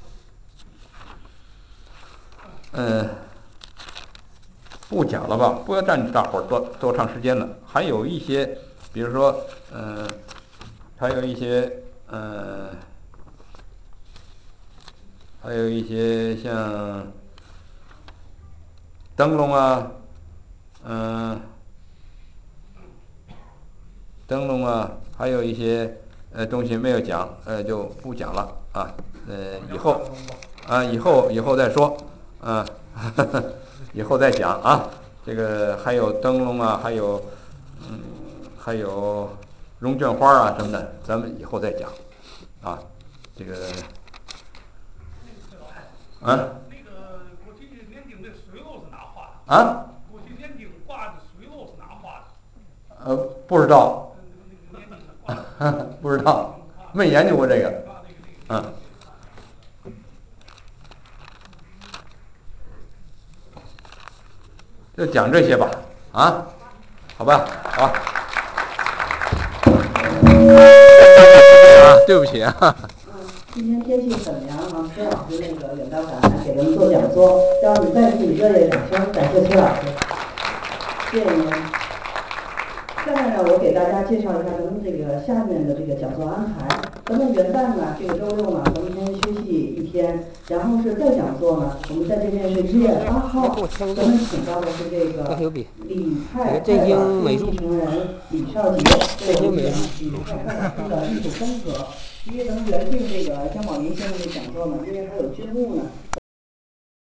D: 不讲了吧，不要占大伙儿多长时间了。还有一些，比如说，还有一些像灯笼还有一些东西没有讲，就不讲了以后再说以后再讲啊。这个还有灯笼啊，还有绒卷花啊什么的，咱们以后再讲啊。这个啊。
C: 那个过去年景的水漏是哪画的？
D: 啊？
C: 过去年景画的水漏是哪画
D: 呃，不知道。
C: 的？年景画
D: 不知道，没研究过这个。嗯。就讲这些吧，啊，好吧，好。啊，对不起啊。
A: 今天天气很凉啊，崔老师那个远道赶来给咱们做讲座，让我们再次以热烈掌声感谢崔老师，谢谢您。下面呢，我给大家介绍一下咱们这个下面的这个讲座安排。咱们元旦呢，这个周六呢，咱们先休息一天，然后是再讲座呢，我们再见面是1月8号，咱们请到的是这个李派快板继承人李少杰，对我们讲李派快板的艺术风格。因为咱们原定这个姜宝林先生的讲座呢，因为他有军务呢，